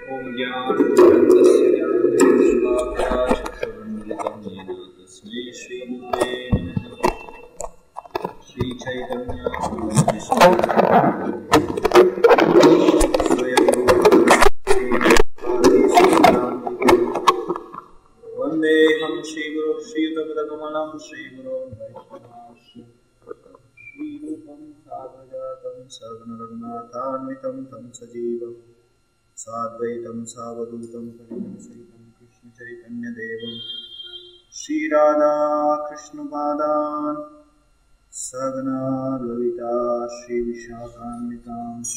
ओम ज्ञानतिमिरन्दस्य ज्ञानशलाकया चक्षुरुन्मिलितं येन तस्मै श्रीगुरुवे नमः। श्रीचैतन्य स्वयं वन्देऽहं श्रीगुरुं श्रीयुतपदकमलं श्रीगुरों वैष्णवांश्च श्रीरूपं साग्रजातं सहगणरघुनाथान्वितं तं सजीवं साद्वैतं सावधूतं परिजनसहितं कृष्णचैतन्यदेवं श्रीराधाकृष्णपादान् सहगना ललिता श्रीविशाखान्वितांश्च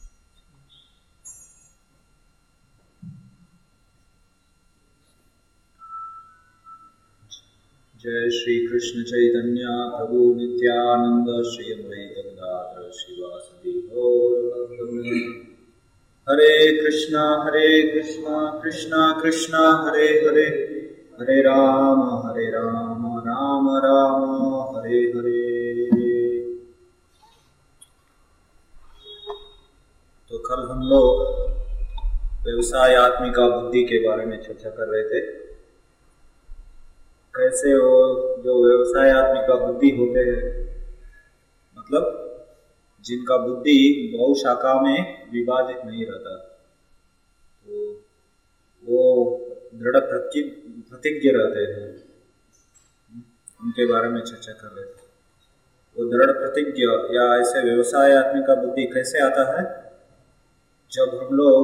जय श्री कृष्ण चैतन्य प्रभु नित्यानंद श्री अद्वैत गदाधर श्रीवासदि गौर। हरे कृष्णा कृष्णा कृष्णा हरे हरे, हरे राम राम राम हरे हरे। तो कल हम लोग व्यवसाय आत्मिका बुद्धि के बारे में चर्चा कर रहे थे। कैसे वो जो व्यवसाय आत्मिका बुद्धि होते हैं, मतलब जिनका बुद्धि बहु शाखा में विभाजित नहीं रहता, तो वो दृढ़ प्रतिज्ञ रहते हैं, उनके बारे में चर्चा कर रहे थे। वो दृढ़ प्रतिज्ञ या ऐसे व्यवसाय आत्मिका बुद्धि कैसे आता है? जब हम लोग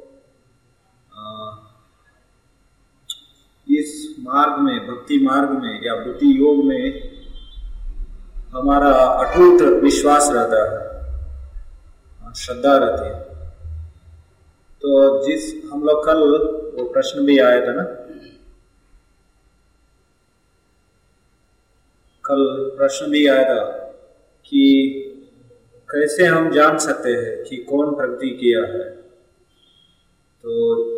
इस मार्ग में, भक्ति मार्ग में या बुद्धि योग में हमारा अटूट विश्वास रहता है, श्रद्धा रहती है। तो जिस हम लोग कल वो प्रश्न भी आया था ना, कल प्रश्न भी आया था कि कैसे हम जान सकते हैं कि कौन प्रगति किया है। तो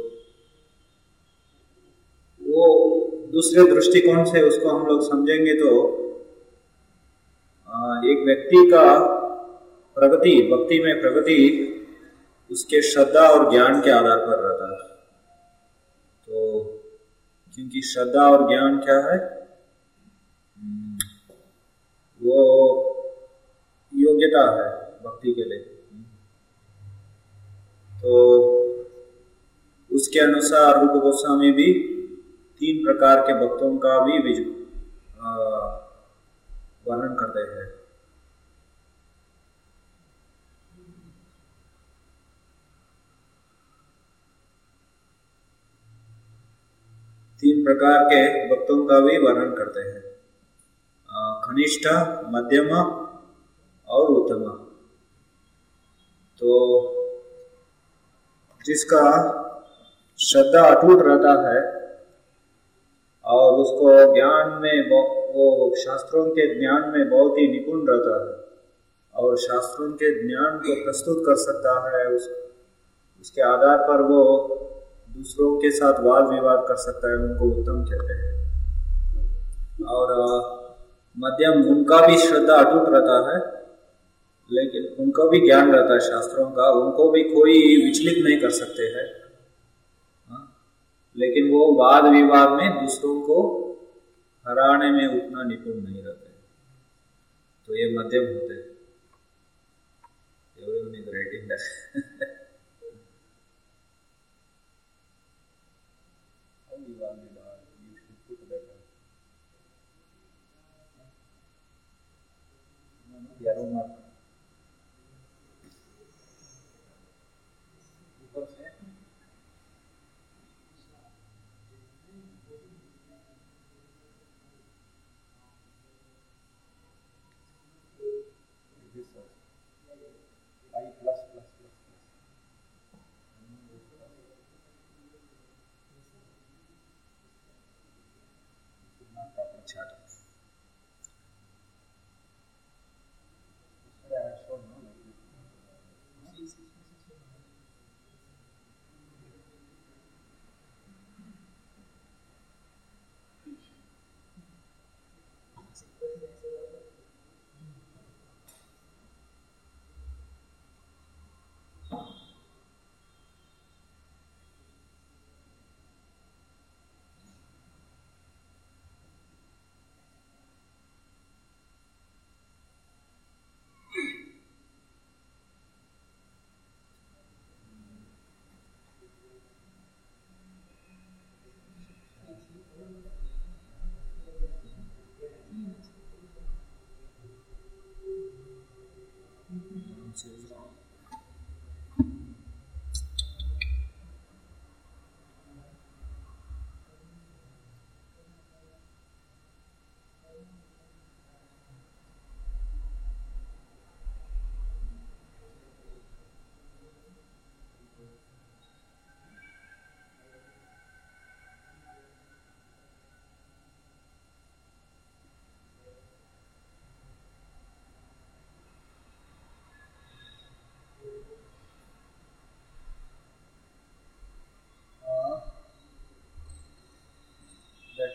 वो दूसरे दृष्टिकोण से उसको हम लोग समझेंगे तो एक व्यक्ति का प्रगति, भक्ति में प्रगति उसके श्रद्धा और ज्ञान के आधार पर रहता है। तो क्योंकि श्रद्धा और ज्ञान क्या है, वो योग्यता है भक्ति के लिए। तो उसके अनुसार रूप गोस्वामी भी 3 प्रकार के भक्तों का भी वर्णन करते हैं। तीन प्रकार के भक्तों का भी वर्णन करते हैं, कनिष्ठ, मध्यम और उत्तम। तो जिसका श्रद्धा अटूट रहता है और उसको ज्ञान में, वो शास्त्रों के ज्ञान में बहुत ही निपुण रहता है और शास्त्रों के ज्ञान को प्रस्तुत कर सकता है, उसके आधार पर वो दूसरों के साथ वाद विवाद कर सकता है, उनको उत्तम कहते हैं। और मध्यम, उनका भी श्रद्धा अटूट रहता है, लेकिन उनको भी ज्ञान रहता है शास्त्रों का, उनको भी कोई विचलित नहीं कर सकते हैं, लेकिन वो वाद विवाद में दूसरों को हराने में उतना निपुण नहीं रहते। तो ये मध्यम होते हैं।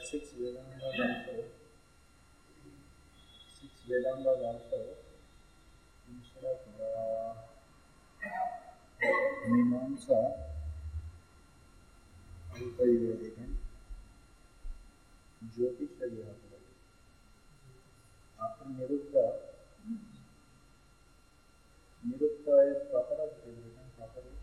six Vedangas also instead of Mimamsa, Ayurvedic and Jyotish you have to write. After Nirukta is proper as it is written properly.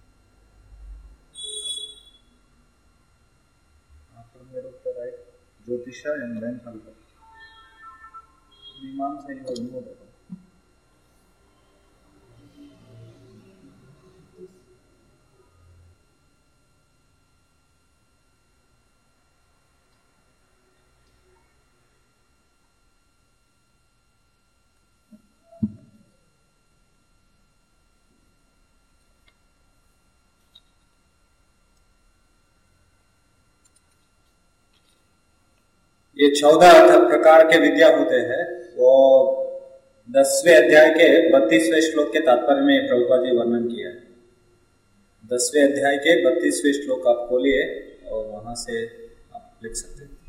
After Nirukta write Jyotisha and then Kalpa. Mimamsa you will know better. ये 14 प्रकार के विद्या होते हैं, वो 10वें अध्याय के 32वें श्लोक के तात्पर्य में प्रभुपाद जी वर्णन किया है। 10वें अध्याय के 32वें श्लोक आप खोलिए और वहां से आप लिख सकते हैं।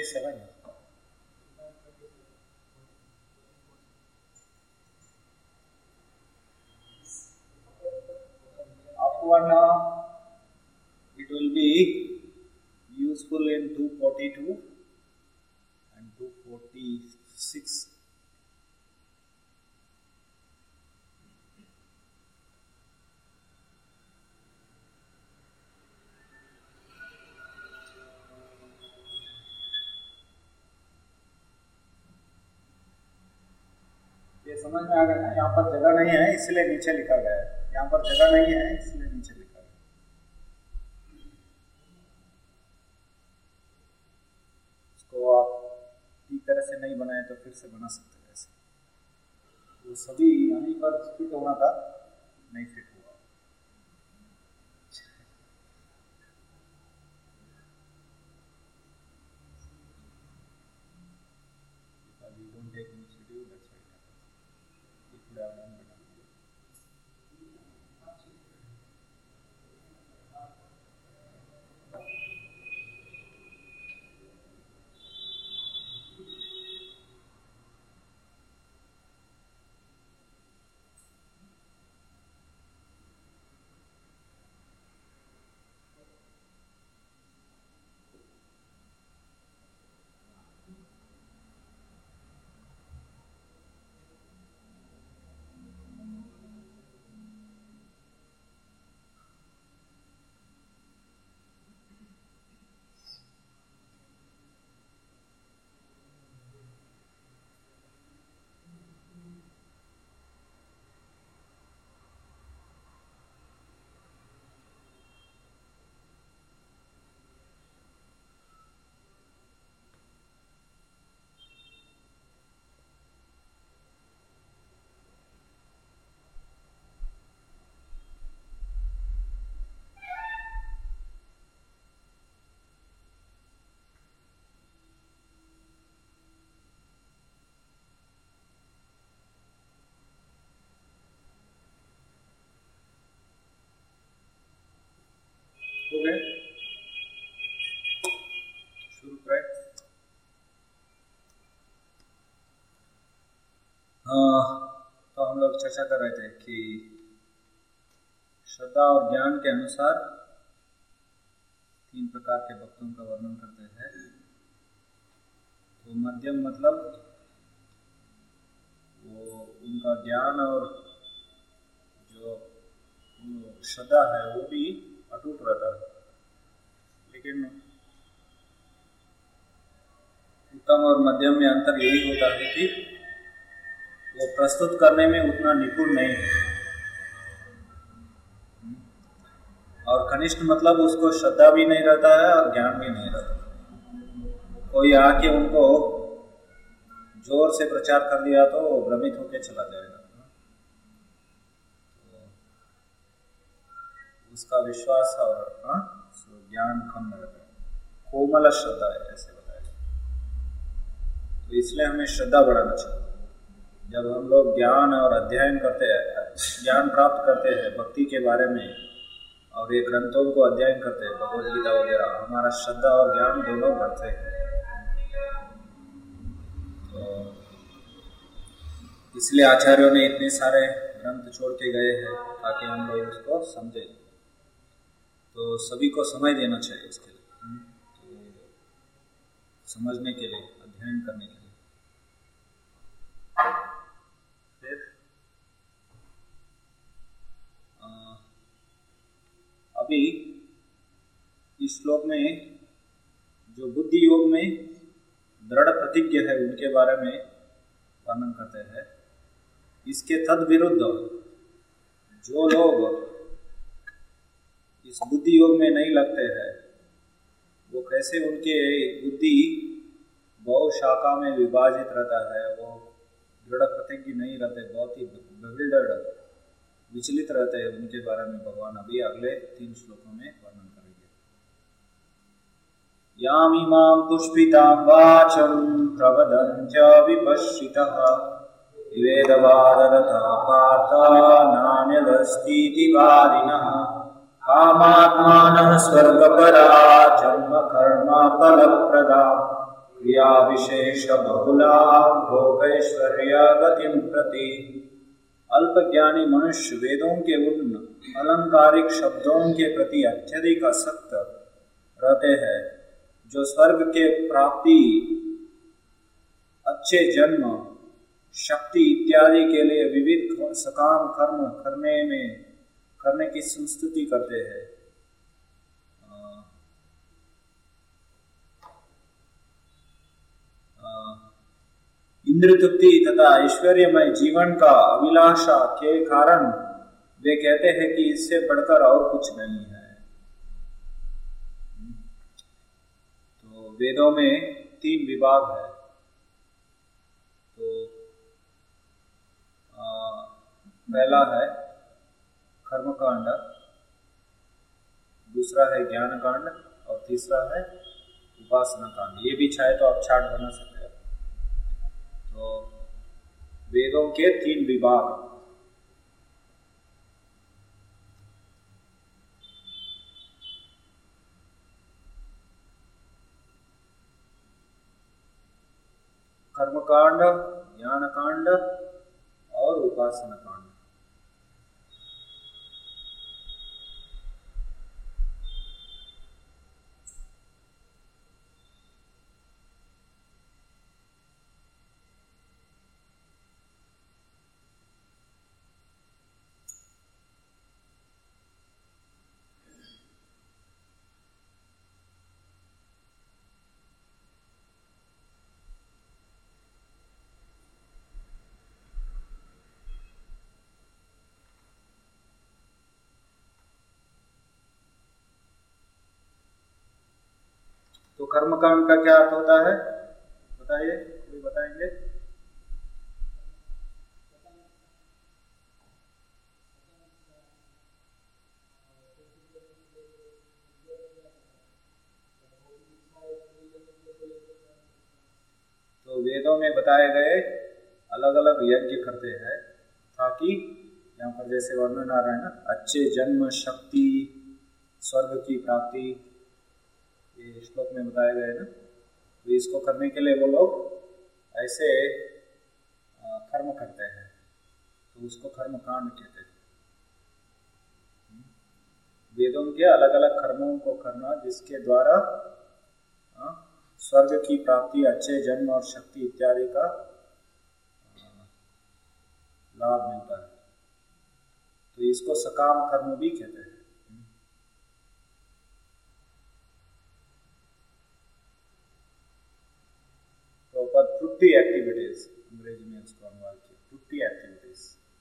37. Upward now, it will be useful in 242 and 246. ये समझ में आ गया ना, यहाँ पर जगह नहीं है इसलिए नीचे लिखा गया है, यहाँ पर जगह नहीं है इसलिए नीचे लिखा गया। इसको आप ठीक तरह से नहीं बनाए तो फिर से बना सकते हैं ऐसे। वो सभी यहीं पर फिट होना था, नहीं फिट हुआ। शुरू करें। तो हम लोग चर्चा कर रहे थे कि श्रद्धा और ज्ञान के अनुसार 3 प्रकार के भक्तों का वर्णन करते हैं। तो मध्यम मतलब वो उनका ज्ञान और जो श्रद्धा है वो भी अटूट रहता है, लेकिन उत्तम और मध्यम में अंतर यही होता है कि वो प्रस्तुत करने में उतना निपुण नहीं है, और कनिष्ठ मतलब उसको श्रद्धा भी नहीं रहता है और ज्ञान भी नहीं रहता। कोई आके उनको जोर से प्रचार कर दिया तो वो भ्रमित होकर चला जाएगा, उसका विश्वास और ज्ञान कम रहता है। कोमल श्रद्धा है ऐसे बताया। तो इसलिए हमें श्रद्धा बढ़ाना चाहिए। जब हम लोग ज्ञान और अध्ययन करते हैं, ज्ञान प्राप्त करते हैं भक्ति के बारे में, और ये ग्रंथों को अध्ययन करते हैं, भगवद गीता वगैरह, हमारा श्रद्धा और ज्ञान दोनों बढ़ते हैं। तो इसलिए आचार्यों ने इतने सारे ग्रंथ छोड़ के गए हैं ताकि हम लोग उसको समझें। तो सभी को समय देना चाहिए इसके लिए, तो समझने के लिए, अध्ययन करने के लिए। फिर अभी इस श्लोक में जो बुद्धि योग में दृढ़ प्रतिज्ञ है उनके बारे में वर्णन करते हैं। इसके तद विरुद्ध जो लोग इस बुद्धि योग में नहीं लगते हैं, वो कैसे उनके बुद्धि बहु शाखा में विभाजित रहता है, वो दृढ़ प्रतिज्ञ नहीं रहते, बहुत ही bewildered, विचलित रहते हैं, उनके बारे में भगवान अभी अगले 3 श्लोकों में वर्णन करेंगे। यामिमां पुष्पितां वाचं प्रवदन्त्य विपश्चितः वेदवादरता पार्था नान्यदस्तीति वादिनः कामात्मानः स्वर्गपरा जन्म कर्म फलप्रदा क्रिया विशेष बहुला भोगैश्वर्य गतिम प्रति। अल्प ज्ञानी मनुष्य वेदों के उन अलंकारिक शब्दों के प्रति अत्यधिक आसक्त रहते हैं जो स्वर्ग के प्राप्ति, अच्छे जन्म, शक्ति इत्यादि के लिए विविध सकाम कर्म करने की संस्तुति करते हैं। इंद्र तृप्ति तथा ऐश्वर्यमय जीवन का अभिलाषा के कारण वे कहते हैं कि इससे बढ़कर और कुछ नहीं है। तो वेदों में 3 विभाग है। तो पहला है कर्मकांड, दूसरा है ज्ञान कांड और तीसरा है उपासना कांड। ये भी चाहे तो आप चार्ट बना सकते हैं। तो वेदों के 3 विभाग। कर्मकांड, ज्ञान कांड और उपासना कांड। तो कर्मकांड का क्या अर्थ होता है बताइए, कोई बताएंगे? तो वेदों में बताए गए अलग अलग यज्ञ करते हैं ताकि यहाँ पर जैसे वर्णन आ रहा है ना, अच्छे जन्म, शक्ति, स्वर्ग की प्राप्ति, ये श्लोक में बताए गए ना। तो इसको करने के लिए वो लोग ऐसे कर्म करते हैं, तो उसको कर्मकांड कहते हैं। वेदों के अलग अलग कर्मों को करना जिसके द्वारा स्वर्ग की प्राप्ति, अच्छे जन्म और शक्ति इत्यादि का लाभ मिलता है। तो इसको सकाम कर्म भी कहते हैं। फ्रूटी एक्टिविटीज, अंग्रेजी में उसको अनुवाद किया, फ्रूटी एक्टिविटीज।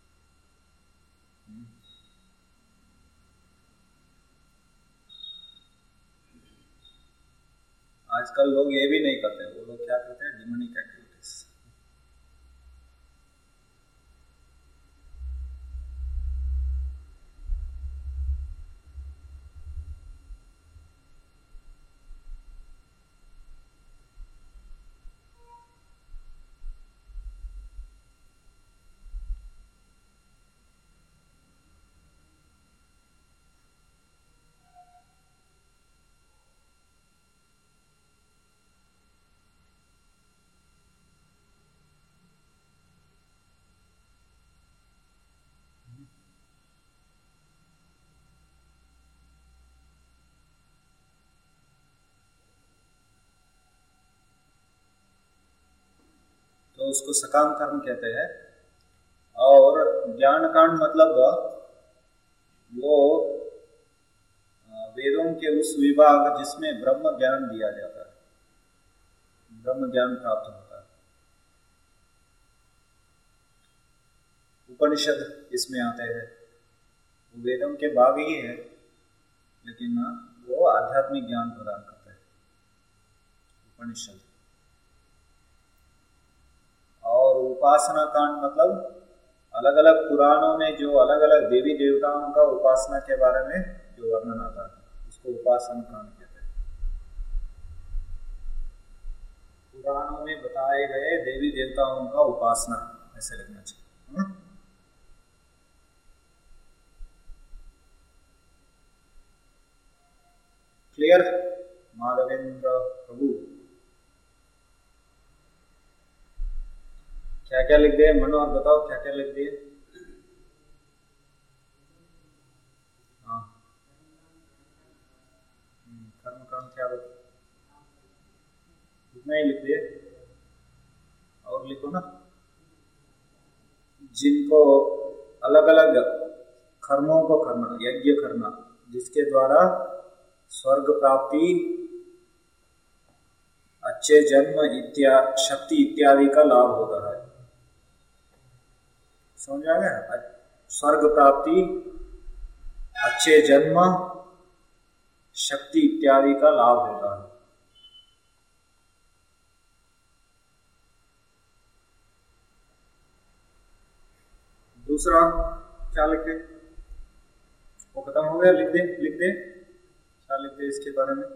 आजकल लोग ये भी नहीं करते, वो लोग क्या करते हैं, डिमोनिक एक्टिविटीज। तो उसको सकाम कर्म कहते हैं। और ज्ञान कांड मतलब वो वेदों के उस विभाग जिसमें ब्रह्म ज्ञान दिया जाता है, ब्रह्म ज्ञान प्राप्त होता है। उपनिषद इसमें आते हैं, वो वेदों के भाग ही है, लेकिन वो आध्यात्मिक ज्ञान प्रदान करते हैं उपनिषद। और उपासना कांड मतलब अलग अलग पुराणों में जो अलग अलग देवी देवताओं का उपासना के बारे में जो वर्णन आता है, उसको उपासना कांड कहते हैं। पुराणों में बताए गए देवी देवताओं का उपासना, ऐसे लिखना चाहिए। क्लियर? माधवेंद्र प्रभु। क्या क्या लिख दिए मनोहर, बताओ क्या क्या लिख दिए? हाँ, कर्म काम क्या बता, इतना ही लिख दिए, और लिखो ना। जिनको अलग अलग कर्मों को करना, यज्ञ करना, जिसके द्वारा स्वर्ग प्राप्ति, अच्छे जन्म शक्ति इत्यादि का लाभ होता है। समझ आ गया? स्वर्ग प्राप्ति, अच्छे जन्म, शक्ति इत्यादि का लाभ होता है। दूसरा क्या लिखे? वो खत्म हो गया, लिख दे लिख दे, क्या लिख दे इसके बारे में?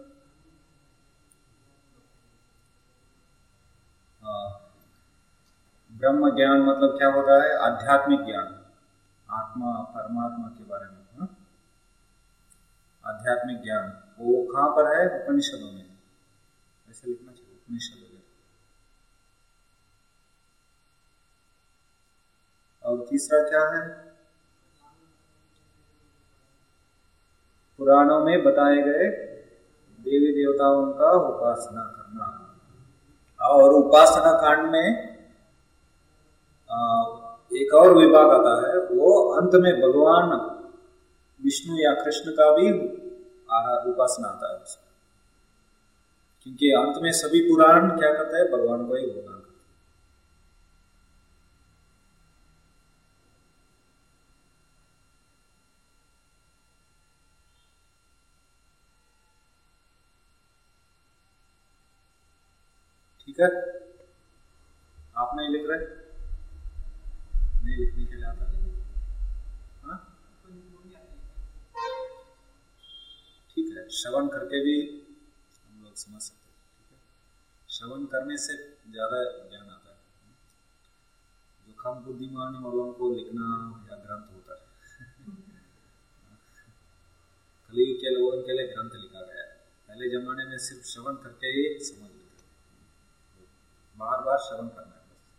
ब्रह्म ज्ञान मतलब क्या होता है? आध्यात्मिक ज्ञान, आत्मा परमात्मा के बारे में। हाँ? आध्यात्मिक ज्ञान वो कहाँ पर है? उपनिषदों में, ऐसे लिखना चाहिए, उपनिषद वगैरह। और तीसरा क्या है? पुराणों में बताए गए देवी देवताओं का उपासना करना। और उपासना कांड में एक और विभाग आता है, वो अंत में भगवान विष्णु या कृष्ण का भी उपासना आता है, क्योंकि अंत में सभी पुराण क्या करते हैं? भगवान को ही बोलना। ठीक है, आप नहीं लिख रहे? नहीं लिखने के लिए आता है? हाँ? ठीक है, श्रवण करके भी हम लोग समझ सकते हैं। ठीक है, श्रवण करने से ज्यादा ज्ञान आता है। जो कम बुद्धिमान वालों को लिखना या ग्रंथ होता है। कलयुग के लोगों के लिए ग्रंथ लिखा गया है। पहले जमाने में सिर्फ श्रवण करके ही समझ लेते, बार बार श्रवण करना है।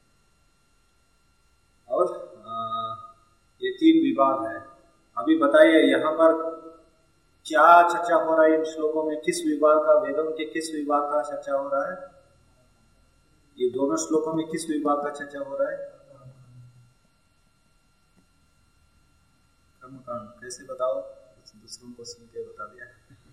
और ये 3 विभाग है। अभी बताइए यहाँ पर क्या चर्चा हो रहा है इन श्लोकों में? किस विभाग का, वेदों के किस विभाग का चर्चा हो रहा है? ये दोनों श्लोकों में किस विभाग का चर्चा हो रहा है? कर्मकांड। कैसे बताओ? दूसरों को सुन के बता दिया।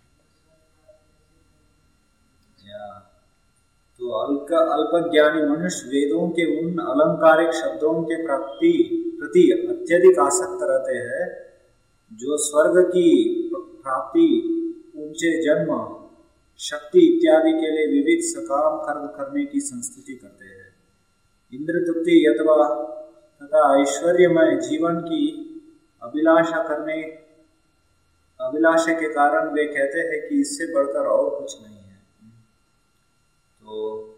या तो अल्पज्ञानी मनुष्य वेदों के उन अलंकारिक शब्दों के प्रति अत्यधिक आसक्त रहते हैं जो स्वर्ग की प्राप्ति, ऊंचे जन्म, शक्ति इत्यादि के लिए विविध सकाम कर्म करने की संस्तुति करते हैं। इंद्र तृप्ति तथा ऐश्वर्यमय जीवन की अभिलाषा के कारण वे कहते हैं कि इससे बढ़कर और कुछ नहीं है। तो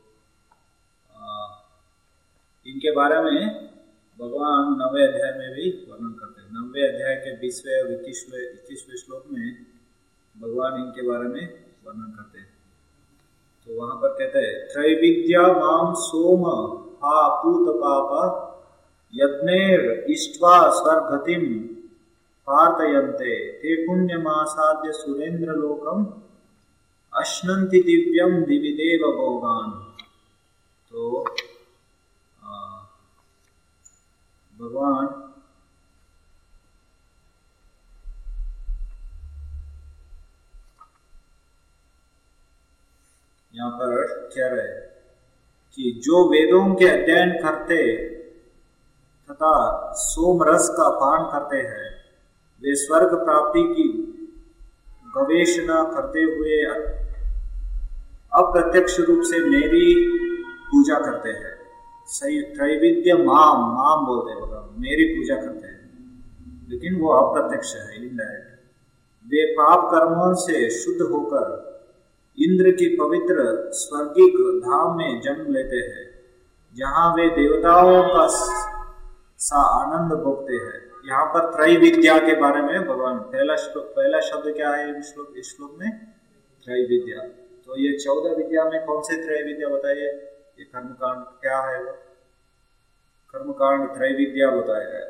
इनके बारे में भगवान 9वें अध्याय में भी वर्णन करते हैं। 9वें अध्याय के 20वें और 21वें श्लोक में भगवान इनके बारे में वर्णन करते हैं। तो वहां पर कहते हैं, त्रैविद्या माम सोम हा पूत पाप यज्ञेर इष्ट्वा स्वर्गतिम पार्थयन्ते ते पुण्यमासाद्य सुरेंद्र लोकम अश्नन्ति दिव्यम दिविदेव भोगान। तो भगवान यहाँ पर कह रहे कि जो वेदों के अध्ययन करते तथा सोमरस का पान करते हैं, वे स्वर्ग प्राप्ति की गवेषणा करते हुए अप्रत्यक्ष रूप से मेरी पूजा करते हैं। सही, त्रैविद्य माम बोलते हैं, मेरी पूजा करते हैं, लेकिन वो अप्रत्यक्ष है, इनडायरेक्ट। वे पाप कर्मों से शुद्ध होकर इंद्र की पवित्र स्वर्गिक धाम में जन्म लेते हैं, जहां वे देवताओं का सा आनंद भोगते हैं। यहाँ पर त्रैविद्या के बारे में भगवान पहला शब्द क्या है इस श्लोक में? त्रैविद्या। तो ये 14 विद्या में कौन से त्रैविद्या बताइए? ये कर्मकांड क्या है वो? कर्मकांड त्रैविद्या बताया गया।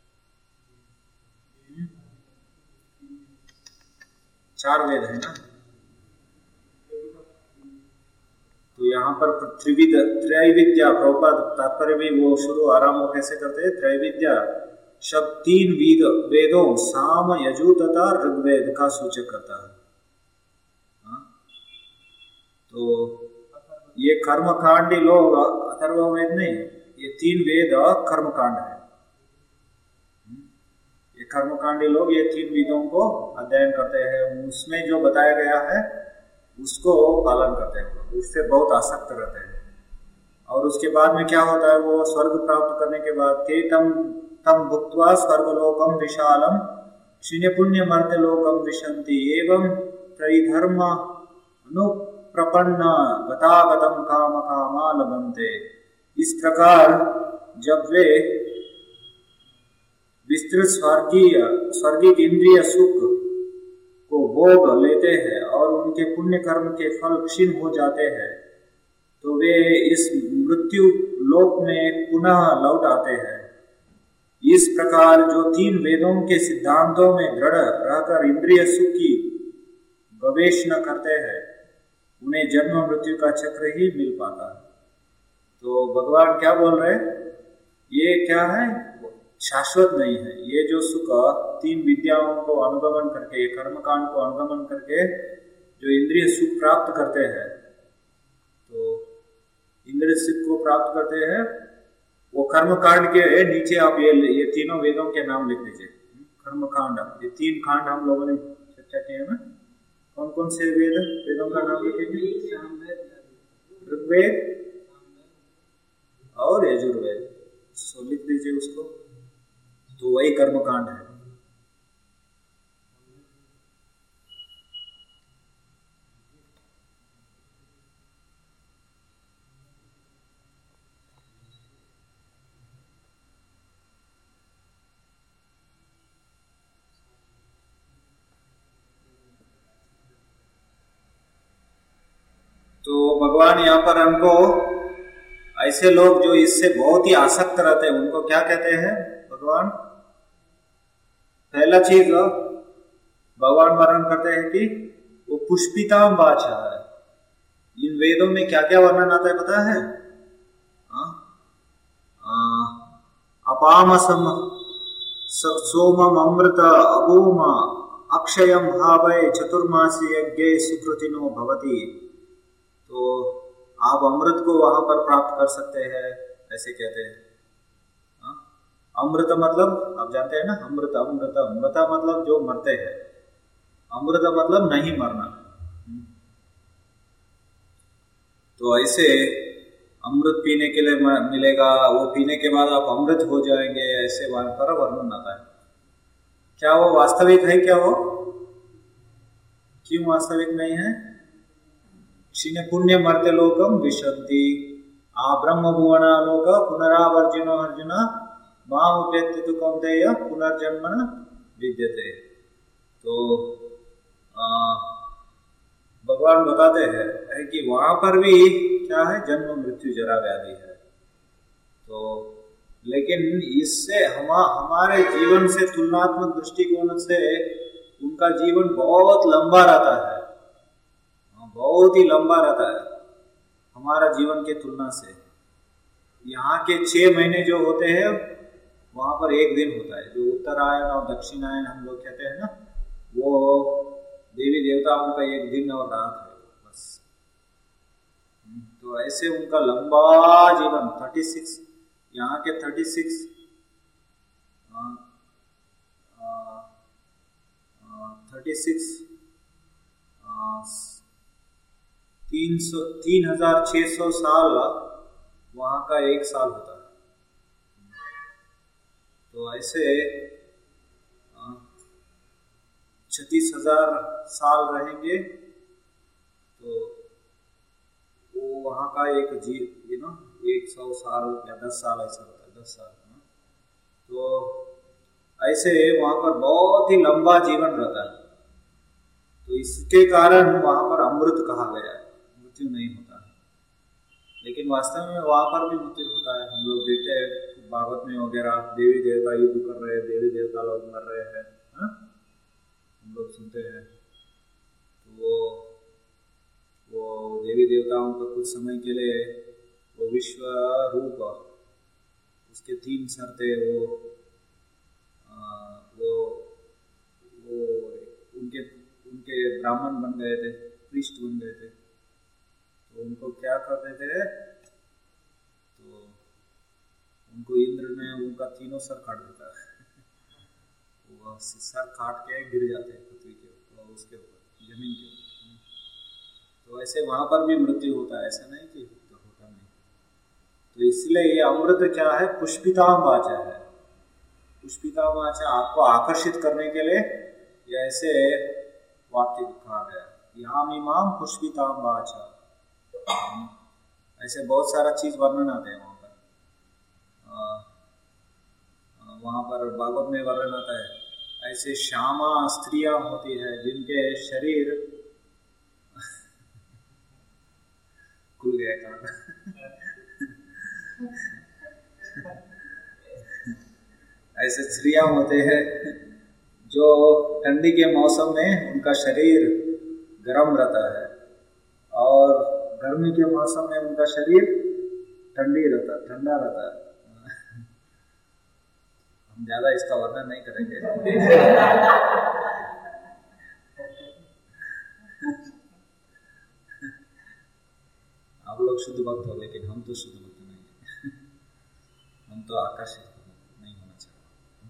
4 वेद है ना, तो यहाँ पर त्रैविद्या प्रभुपाद तात्पर्य भी वो शुरू आरंभ कैसे करते हैं। त्रैविद्या शब्द 3 वेदों साम यजु तथा ऋग्वेद का सूचक करता है। तो ये कर्मकांडी लोग अथर्ववेद नहीं, ये 3 वेद कर्मकांड है। ये कर्मकांडी लोग ये 3 वेदों को अध्ययन करते हैं, उसमें जो बताया गया है उसको पालन करते हैं, उससे बहुत आसक्त रहते हैं। और उसके बाद में क्या होता है, वो स्वर्ग प्राप्त करने के बाद ते तम भुक्त्वा स्वर्गलोकम विशालम क्षीण पुण्य मर्त्य लोकम विशंति एवं त्रैधर्म अनुप्रपन्न गतागतम काम कामा लभन्ते। इस प्रकार जब वे विस्तृत स्वर्गीय इंद्रिय सुख को भोग लेते हैं और उनके पुण्य कर्म के फल क्षीण हो जाते हैं, तो वे इस मृत्यु लोक में पुनः लौट आते हैं। इस प्रकार जो 3 वेदों के सिद्धांतों में दृढ़ रहकर इंद्रिय सुख की गवेषणा करते हैं, उन्हें जन्म मृत्यु का चक्र ही मिल पाता है। तो भगवान क्या बोल रहे हैं, ये क्या है, शाश्वत नहीं है। ये जो सुख 3 विद्याओं को अनुगमन करके, कर्मकांड को अनुगमन करके जो इंद्रिय सुख प्राप्त करते हैं, तो इंद्रिय सुख को प्राप्त करते हैं, वो कर्मकांड के नीचे आप ये तीनों वेदों के नाम लिख लीजिए। कर्मकांड, ये 3 कांड हम लोगों ने चर्चा किया है ना। कौन कौन से वेदों का नाम लिखेंगे? ऋग्वेद और यजुर्वेद, सो लिख दीजिए उसको। तो वही कर्मकांड है। तो भगवान यहाँ पर हमको ऐसे लोग जो इससे बहुत ही आसक्त रहते हैं, उनको क्या कहते हैं भगवान? पहला चीज भगवान वर्णन करते हैं कि वो पुष्पिताम वाचा है। इन वेदों में क्या क्या वर्णन आता है पता है? अपामसम सोमम अमृत अभूम अक्षयम भावय चतुर्मासी यज्ञ सुकृतिनो भवति। तो आप अमृत को वहां पर प्राप्त कर सकते हैं, ऐसे कहते हैं। अमृत मतलब आप जानते हैं ना, अमृत मतलब जो मरते हैं, अमृत मतलब नहीं मरना। तो ऐसे अमृत पीने के लिए मिलेगा, वो पीने के बाद आप अमृत हो जाएंगे, ऐसे वहां पर वर्णन आता है। क्या वो वास्तविक है? क्या वो क्यों वास्तविक नहीं है? क्षीण पुण्य मर्त्य लोकम विशंति आ ब्रह्म भुवना लोक पुनरावर्जिनो अर्जुन माम उपेत्य तु कौन्तेय पुनर्जन्म न विद्यते। तो भगवान बताते हैं कि वहां पर भी क्या है, जन्म मृत्यु जरा व्याधि है। तो लेकिन इससे हमारे जीवन से तुलनात्मक दृष्टिकोण से उनका जीवन बहुत लंबा रहता है, बहुत ही लंबा रहता है हमारा जीवन के तुलना से। यहाँ के 6 महीने जो होते हैं, वहां पर 1 दिन होता है। जो उत्तरायण और दक्षिणायन हम लोग कहते हैं ना, वो देवी देवताओं का 1 दिन और रात है बस। तो ऐसे उनका लंबा जीवन 36, यहाँ के 36 3600 साल वहां का 1 साल होता है। तो ऐसे 36,000 साल रहेंगे, तो वो वहां का एक 100 साल या 10 साल ऐसा होता है, 10 साल। तो ऐसे वहां पर बहुत ही लंबा जीवन रहता है। तो इसके कारण वहां पर अमृत कहा गया है, मृत्यु नहीं होता है। लेकिन वास्तव में वहां पर भी मृत्यु होता है। हम लोग देखते हैं भागवत में वगैरह देवी देवता युद्ध कर रहे हैं, देवी देवता लोग मर रहे हैं, हम लोग सुनते हैं। तो वो देवी देवताओं का कुछ समय के लिए वो विश्व रूप, उसके 3 सर थे, वो उनके ब्राह्मण बन गए थे, प्रीस्ट बन गए थे। तो उनको क्या करते थे, तो उनको इंद्र ने उनका 3 सर काट देता है। वो सर काट के गिर जाते हैं पृथ्वी के ऊपर, उसके ऊपर, जमीन के ऊपर। तो ऐसे वहां पर भी मृत्यु होता है, ऐसा नहीं कि होता नहीं। तो इसलिए ये अमृत क्या है, पुष्पिताम वाचा है। पुष्पिताम वाचा आपको आकर्षित करने के लिए ये ऐसे वाक्य कहा गया, याम इमाम पुष्पिताम वाचा। ऐसे बहुत सारा चीज वर्णन आते हैं वहां पर भागवत में वर्णन आता है। ऐसे श्यामा स्त्रियां होती है जिनके शरीर खुल गया था। ऐसे स्त्रियां होते हैं जो ठंडी के मौसम में उनका शरीर गर्म रहता है और गर्मी के मौसम में उनका शरीर ठंडा रहता है। हम ज्यादा इसका वर्णन नहीं करेंगे। आप लोग शुद्ध भक्त हो, लेकिन हम तो शुद्ध भक्त नहीं है। हम तो आकर्षित नहीं होना चाहिए।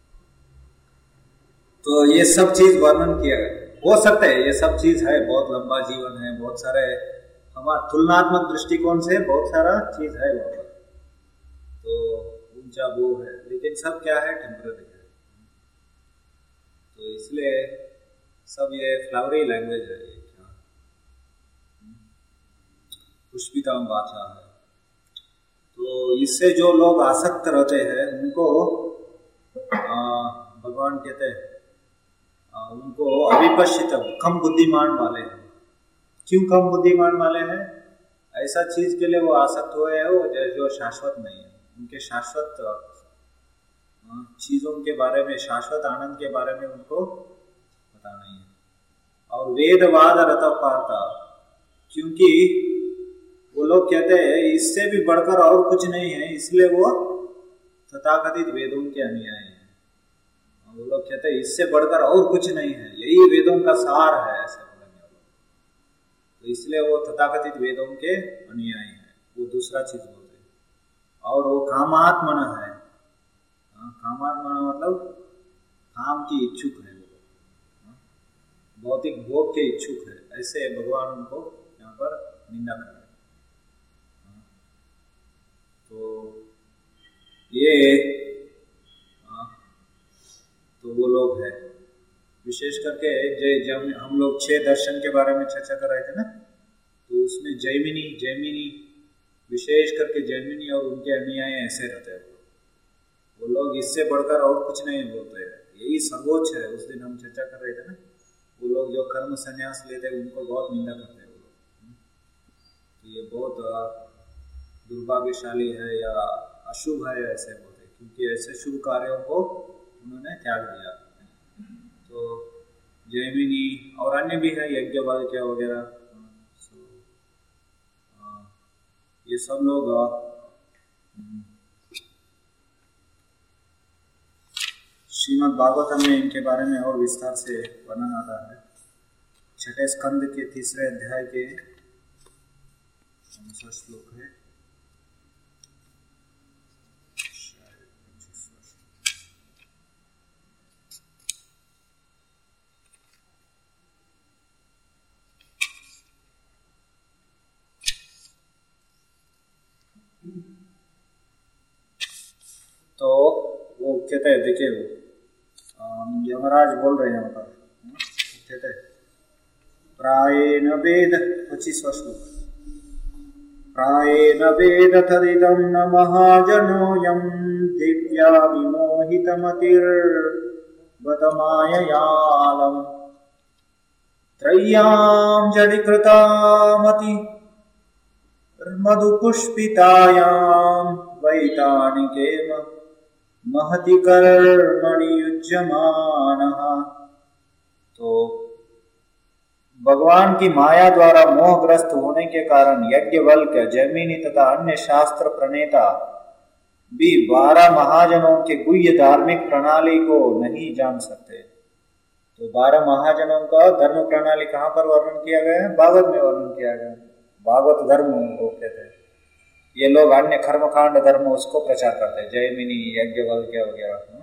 तो ये सब चीज वर्णन किया हो सकता है, ये सब चीज है, बहुत लंबा जीवन है, बहुत सारे हमारा तुलनात्मक दृष्टिकोण से बहुत सारा चीज है वहां पर, तो ऊंचा वो है, लेकिन सब क्या है, टेम्पररी है। तो इसलिए सब ये फ्लावरी लैंग्वेज है, ये क्या पुष्पिताम वाचा है। तो इससे जो लोग आसक्त रहते हैं उनको भगवान कहते हैं उनको अविपश्चित, कम बुद्धिमान वाले हैं। क्यों कम बुद्धिमान वाले हैं? ऐसा चीज के लिए वो आसक्त हुए हैं वो जो शाश्वत नहीं है। उनके शाश्वत चीजों के बारे में, शाश्वत आनंद के बारे में उनको पता नहीं है। और वेदवाद रत पाता, क्योंकि वो लोग कहते हैं इससे भी बढ़कर और कुछ नहीं है, इसलिए वो तथाकथित वेदों के अनुयायी हैं। वो लोग कहते हैं इससे बढ़कर और कुछ नहीं है, यही वेदों का सार है, ऐसे बोलेंगे वो लोग। तो इसलिए वो तथाकथित वेदों के अनुयायी हैं, वो दूसरा चीज बोलते हैं। और वो कामात्मन है। कामात्मन मतलब काम की इच्छुक है, वो भौतिक भोग के इच्छुक है, ऐसे भगवान उनको यहाँ पर निंदा कर रहे हैं। तो ये तो वो लोग है, विशेष करके जब हम लोग 6 दर्शन के बारे में चर्चा कर रहे थे ना, तो उसमें जैमिनी विशेष करके जैमिनी और उनके अनुयायी ऐसे रहते हैं। वो लोग इससे बढ़कर और कुछ नहीं बोलते हैं, यही सर्वोच्च है। उस दिन हम चर्चा कर रहे थे ना, वो लोग जो कर्म संन्यास लेते हैं उनको बहुत निंदा करते हैं वो लोग। तो ये बहुत दुर्भाग्यशाली है या अशुभ है ऐसे बोलते, क्योंकि ऐसे शुभ कार्यों को उन्होंने त्याग दिया। तो जैमिनी और अन्य भी है, यज्ञवल्क्य वगैरह, ये सब लोग श्रीमद् भागवतम में इनके बारे में और विस्तार से वर्णन आता है। 6 स्कंद के 3 अध्याय के 5 श्लोक है। तो वो कहते हैं, देखिए वो यमराज बोल रहे हैं यहाँ पर, कहते हैं प्रायेण वेद, 25वां श्लोक, प्रायेण वेद तदिदं न महाजनोऽयं दिव्या विमोहितमतिर्बत माययालम् त्रय्यां जडिकृतामति मधुपुष्पितायां वैतानि केम महति कर्मणि युज्यमानः। तो भगवान की माया द्वारा मोहग्रस्त होने के कारण यज्ञवल्क्य, जैमिनी तथा अन्य शास्त्र प्रणेता भी 12 महाजनों के गुह्य धार्मिक प्रणाली को नहीं जान सकते। तो 12 महाजनों का धर्म प्रणाली कहाँ पर वर्णन किया गया है? भागवत में वर्णन किया गया है। भागवत धर्म उनको कहते हैं। ये लोग अन्य कर्मकांड धर्म उसको प्रचार करते हैं, जैमिनी, यज्ञवल्क्य वगैरह।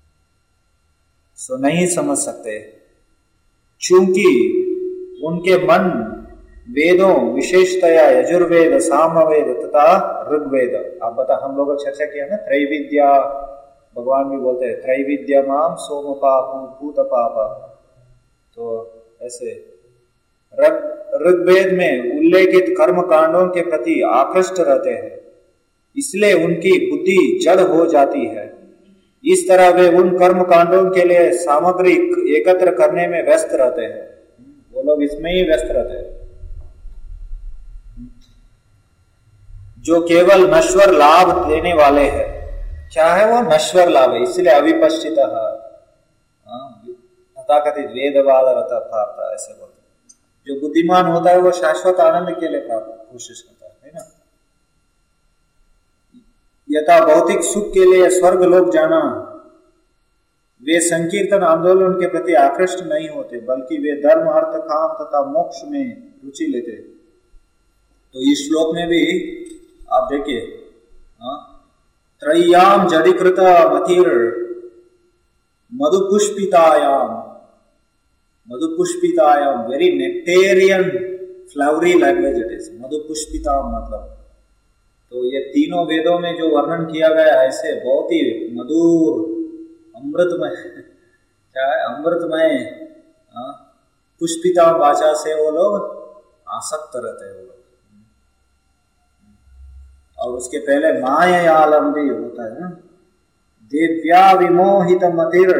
सो नहीं समझ सकते, चूंकि उनके मन वेदों, विशेषतया यजुर्वेद, सामवेद तथा ऋग्वेद, आप बता, हम लोगों ने चर्चा किया ना, त्रैविद्या, भगवान भी बोलते हैं त्रैविद्या माम सोम पाप भूत पाप। तो ऐसे ऋग्वेद में उल्लेखित कर्म कांडों के प्रति आकृष्ट रहते हैं, इसलिए उनकी बुद्धि जड़ हो जाती है। इस तरह वे उन कर्म कांडों के लिए सामग्री एकत्र करने में व्यस्त रहते हैं। वो लोग इसमें ही व्यस्त रहते हैं जो केवल नश्वर लाभ देने वाले हैं। क्या है वो? नश्वर लाभ है, इसलिए अविपश्चित तथाकथित वेदवाद रथा, ऐसे बोलते हैं। जो बुद्धिमान होता है वो शाश्वत आनंद के लिए कोशिश करता है ना। यथा भौतिक सुख के लिए स्वर्ग लोक जाना, वे संकीर्तन आंदोलन के प्रति आकृष्ट नहीं होते, बल्कि वे धर्म, अर्थ, काम तथा मोक्ष में रुचि लेते। तो इस श्लोक में भी आप देखिए, त्रय्याम जडिकृत मतिर मधुपुष्पितायाम, मधुपुष्पितायाम, very nectarean flowery language it is. मधुपुष्पिता मतलब, तो ये तीनों वेदों में जो वर्णन किया गया है ऐसे बहुत ही मधुर, अमृतमय, क्या है? अमृतमय पुष्पिता भाषा से वो लोग आसक्त रहते हैं वो लोग। और उसके पहले मायायालम भी होता है ना, देव्या विमोहित मतिर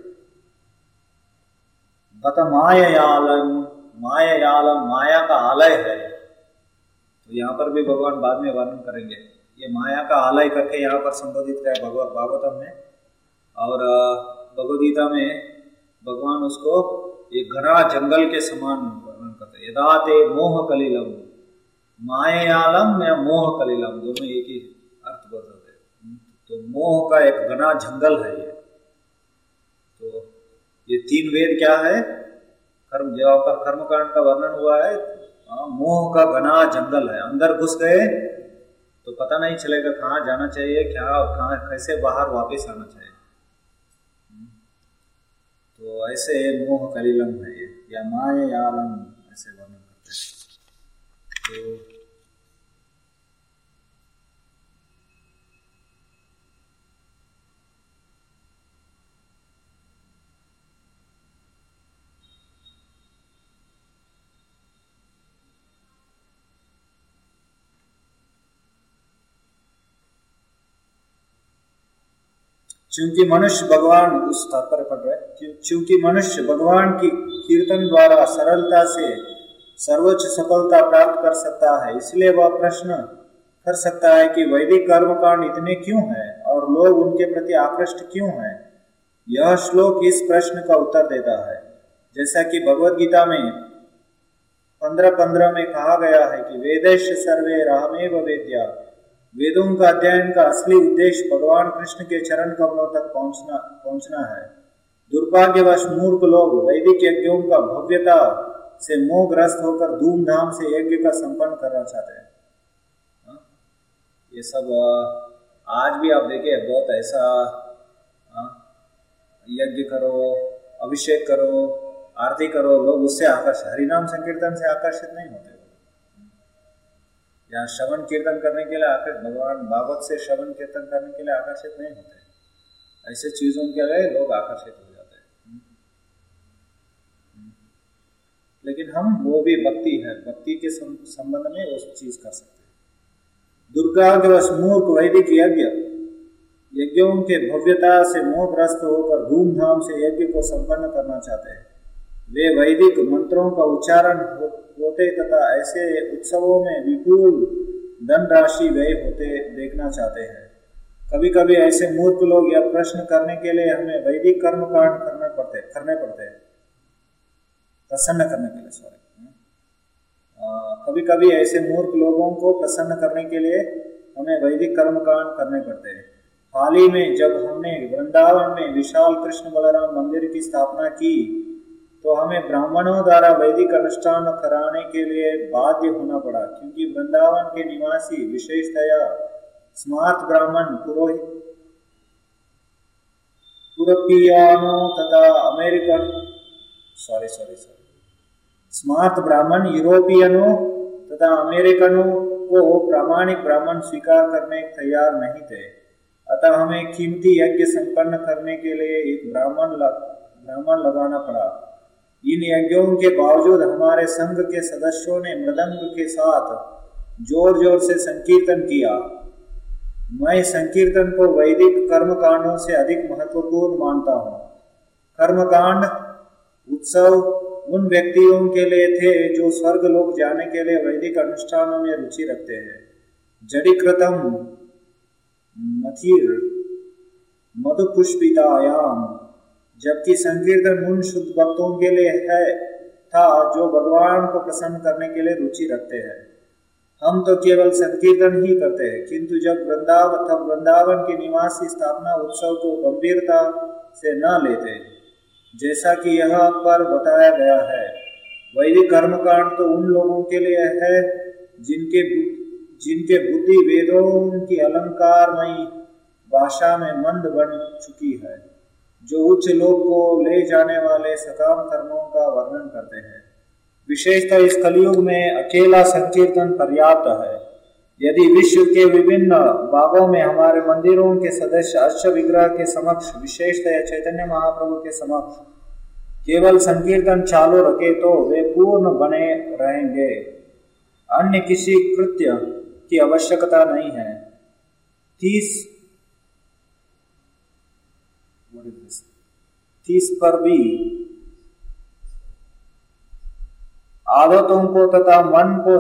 बत मायायालम, मायायालम माया का आलय है। तो यहाँ पर भी भगवान बाद में वर्णन करेंगे, ये माया का आलय करके यहाँ पर संबोधित किया है भागवतम में। और भगवद गीता में भगवान उसको एक घना जंगल के समान वर्णन करते हैं। यदा ते मोह कलिलम, मायायालम या मोह कलिलम, दोनों एक ही अर्थ बताते हैं। तो मोह का एक घना जंगल है ये। तो ये 3 वेद क्या है? कर्म, जहाँ पर कर्मकांड का वर्णन हुआ है, मोह का घना जंगल है। अंदर घुस गए तो पता नहीं चलेगा कहाँ जाना चाहिए, क्या, कहाँ, कैसे बाहर वापस आना चाहिए। तो ऐसे मोह कलिलम है ये, या मायायालम ऐसे वर्णन करते हैं। तो चूंकि मनुष्य भगवान, उस तात्पर्य पढ़ रहे, चूंकि मनुष्य भगवान की कीर्तन द्वारा सरलता से सर्वोच्च सफलता प्राप्त कर सकता है, इसलिए वह प्रश्न कर सकता है कि वैदिक कर्मकांड इतने क्यों हैं और लोग उनके प्रति आकृष्ट क्यों हैं। यह श्लोक इस प्रश्न का उत्तर देता है। जैसा कि भगवद गीता में 15:15 में कहा गया है कि वेदेश सर्वे रामेव वेद्या, वेदों का अध्ययन का असली उद्देश्य भगवान कृष्ण के चरण कमलों तक पहुंचना है। दुर्भाग्यवश मूर्ख लोग वैदिक यज्ञों का भव्यता से मोहग्रस्त होकर धूमधाम से यज्ञ का संपन्न करना चाहते हैं। ये सब आज भी आप देखिए, बहुत ऐसा यज्ञ करो, अभिषेक करो, आरती करो, लोग उससे आकर्षित, हरिनाम संकीर्तन से आकर्षित नहीं होते, या श्रवण कीर्तन करने के लिए आकर्षित, भगवान भागवत से श्रवण कीर्तन करने के लिए आकर्षित नहीं होते। ऐसे चीजों के लिए लोग आकर्षित हो जाते हैं। लेकिन हम, वो भी भक्ति है, भक्ति के संबंध में वो चीज कर सकते हैं। दुर्भाग्यवश मूर्ख वैदिक यज्ञों के भव्यता से मोहग्रस्त होकर धूमधाम से यज्ञ को संपन्न करना चाहते हैं। वे वैदिक मंत्रों का उच्चारण होते तथा ऐसे उत्सवों में विपुल धन राशि व्यय होते देखना चाहते हैं। कभी कभी ऐसे मूर्ख लोग यह प्रश्न करने के लिए हमें वैदिक कर्म कांड करने पड़ते हैं, प्रसन्न करने के लिए, सॉरी। कभी कभी ऐसे मूर्ख लोगों को प्रसन्न करने के लिए हमें वैदिक कर्म कांड करने पड़ते हैं। हाल ही में जब हमने वृंदावन में विशाल कृष्ण बलराम मंदिर की स्थापना की तो हमें ब्राह्मणों द्वारा वैदिक अनुष्ठान कराने के लिए बाध्य होना पड़ा, क्योंकि वृंदावन के निवासी विशेषतया स्मार्त ब्राह्मण यूरोपियनों तथा अमेरिकन स्मार्त ब्राह्मण यूरोपियनों तथा अमेरिकनों को प्रामाणिक ब्राह्मण स्वीकार करने तैयार नहीं थे। अतः हमें कीमती यज्ञ संपन्न करने के लिए एक ब्राह्मण लगाना पड़ा। इन यज्ञों के बावजूद हमारे संघ के सदस्यों ने मृदंग के साथ जोर जोर से संकीर्तन किया। मैं संकीर्तन को वैदिक कर्मकांडों से अधिक महत्वपूर्ण मानता हूँ। कर्मकांड उत्सव उन व्यक्तियों के लिए थे जो स्वर्ग लोक जाने के लिए वैदिक अनुष्ठानों में रुचि रखते हैं। जड़ीकृतम मथिर मधुपुष्पितायाम, जबकि संकीर्तन उन शुद्ध भक्तों के लिए था जो भगवान को प्रसन्न करने के लिए रुचि रखते हैं। हम तो केवल संकीर्तन ही करते हैं, किंतु जब वृंदावन के निवासी स्थापना उत्सव को गंभीरता से न लेते, जैसा कि यहाँ पर बताया गया है। वैदिक कर्मकांड तो उन लोगों के लिए है जिनके बुद्धि वेदों की अलंकारमयी भाषा में मंद बन चुकी है, जो उच्च लोक को ले जाने वाले सकाम कर्मों का वर्णन करते हैं। विशेषतः इस कलयुग में अकेला संकीर्तन पर्याप्त है। यदि विश्व के विभिन्न भागों में हमारे मंदिरों के सदस्य अर्च विग्रह के समक्ष, विशेषतः चैतन्य महाप्रभु के समक्ष केवल संकीर्तन चालू रखे तो वे पूर्ण बने रहेंगे। अन्य किसी कृत्य की आवश्यकता नहीं है। 30 पर भी आदतों को तथा मन को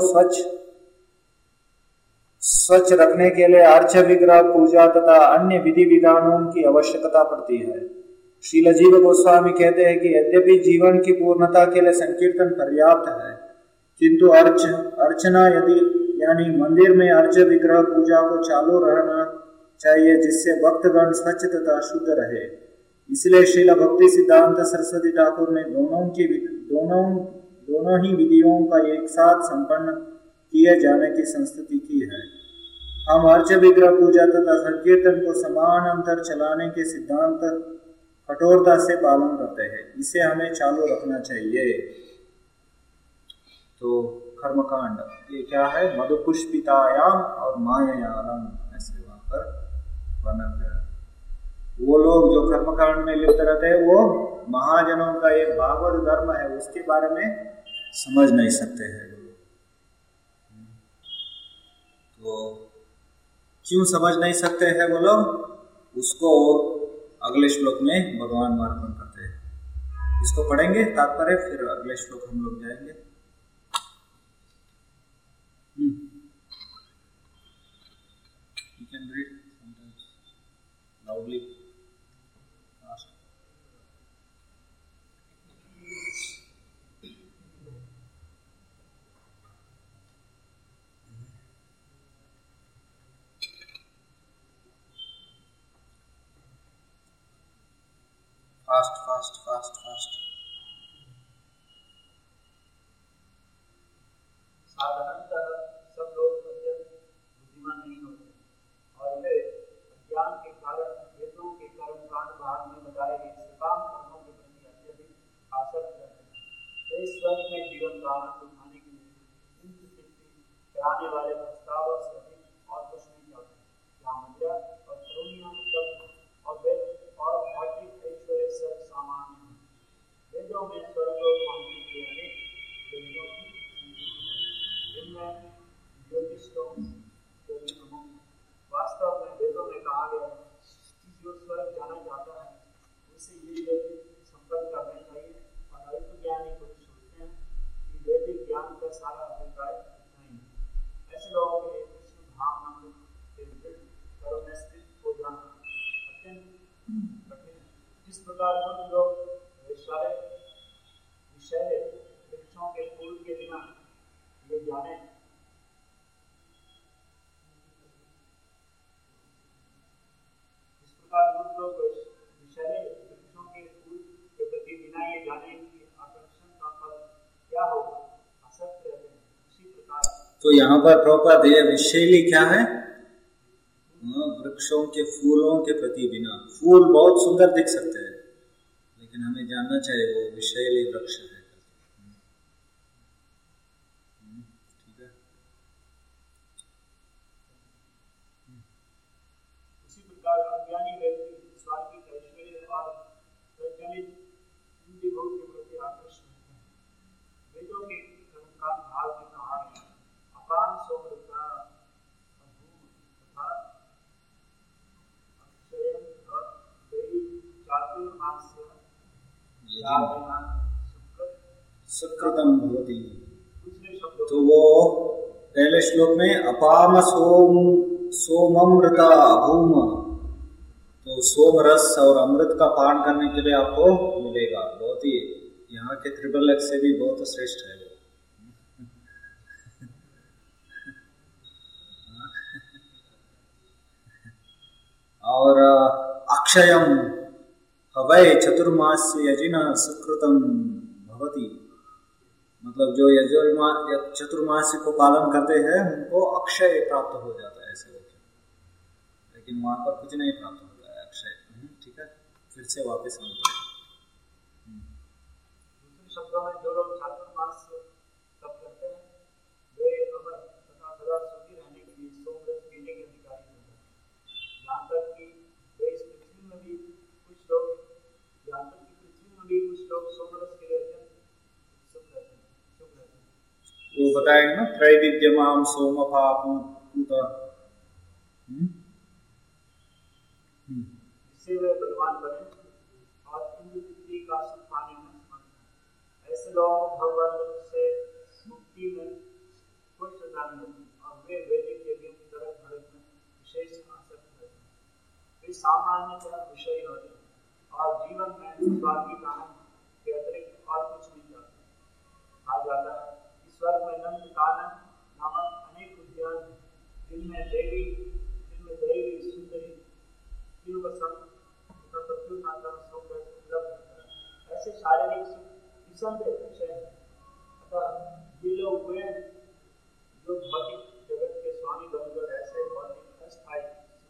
स्वच्छ रखने के लिए अर्च विग्रह पूजा तथा अन्य विधि विधानों की आवश्यकता पड़ती है। श्रील जीव गोस्वामी कहते हैं कि यद्यपि जीवन की पूर्णता के लिए संकीर्तन पर्याप्त है, किंतु अर्चना यानी मंदिर में अर्च विग्रह पूजा को चालू रहना चाहिए, जिससे भक्तगण स्वच्छ तथा शुद्ध रहे। इसलिए श्रील भक्ति सिद्धांत सरस्वती ठाकुर ने दोनों ही विधियों का एक साथ संपन्न किए जाने की संस्तुति की है। हम अर्च विग्रह पूजा तथा संकीर्तन को समानांतर चलाने के सिद्धांत कठोरता से पालन करते हैं। इसे हमें चालू रखना चाहिए। तो कर्मकांड ये क्या है? मधुपुष्पितायाम और मायायाम, ऐसे वहां पर वर्णन है। वो लोग जो कर्मकांड में लिप्त रहते हैं वो महाजनों का एक भागवत धर्म है, उसके बारे में समझ नहीं सकते हैं। तो क्यों समझ नहीं सकते हैं वो लोग? उसको अगले श्लोक में भगवान अर्पण करते हैं। इसको पढ़ेंगे तात्पर्य, फिर अगले श्लोक हम लोग जाएंगे। You can read sometimes loudly. Fast. साधारणतः सब लोग बुद्धिमान नहीं होते और वे अज्ञान के कारण वेदों के कर्मकांड भाग में बताए गए सकाम कर्मों के प्रति अत्यधिक आसक्त रहते हैं। वे स्वर्ग में जीवन का आनंद उठाने के लिए इंद्र कराने वाले प्रस्ताव से अधिक और कुछ नहीं चाहते। जहाँ मदिरा और करुणियाँ उपलब्ध और वेद और भौतिक ऐश्वर्य सब सामान्य हैं। वेदों में स्वर्गलोक पहुंचने के अनेक योजनाओं की जिनमें ज्योतिषों वास्तव में वेदों में कहा गया है कि जो स्वर्ग जाना चाहता है उसे ये यज्ञ संपन्न करना चाहिए। और अल्पज्ञानी कुछ सोचते हैं कि वैदिक ज्ञान का सारा अभिप्राय नहीं है। ऐसे लोगों के लिए कृष्ण भावना के विपरीत करुणस्थित को तो यहाँ पर प्रॉपर विषयली क्या है? वृक्षों के फूलों के प्रति बिना। फूल बहुत सुंदर दिख सकते हैं, लेकिन हमें जानना चाहिए वो विषयली वृक्ष है। ठीक है। उसी प्रकार अज्ञानी व्यक्ति स्वार्थिक ऐश्वर्य और वैज्ञानिक इंद्रिय भोग के प्रति आकर्षित होते हैं। वेदों के कर्मकांड भाग में कहा गया अपान सोमृता तथा अक्षयम चातुर्मास्य सुकृतम भवति। तो वो पहले श्लोक में अपाम सोममृता अभूम, तो सोम रस और अमृत का पान करने के लिए आपको मिलेगा। बहुत ही यहाँ के ट्रिपल एक्स से भी बहुत श्रेष्ठ है वो। और अक्षयम हवै चतुर्मास्य यजिना सुकृतम भवति, मतलब जो चतुर्मास्य को पालन करते हैं उनको अक्षय प्राप्त हो जाता है ऐसे होते, लेकिन वहां पर कुछ नहीं प्राप्त होता है अक्षय। ठीक है, फिर से वापस हम दूसरे शब्दों में जो लोग चातुर्मास्य तप करते हैं वे अमर तथा सदा सुखी रहने के लिए सोमरस पीने के अधिकारी होते हैं। यहाँ तक कि वे इस पृथ्वी में भी कुछ लोग सोमरस के लिए सुख रहते हैं। वो बताएंगे ना, त्रैविद्यमाम सोमपापूत, जिससे वे बलवान बने और इंद्रिय का सुख पाने में समर्थ हैं। ऐसे लोग भगवान से मुक्ति में कोई सजा नहीं होती और वे वैदिक यज्ञों की तरफ भरत में विशेष आसक्त रहते हैं। वे सामान्यतः विषयी होते हैं और जीवन में स्वार्थ की कारण के अतिरिक्त और कुछ नहीं चाहते। कहा जाता है कि स्वर्ग में नंद कानन नामक अनेक उद्यान जिनमें देवी सुंदरी ऐसे शारीरिक सुख निसंदेह विषय है। अतः ये लोग वे जो भौतिक जगत के स्वामी बनकर ऐसे भौतिक अस्थायी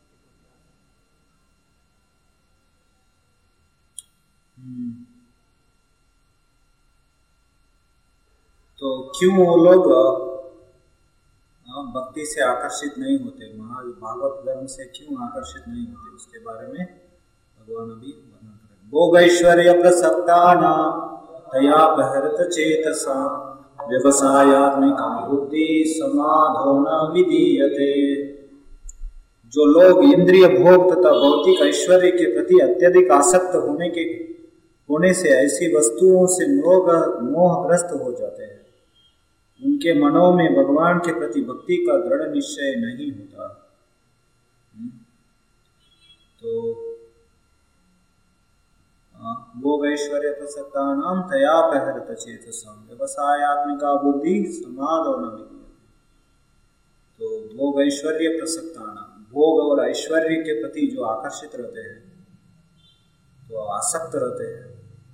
तो क्यों वो लोग भक्ति से आकर्षित नहीं होते, महाभागवत धर्म से क्यों आकर्षित नहीं होते, उसके बारे में भगवान अभी वर्णन करेंगे। भोगैश्वर्य प्रसक्तानां तया बहरत चेतसा व्यवसायात्मिका बुद्धि समाधो न विधीयते। जो लोग इंद्रिय भोग तथा भौतिक ऐश्वर्य के प्रति अत्यधिक आसक्त होने से ऐसी वस्तुओं से मोहग्रस्त हो जाते हैं, उनके मनों में भगवान के प्रति भक्ति का दृढ़ निश्चय नहीं होता। तो भोग ऐश्वर्य प्रसक्तानां तया प्रहरत चेतसा व्यवसायात्मिका बुद्धि समाधो न विधीयते। तो भोग ऐश्वर्य प्रसक्तानां, भोग और ऐश्वर्य के प्रति जो आकर्षित रहते हैं, तो आसक्त रहते हैं,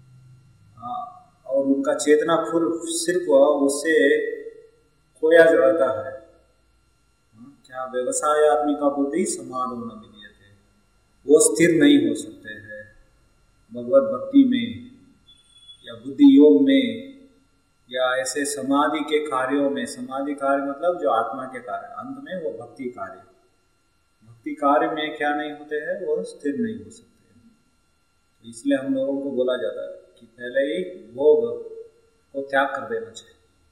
और उनका चेतना सिर्फ उससे खोया जाता है। क्या व्यवसायात्मिका बुद्धि समाधो न विधीयते, वो स्थिर नहीं हो सकते हैं भगवत भक्ति में या बुद्धि योग में या ऐसे समाधि के कार्यों में। समाधि कार्य मतलब जो आत्मा के कार्य, अंत में वो भक्ति कार्य। भक्ति कार्य में क्या नहीं होते हैं, वो स्थिर नहीं हो सकते हैं। तो इसलिए हम लोगों को बोला जाता है कि पहले ही भोग को त्याग कर देना चाहिए।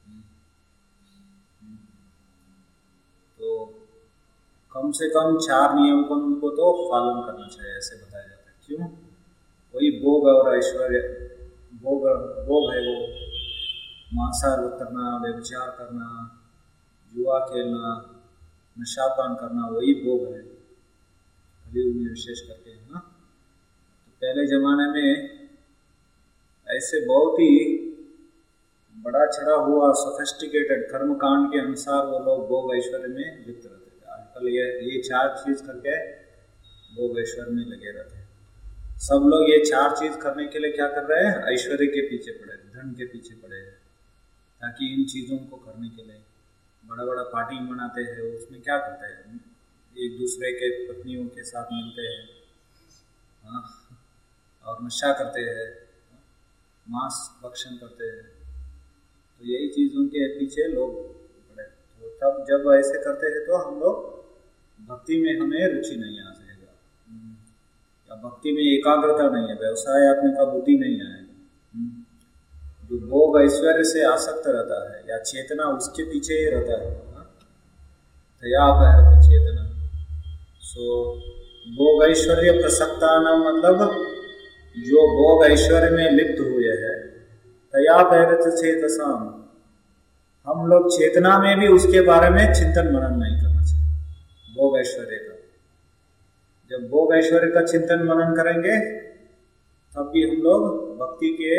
तो कम से कम 4 नियम को तो पालन करना चाहिए, ऐसे बताया जाता है। क्यों? वही भोग और ऐश्वर्य, भोग है वो मांसाहार करना, व्यभिचार करना, जुआ खेलना, नशापान करना, वही भोग है कलयुग में विशेष करके, है ना। तो पहले जमाने में ऐसे बहुत ही बड़ा चढ़ा हुआ सोफिस्टिकेटेड कर्मकांड के अनुसार वो लोग भोग ऐश्वर्य में लिप्त रहते थे। आजकल ये 4 चीज करके भोग ऐश्वर्य में लगे रहते हैं। सब लोग ये 4 चीज करने के लिए क्या कर रहे हैं, ऐश्वर्य के पीछे पड़े, धन के पीछे पड़े हैं, ताकि इन चीजों को करने के लिए बड़ा बड़ा पार्टी मनाते हैं, उसमें क्या करते हैं, एक दूसरे के पत्नियों के साथ मिलते हैं, हाँ, और नशा करते हैं, मांस भक्षण करते हैं। तो यही चीज़ उनके पीछे लोग पड़े। तो तब जब ऐसे करते हैं तो हम लोग भक्ति में हमें रुचि नहीं आ जाएगा, या भक्ति में एकाग्रता नहीं है, व्यवसाय आत्मा का बुद्धि नहीं आएगा। जो भोग ऐश्वर्य से आसक्त रहता है या चेतना उसके पीछे ही रहता है, तया अपहृत चेतना। सो भोग ऐश्वर्य प्रसक्ता नाम मतलब जो भोग ऐश्वर्य में लिप्त हुए हैं, तया अपहृत चेतसाम, हम लोग चेतना में भी उसके बारे में चिंतन मनन नहीं करना चाहिए भोग ऐश्वर्य का। जब भोग ऐश्वर्य का चिंतन मनन करेंगे तब भी हम लोग भक्ति के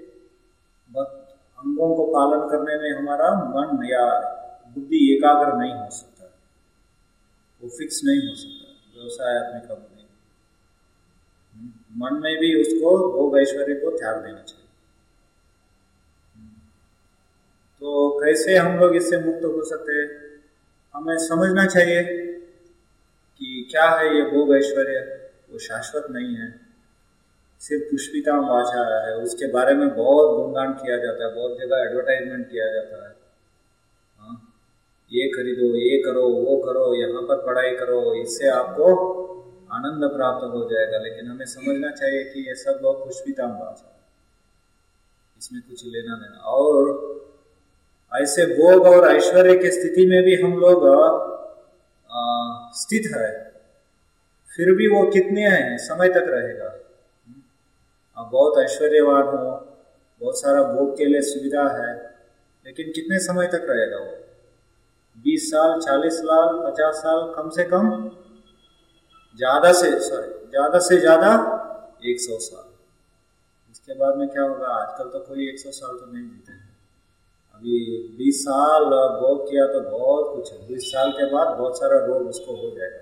अंगों को पालन करने में हमारा मन या बुद्धि एकाग्र नहीं हो सकता, वो फिक्स नहीं हो सकता। व्यवसाय आत्मिक बुद्धि मन में भी उसको भोग ऐश्वर्य को त्याग देना चाहिए। तो कैसे हम लोग इससे मुक्त हो सकते हैं? हमें समझना चाहिए कि क्या है ये भोग ऐश्वर्य, वो शाश्वत नहीं है, सिर्फ पुष्पिता वाचा है। उसके बारे में बहुत गुणगान किया जाता है, बहुत जगह एडवर्टाइजमेंट किया जाता है, हाँ, ये खरीदो, ये करो, वो करो, यहाँ पर पढ़ाई करो, इससे आपको आनंद प्राप्त हो जाएगा। लेकिन हमें समझना चाहिए कि ये सब बहुत पुष्पिता वाचा है, इसमें कुछ लेना देना। और ऐसे भोग और ऐश्वर्य की स्थिति में भी हम लोग स्थित है, फिर भी वो कितने हैं समय तक रहेगा। आप बहुत ऐश्वर्यवान हो, बहुत सारा भोग के लिए सुविधा है, लेकिन कितने समय तक रहेगा वो? 20 साल, 40 साल, 50 साल, कम से कम ज्यादा से ज्यादा 100 साल। इसके बाद में क्या होगा? आजकल तो कोई 100 साल तो नहीं जीते हैं। अभी 20 साल भोग किया तो बहुत कुछ है, 20 साल के बाद बहुत सारा रोग उसको हो जाएगा।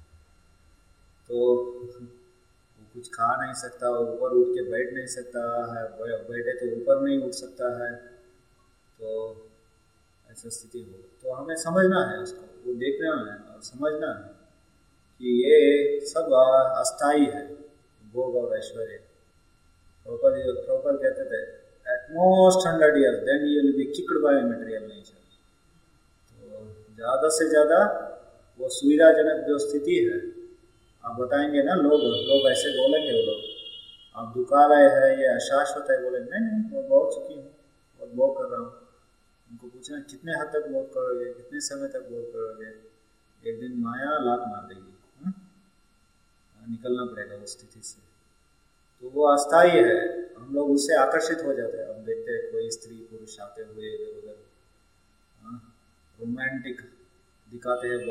तो कुछ खा नहीं सकता, ऊपर उठ के बैठ नहीं सकता है, बैठे तो ऊपर नहीं उठ सकता है, तो ऐसा स्थिति हो। तो हमें समझना है उसको, वो देखना है और समझना है कि ये सब अस्थाई है, भोग और ऐश्वर्य। प्रॉपर कहते थे at most 100 years then you will be kicked by material nature. तो ज़्यादा से ज़्यादा वो सुविधाजनक जो स्थिति है, आप बताएंगे ना, लोग ऐसे बोलेंगे, वो लोग आप दुखा रहे हैं, ये अशाश्वत है, बोलेंगे नहीं मैं बहुत सुखी हूँ, बहुत भोग कर रहा हूँ। उनको पूछना कितने हद तक भोग करोगे, कितने समय तक भोग करोगे? एक दिन माया लात मार देगी, निकलना पड़ेगा उस स्थिति से। तो वो अस्थाई है, हम लोग उससे आकर्षित हो जाते हैं। हम देखते हैं कोई स्त्री पुरुष आते हुए इधर उधर रोमांटिक दिखाते हैं,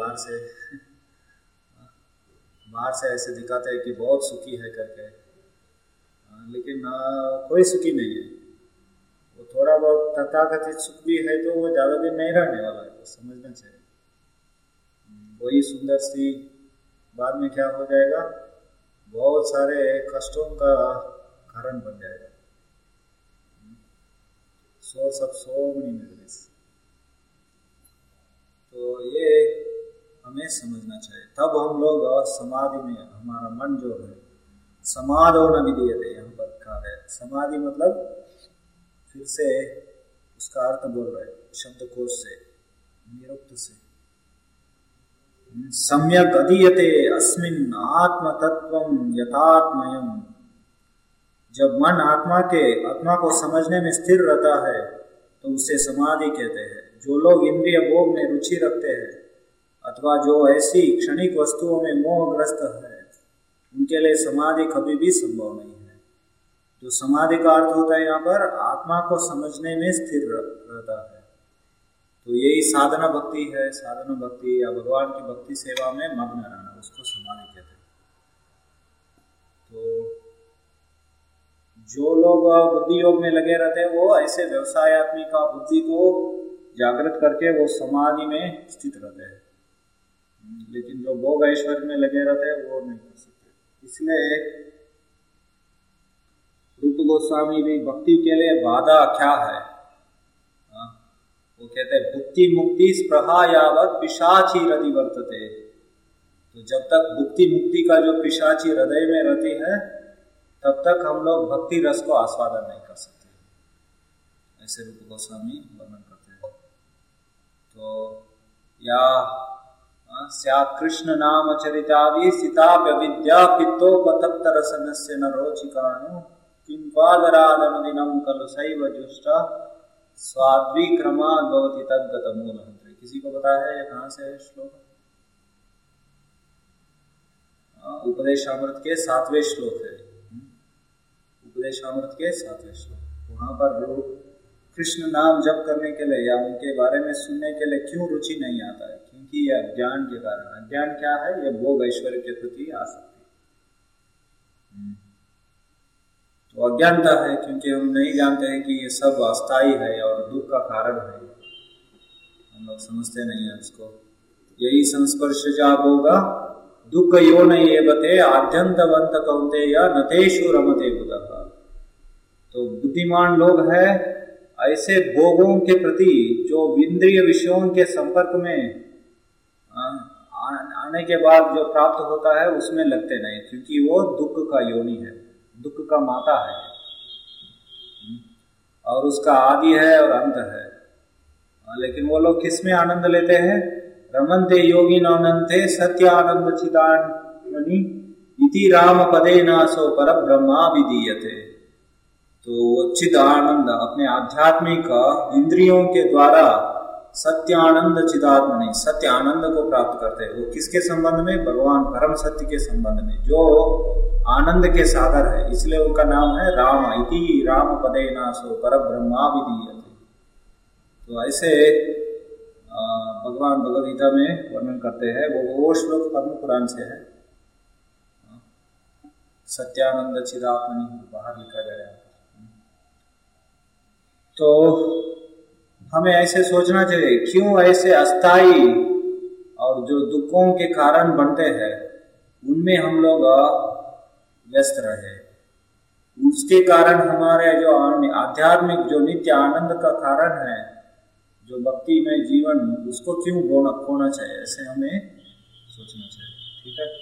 बाहर से ऐसे दिखाते हैं कि बहुत सुखी है करके, लेकिन कोई सुखी नहीं है। वो थोड़ा बहुत तथाकथित सुख भी है तो वो ज़्यादा दिन नहीं रहने वाला है, तो समझना चाहिए। वही सुंदर स्त्री बाद में क्या हो जाएगा? बहुत सारे कष्टों का कारण बन जाएगा। Source of so many miseries. तो ये हमें समझना चाहिए, तब हम लोग समाधि में, हमारा मन जो है समाधो न विधीयते, यहाँ पर कहा है समाधि मतलब, फिर से उसका अर्थ बोल रहे शब्दकोश से, निरुक्त से, सम्यक अधीयते अस्मिन् आत्म तत्वं यथात्मयम्। जब मन आत्मा को समझने में स्थिर रहता है तो उसे समाधि कहते हैं। जो लोग इंद्रिय भोग में रुचि रखते हैं अथवा जो ऐसी क्षणिक वस्तुओं में मोहग्रस्त है, उनके लिए समाधि कभी भी संभव नहीं है। जो समाधि का अर्थ होता है यहाँ पर आत्मा को समझने में स्थिर रहता है। तो यही साधना भक्ति है। साधना भक्ति या भगवान की भक्ति सेवा में मग्न रहना, उसको समाधि कहते हैं। तो जो लोग बुद्धि योग में लगे रहते हैं वो ऐसे व्यवसायत्मी का बुद्धि को जागृत करके वो समाधि में स्थित रहते हैं, लेकिन जो भोग ऐश्वर्य में लगे रहते हैं वो नहीं कर सकते। इसलिए रूप गोस्वामी भी भक्ति के लिए बाधा क्या है, वो कहते हैं भुक्ति मुक्ति स्पृहा यावत पिशाची हृदय वर्तते। तो जब तक भुक्ति मुक्ति का जो पिशाची हृदय में रहती है तब तक हम लोग भक्ति रस को आस्वादन नहीं कर सकते। ऐसे रूप गोस्वामी वर्णन करते हैं। तो या स्यात् कृष्ण नाम चरितावि सीताप्य विद्या पित्तोपतप्त रसनस्य न रोचिकानु किंवादरादनुदिनं खलु सैव जुष्टा स्वाद्विक्रमा भवति तद्गत मूलमंत्र। किसी को पता है ये कहाँ से है श्लोक? उपदेशामृत के 7वें श्लोक है। उपदेशामृत के 7वें श्लोक। वहां पर लोग कृष्ण नाम जप करने के लिए या उनके बारे में सुनने के लिए क्यों रुचि नहीं आता है? क्योंकि यह अज्ञान के कारण। अज्ञान क्या है? यह भोग ऐश्वर्य के प्रति आसक्ति। तो अज्ञानता है क्योंकि हम नहीं जानते हैं कि ये सब अस्थायी है और दुख का कारण है। हम लोग समझते नहीं है उसको। यही संस्पर्श जाप होगा दुख यो नहीं एवते आद्यंतवंत कौंतेय नतेषु रमते बुधः। तो बुद्धिमान लोग हैं ऐसे भोगों के प्रति जो इंद्रिय विषयों के संपर्क में आने के बाद जो प्राप्त होता है उसमें लगते नहीं, क्योंकि वो दुख का योनि है, दुख का माता है और उसका आदि है और अंत है। लेकिन वो लोग किसमें आनंद लेते हैं? रमन्ते योगी नौनन्ते सत्य आनंद चिदाननि इति राम पदे नासो पर ब्रह्मा विदीयते। तो चिद आनंद अपने आध्यात्मिक इंद्रियों के द्वारा सत्य आनंद चिदात्मनि सत्य आनंद को प्राप्त करते हैं। वो किसके संबंध में? भगवान परम सत्य के संबंध में जो आनंद के सागर है, इसलिए उनका नाम है राम। इति राम पदे नासो पर ब्रह्मा विदीयते। तो ऐसे भगवान भगवद गीता में वर्णन करते हैं। वो श्लोक पद्म पुराण से है। सत्यानंद चिदात्मनि बाहर लिखा गया है। तो हमें ऐसे सोचना चाहिए क्यों ऐसे अस्थाई और जो दुखों के कारण बनते हैं उनमें हम लोग व्यस्त रहे। उसके कारण हमारे जो आध्यात्मिक जो नित्य आनंद का कारण है, जो भक्ति में जीवन, उसको क्यों खोना चाहिए? ऐसे हमें सोचना चाहिए। ठीक है।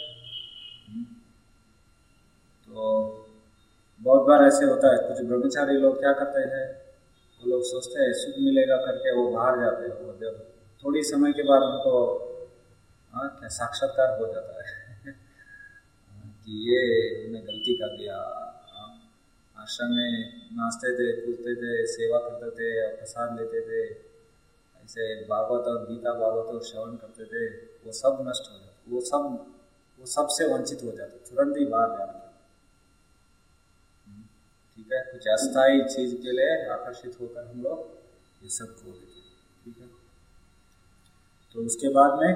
तो बहुत बार ऐसे होता है, कुछ ब्रह्मचारी लोग क्या करते हैं, वो लोग सोचते हैं सुख मिलेगा करके वो बाहर जाते हैं। वो जब थोड़ी समय के बाद उनको क्या साक्षात्कार हो जाता है कि ये उन्हें गलती कर दिया। आश्रम में नाचते थे, कूदते थे, सेवा करते थे, प्रसाद लेते थे, ऐसे भागवत और गीता भागवत और श्रवण करते थे, वो सब नष्ट हो जाता, वो सबसे वंचित हो जाते, तुरंत ही बाहर जाते। ठीक है। कुछ अस्थायी चीज के लिए आकर्षित होकर हम लोग ये सब खो देते। ठीक है। तो उसके बाद में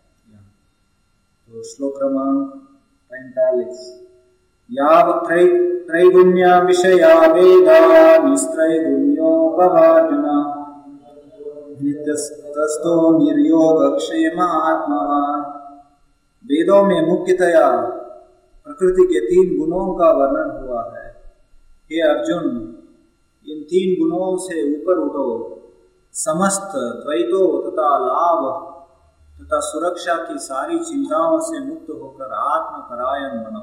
तो श्लोक क्रमांक 45 याव त्रैगुण्य विषया वेदा निस्त्रैगुण्यो भवार्जुन नित्यस्तस्तो निर्योगक्षेम आत्मवान। वेदों में मुख्यतया प्रकृति के 3 गुणों का वर्णन हुआ है। हे अर्जुन, इन 3 गुणों से ऊपर उठो, समस्त द्वैतों तथा लाभ तथा सुरक्षा की सारी चिंताओं से मुक्त होकर आत्मपरायण बनो।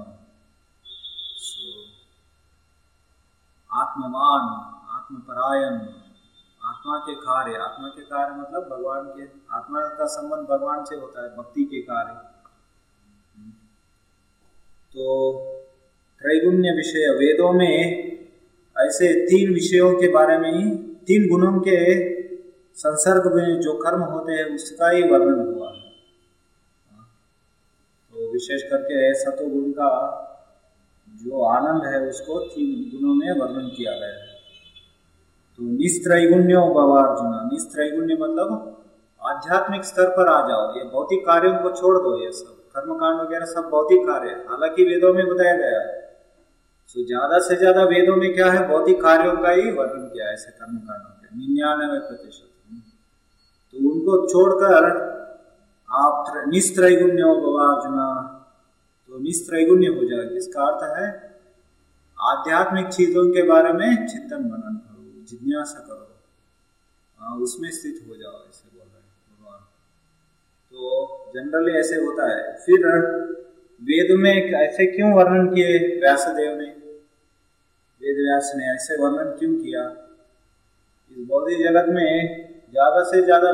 आत्मवान, आत्मपरायण, आत्मा के कार्य मतलब भगवान के, आत्मा का संबंध भगवान से होता है, भक्ति के कार्य। तो त्रैगुण्य विषय, वेदों में ऐसे 3 विषयों के बारे में ही, 3 गुणों के संसर्ग में जो कर्म होते हैं उसका ही वर्णन हुआ है। तो विशेष करके सतोगुण का जो आनंद है उसको 3 गुणों में वर्णन किया गया है। तो निस्त्रैगुण्यो भवार्जुन, निस्त्रैगुण्य मतलब आध्यात्मिक स्तर पर आ जाओ, ये भौतिक कार्यों को छोड़ दो। ये सब कर्मकांड वगैरह सब भौतिक कार्य है, हालांकि वेदों में बताया गया है। तो ज्यादा से ज्यादा वेदों में क्या है, भौतिक कार्यों का ही वर्णन किया है, ऐसे कर्मकांडों के 99%। तो उनको छोड़कर आप निस्त्रैगुण्यो भवार्जुन, तो निस्त्रैगुण्य हो जाए, जिसका अर्थ है आध्यात्मिक चीजों के बारे में चिंतन मनन करो, जिज्ञासा करो उसमें स्थित हो जाओ, ऐसे बोल रहे हैं भगवान। तो जनरली ऐसे होता है। फिर वेद में ऐसे क्यों वर्णन किए व्यासदेव ने, वेद व्यास ने ऐसे वर्णन क्यों किया? इस भौतिक जगत में ज्यादा से ज्यादा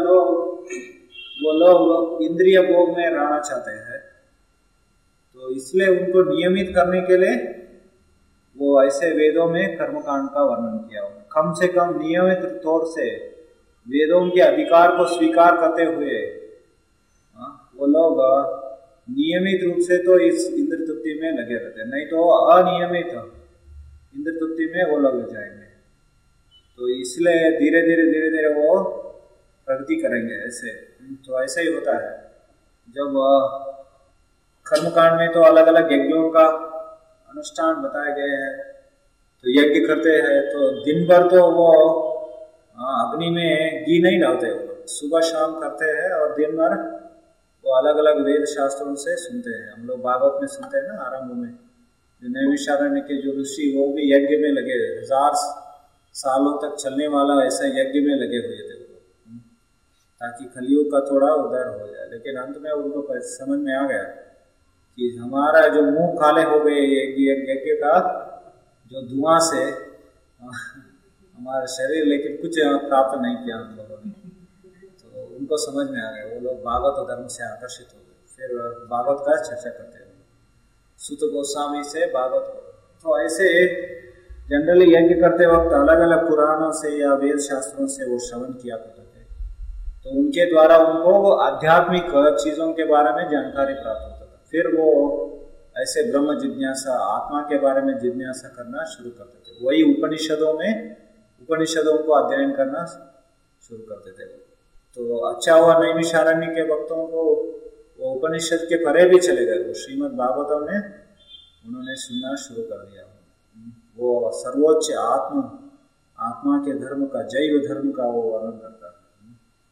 लोग इंद्रिय भोग में रहना चाहते हैं, तो इसलिए उनको नियमित करने के लिए वो ऐसे वेदों में कर्मकांड का वर्णन किया। कम से कम नियमित तौर से वेदों के अधिकार को स्वीकार करते हुए वो लोग नियमित रूप से तो इस इंद्र तृप्ति में लगे रहते हैं, नहीं तो अनियमित इंद्र तृप्ति में वो लग जाएंगे। तो इसलिए धीरे धीरे वो प्रगति करेंगे ऐसे। तो ऐसा ही होता है। जब कर्मकांड में तो अलग अलग यज्ञों का अनुष्ठान बताए गए हैं, तो यज्ञ करते हैं तो दिन भर तो वो अग्नि में घी नहीं डालते, वो सुबह शाम करते हैं और दिन भर वो अलग अलग वेद शास्त्रों से सुनते हैं। हम लोग भागवत में सुनते हैं ना, आरंभ में जो नैमिषारण्य के जो ऋषि वो भी यज्ञ में लगे, 1000 सालों तक चलने वाला ऐसा यज्ञ में लगे हुए थे ताकि कलियुग का थोड़ा उद्धार हो जाए। लेकिन अंत में उनको समझ में आ गया कि हमारा जो मुंह काले हो गए यज्ञ का जो धुआं से हमारा शरीर, लेकिन कुछ प्राप्त नहीं किया हम लोगों ने। तो उनको समझ में आ गया, वो लोग भागवत धर्म से आकर्षित हो गए। फिर भागवत का चर्चा करते हैं, सुत गोस्वामी से भागवत को। तो ऐसे जनरली यज्ञ करते वक्त अलग अलग पुराणों से या वेद शास्त्रों से वो श्रवण किया करते थे, तो उनके द्वारा उनको आध्यात्मिक चीजों के बारे में जानकारी प्राप्त होता था। फिर वो ऐसे ब्रह्म जिज्ञासा, आत्मा के बारे में जिज्ञासा करना शुरू करते थे। वही उपनिषदों को अध्ययन करना शुरू करते थे। तो अच्छा हुआ नैमिषारण्य के भक्तों को वो उपनिषद के परे भी चले गए, वो श्रीमद् भागवतम में उन्होंने सुनना शुरू कर दिया। वो सर्वोच्च आत्मा के धर्म का, जैव धर्म का वो वर्णन करता है।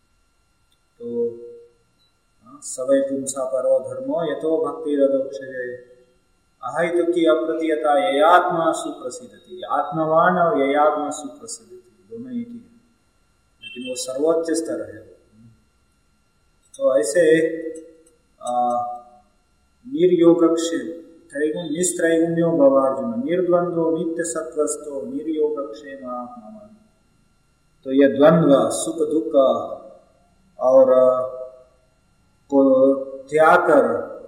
तो सवै पुंसा परो धर्मो यतो भक्ति रदोक्षये अहितु की अप्रतियता ययात्मा सुप्रसिद्धति। आत्मवान और ययात्मा सुप्रसिद्धति दोनों एक ही है, लेकिन वो सर्वोच्च स्तर है। तो ऐसे निर्योगक्षेम त्रैगुण निस्त्रैगुण्यो भवार्जुन निर्द्वंद्वो नित्य सत्वस्थो निर्योगक्षेम आत्मा। तो ये द्वंद्व, सुख दुख और को त्याग कर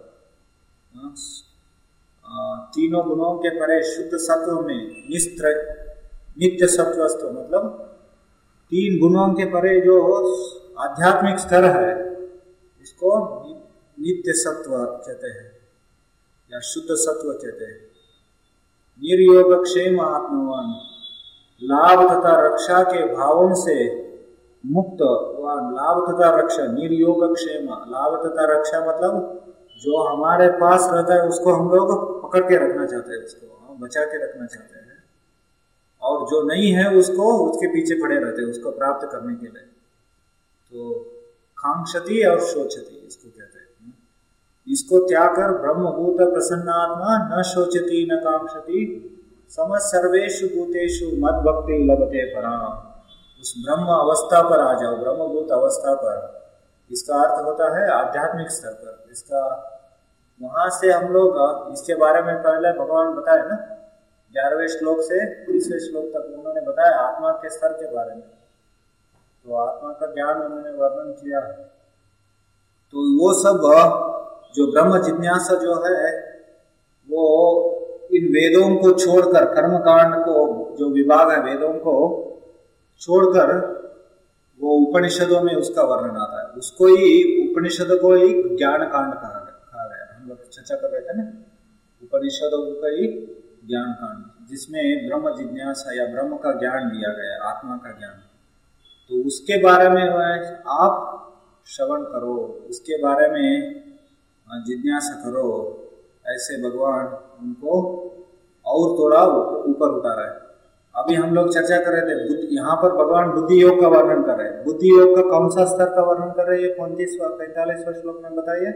तीनों गुणों के परे शुद्ध सत्व में नित्य सत्वस्थो, मतलब 3 गुणों के परे जो आध्यात्मिक स्तर है इसको नित्य सत्व कहते हैं या शुद्ध सत्व कहते हैं। निर्योगक्षेम आत्मवान, लाभ तथा रक्षा के भावों से मुक्त। लाभ तथा रक्षा, निर्योगक्षेम, लाभ तथा रक्षा मतलब जो हमारे पास रहता है उसको हम लोग पकड़ के रखना चाहते हैं, उसको बचा के रखना चाहते हैं, और जो नहीं है उसको उसके पीछे पड़े रहते हैं उसको प्राप्त करने के लिए। तो कांक्षति और शोचति इसको कहते हैं। इसको त्याग कर ब्रह्मभूत प्रसन्नात्मा न शोचति न कांक्षति सम सर्वेषु भूतेषु मद भक्ति लभते पराम। उस ब्रह्म अवस्था पर आ जाओ, ब्रह्मभूत अवस्था पर। इसका अर्थ होता है आध्यात्मिक स्तर पर। इसका वहां से हम लोग इसके बारे में पहले भगवान बताए ना, 11वें श्लोक से 30वें श्लोक तक उन्होंने बताया आत्मा के स्तर के बारे में। तो आत्मा का ज्ञान उन्होंने वर्णन किया है। तो वो सब जो ब्रह्म जिज्ञासा जो है वो इन वेदों को छोड़कर, कर्मकांड को जो विभाग है वेदों को छोड़कर वो उपनिषदों में उसका वर्णन आता है। उसको ही उपनिषद को ही ज्ञान कांड कहा गया। हम लोग चर्चा कर रहे थे ना, उपनिषदों का ही ज्ञान कांड, जिसमें ब्रह्म जिज्ञासा या ब्रह्म का ज्ञान दिया गया, आत्मा का ज्ञान। तो उसके बारे में आप श्रवण करो, उसके बारे में जिज्ञासा करो। ऐसे भगवान उनको और थोड़ा ऊपर उठा रहे हैं। अभी हम लोग चर्चा कर रहे थे, यहाँ पर भगवान बुद्धि योग का वर्णन कर रहे हैं। बुद्धि योग का कौन सा स्तर का वर्णन कर रहे हैं? 45वां श्लोक में बताइए।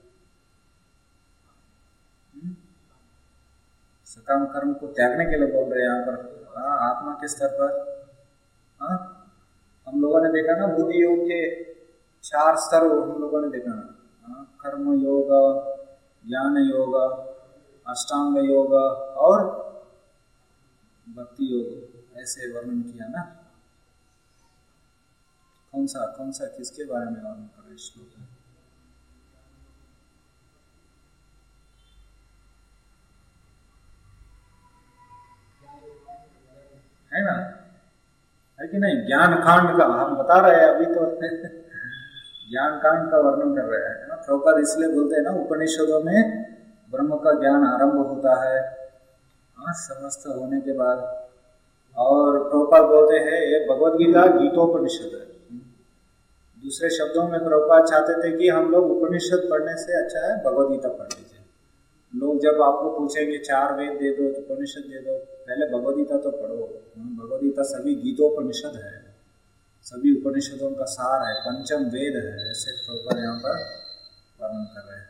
सकाम कर्म को त्यागने के लिए बोल रहे हैं यहाँ पर, आत्मा के स्तर पर। हम लोगों ने देखा ना बुद्धि योग के 4 स्तर हम लोगों ने देखा ना, कर्म योग, ज्ञान योग, अष्टांग योग और भक्ति योग, ऐसे वर्णन किया ना। कौन सा किसके बारे में वर्णन कर रहे श्लोक में? है ना, है कि नहीं? ज्ञान कांड का हम बता रहे हैं अभी तो ज्ञान कांड का वर्णन कर रहे हैं ना। प्रभुपाद इसलिए बोलते हैं ना, उपनिषदों में ब्रह्म का ज्ञान आरंभ होता है समस्त होने के बाद। और प्रभुपाद बोलते हैं ये भगवद गीता गीतोपनिषद है। दूसरे शब्दों में प्रभुपाद चाहते थे कि हम लोग उपनिषद पढ़ने से अच्छा है भगवद गीता पढ़ लीजिए। लोग जब आपको पूछेंगे 4 वेद दे दो, उपनिषद दे दो, पहले भगवद गीता तो पढ़ो। भगवद गीता सभी गीतोपनिषद है, सभी उपनिषदों का सार है, पंचम वेद है, ऐसे प्रभुपाद यहाँ पर वर्णन कर रहे हैं।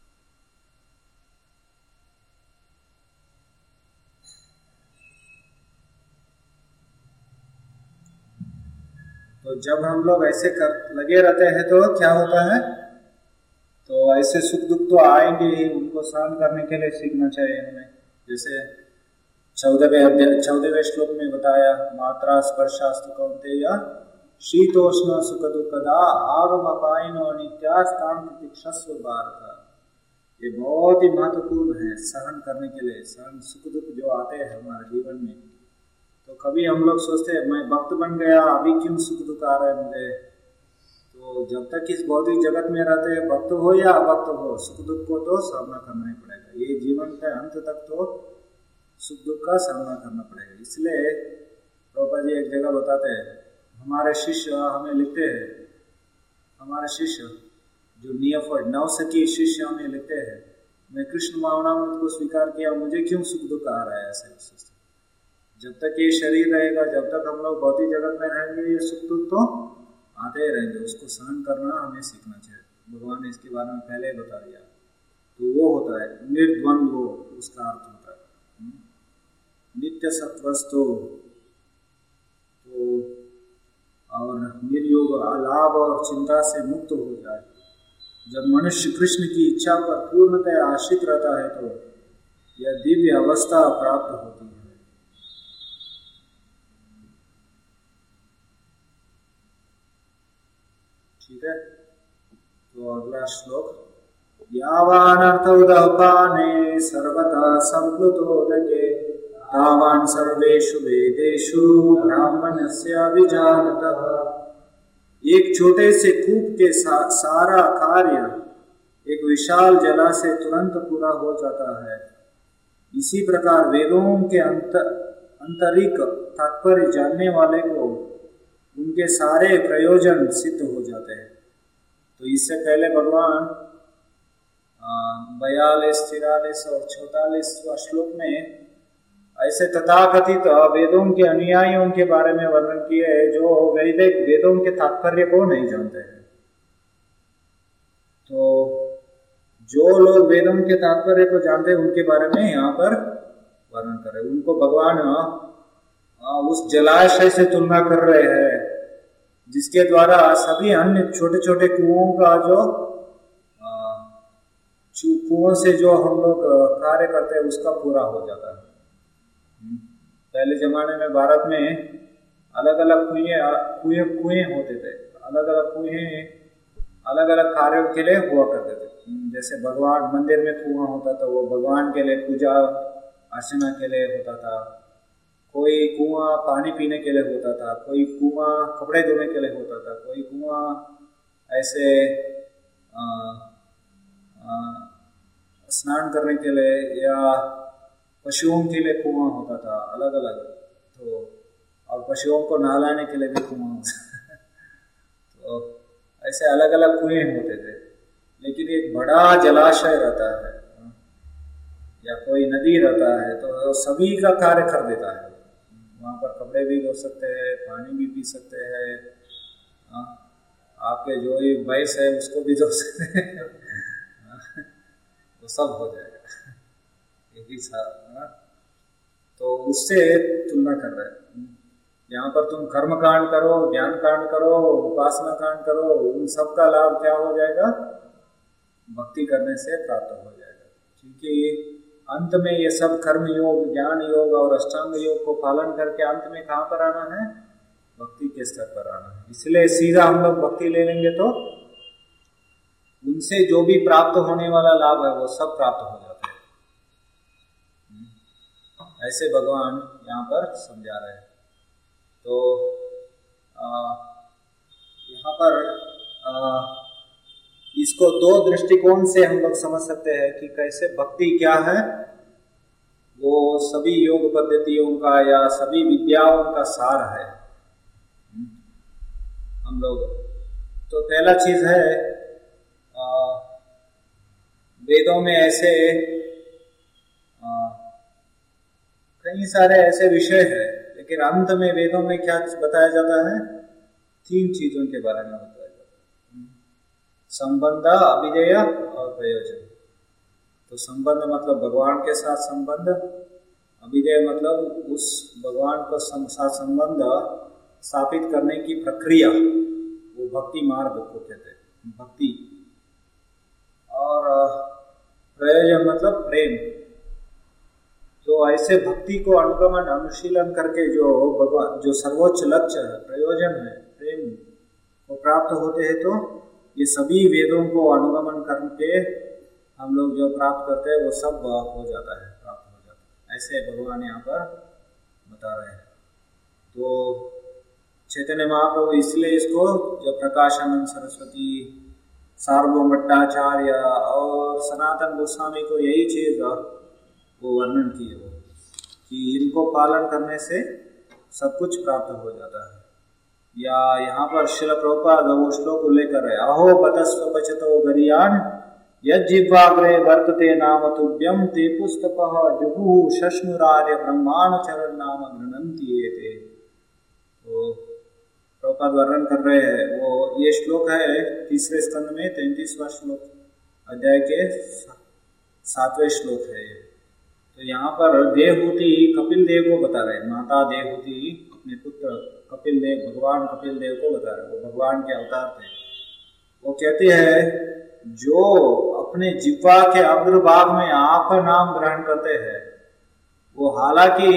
तो जब हम लोग ऐसे लगे रहते हैं तो क्या होता है, तो ऐसे सुख दुख तो आएंगे ही, उनको सहन करने के लिए सीखना चाहिए हमें। जैसे 14वें श्लोक में बताया, मात्रा स्पर्शास्तु कौन्तेय शीतोष्ण सुख दुखदा आगमपायिनो नित्यास्तां तितिक्षस्व भारत। ये बहुत ही महत्वपूर्ण है सहन करने के लिए। सहन सुख दुख जो आते हैं हमारे जीवन में, तो कभी हम लोग सोचते हैं मैं भक्त बन गया, अभी क्यों सुख दुख आ रहा है मुझे। तो जब तक इस भौतिक जगत में रहते हैं, भक्त हो या अभक्त हो, सुख दुख को तो सामना करना ही पड़ेगा। ये जीवन के अंत तक तो सुख दुख का सामना करना पड़ेगा। इसलिए प्रभुपाद जी एक जगह बताते हैं, हमारे शिष्य हमें लिखते हैं, हमारे शिष्य जो नियफर्ड नवसखी शिष्य हमें लिखते हैं, मैं कृष्ण भावनामृत को स्वीकार किया, मुझे क्यों सुख दुख आ रहा है ऐसे सोचते। जब तक ये शरीर रहेगा, जब तक हम लोग भौतिक जगत में रहेंगे, ये सुख दुख तो आते ही रहेंगे। उसको सहन करना हमें सीखना चाहिए। भगवान ने इसके बारे में पहले ही बता दिया। तो वो होता है निर्द्वंद्व, उसका अर्थ होता है नित्य सत्वस्तु, तो और निर्योग लाभ और चिंता से मुक्त हो जाए। जब मनुष्य कृष्ण की इच्छा पर पूर्णतः आश्रित रहता है तो यह दिव्य अवस्था प्राप्त होती है। ठीक है, तो अगला श्लोक, यावानर्थ उदपाने सर्वथा संप्लुतोदके तावान सर्वेषु वेदेषु ब्राह्मणस्य अभिजानतः। एक छोटे से कूप के सारा कार्य एक विशाल जला से तुरंत पूरा हो जाता है। इसी प्रकार वेदों के आंतरिक तात्पर्य जानने वाले को उनके सारे प्रयोजन सिद्ध हो जाते हैं। तो इससे पहले भगवान 42, 43 और 44 श्लोक में ऐसे तथाकथित वेदों के अनुयायियों के बारे में वर्णन किए है जो वैदिक वेदों के तात्पर्य को नहीं जानते हैं। तो जो लोग वेदों के तात्पर्य को जानते हैं उनके बारे में यहाँ पर वर्णन कर रहे हैं। उनको भगवान उस जलाशय से तुलना कर रहे हैं जिसके द्वारा सभी अन्य छोटे छोटे कुओं का जो कुओं से जो हम लोग कार्य करते हैं उसका पूरा हो जाता है। पहले जमाने में भारत में अलग अलग कुएं होते थे, अलग अलग कुएं अलग अलग कार्यों के लिए हुआ करते थे। जैसे भगवान मंदिर में कुआं होता था, वो भगवान के लिए पूजा अर्चना के लिए होता था। कोई कुआं पानी पीने के लिए होता था, कोई कुआं कपड़े धोने के लिए होता था, कोई कुआं ऐसे स्नान करने के लिए या पशुओं के लिए कुआं होता था अलग अलग। तो और पशुओं को नहलाने के लिए भी कुआं होता तो ऐसे अलग अलग कुएं होते थे। लेकिन एक बड़ा जलाशय रहता है या कोई नदी रहता है तो सभी का कार्य कर देता है। वहाँ पर कपड़े भी धो सकते हैं, पानी भी पी सकते हैं, आपके जो ये भैंस है उसको भी धो सकते हैं तो सब हो जाएगा एक ही साथ। तो उससे तुलना कर रहे हैं। यहाँ पर तुम कर्म कांड करो, ज्ञान कांड करो, उपासना कांड करो, उन सब का लाभ क्या हो जाएगा? भक्ति करने से प्राप्त हो जाएगा। क्योंकि अंत में ये सब कर्म योग, ज्ञान योग और अष्टांग योग को पालन करके अंत में कहाँ पर आना है? भक्ति के स्तर पर आना है। इसलिए सीधा हम लोग भक्ति ले लेंगे तो उनसे जो भी प्राप्त होने वाला लाभ है वो सब प्राप्त हो जाता है। ऐसे भगवान यहाँ पर समझा रहे हैं। तो यहाँ पर इसको दो दृष्टिकोण से हम लोग समझ सकते हैं कि कैसे भक्ति क्या है, वो सभी योग पद्धतियों का या सभी विद्याओं का सार है। हम लोग तो पहला चीज है, वेदों में ऐसे कई सारे ऐसे विषय हैं, लेकिन अंत में वेदों में क्या बताया जाता है? 3 चीजों के बारे में बताया जाता है, संबंध, अभिधेय और प्रयोजन। तो संबंध मतलब भगवान के साथ संबंध, अभिधेय मतलब उस भगवान को साथ संबंध स्थापित करने की प्रक्रिया, वो भक्ति मार्ग को कहते हैं, भक्ति। और प्रयोजन मतलब प्रेम। तो ऐसे भक्ति को अनुगमन अनुशीलन करके जो भगवान, जो सर्वोच्च लक्ष्य है, प्रयोजन है, प्रेम को प्राप्त होते हैं, तो ये सभी वेदों को अनुगमन करके हम लोग जो प्राप्त करते हैं वो सब हो जाता है, प्राप्त हो जाता है। ऐसे भगवान यहाँ पर बता रहे हैं। तो चैतन्य महाप्रभु इसलिए इसको जो प्रकाशानंद सरस्वती, सार्वभौम भट्टाचार्य और सनातन गोस्वामी को यही चीज वो वर्णन किए हो कि इनको पालन करने से सब कुछ प्राप्त हो जाता है। या यहाँ पर श्रील प्रभुपाद वो श्लोक उल्लेख कर रहे हैं, अहो बतस्व बचतो गरियान यज्जिह्वाग्रे वर्तते नाम तुभ्यम ते पुस्तकः जुहुः शश्नुरार्य ब्रह्मानुचरण नाम गृह्णन्ति एते। तो प्रभुपाद वर्णन कर रहे हैं, वो ये श्लोक है 3रे स्कंद में 33वां श्लोक, अध्याय के 7वें श्लोक है ये। तो यहाँ पर देवहूति कपिल देव को बता रहे हैं, माता देवहूति अपने पुत्र कपिल देव, भगवान कपिल देव को बता रहे हैं, वो भगवान के अवतार थे। वो कहते हैं जो अपने जिह्वा के अग्रभाग में आप नाम ग्रहण करते हैं, वो हालांकि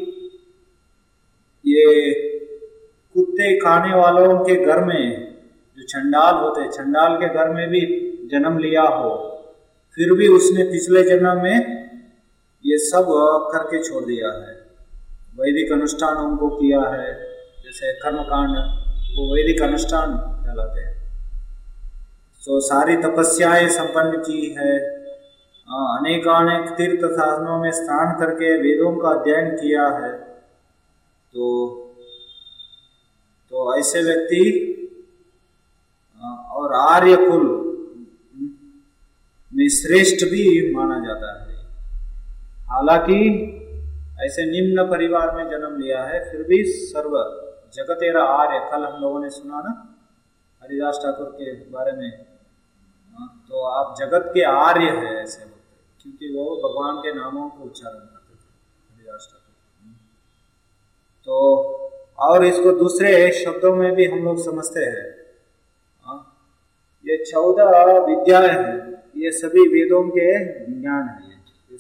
ये कुत्ते खाने वालों के घर में जो चंडाल होते, चंडाल के घर में भी जन्म लिया हो, फिर भी उसने पिछले जन्म में ये सब करके छोड़ दिया है, वैदिक अनुष्ठानों को किया है, जैसे कर्मकांड, वो वैदिक अनुष्ठान कहलाते हैं। तो सारी तपस्याएं संपन्न की है, अनेकानेक तीर्थ साधनों में स्नान करके वेदों का अध्ययन किया है। तो ऐसे व्यक्ति और आर्य कुल में श्रेष्ठ भी माना जाता है। हालांकि ऐसे निम्न परिवार में जन्म लिया है, फिर भी सर्व जगतेरा आर्य, कल हम लोगों ने सुना ना हरिदास ठाकुर के बारे में, तो आप जगत के आर्य है ऐसे होते, क्योंकि वो भगवान के नामों को उच्चारण करते थे हरिदास ठाकुर। तो और इसको दूसरे शब्दों में भी हम लोग समझते हैं, ये 14 विद्याएं हैं, ये सभी वेदों के ज्ञान है, ये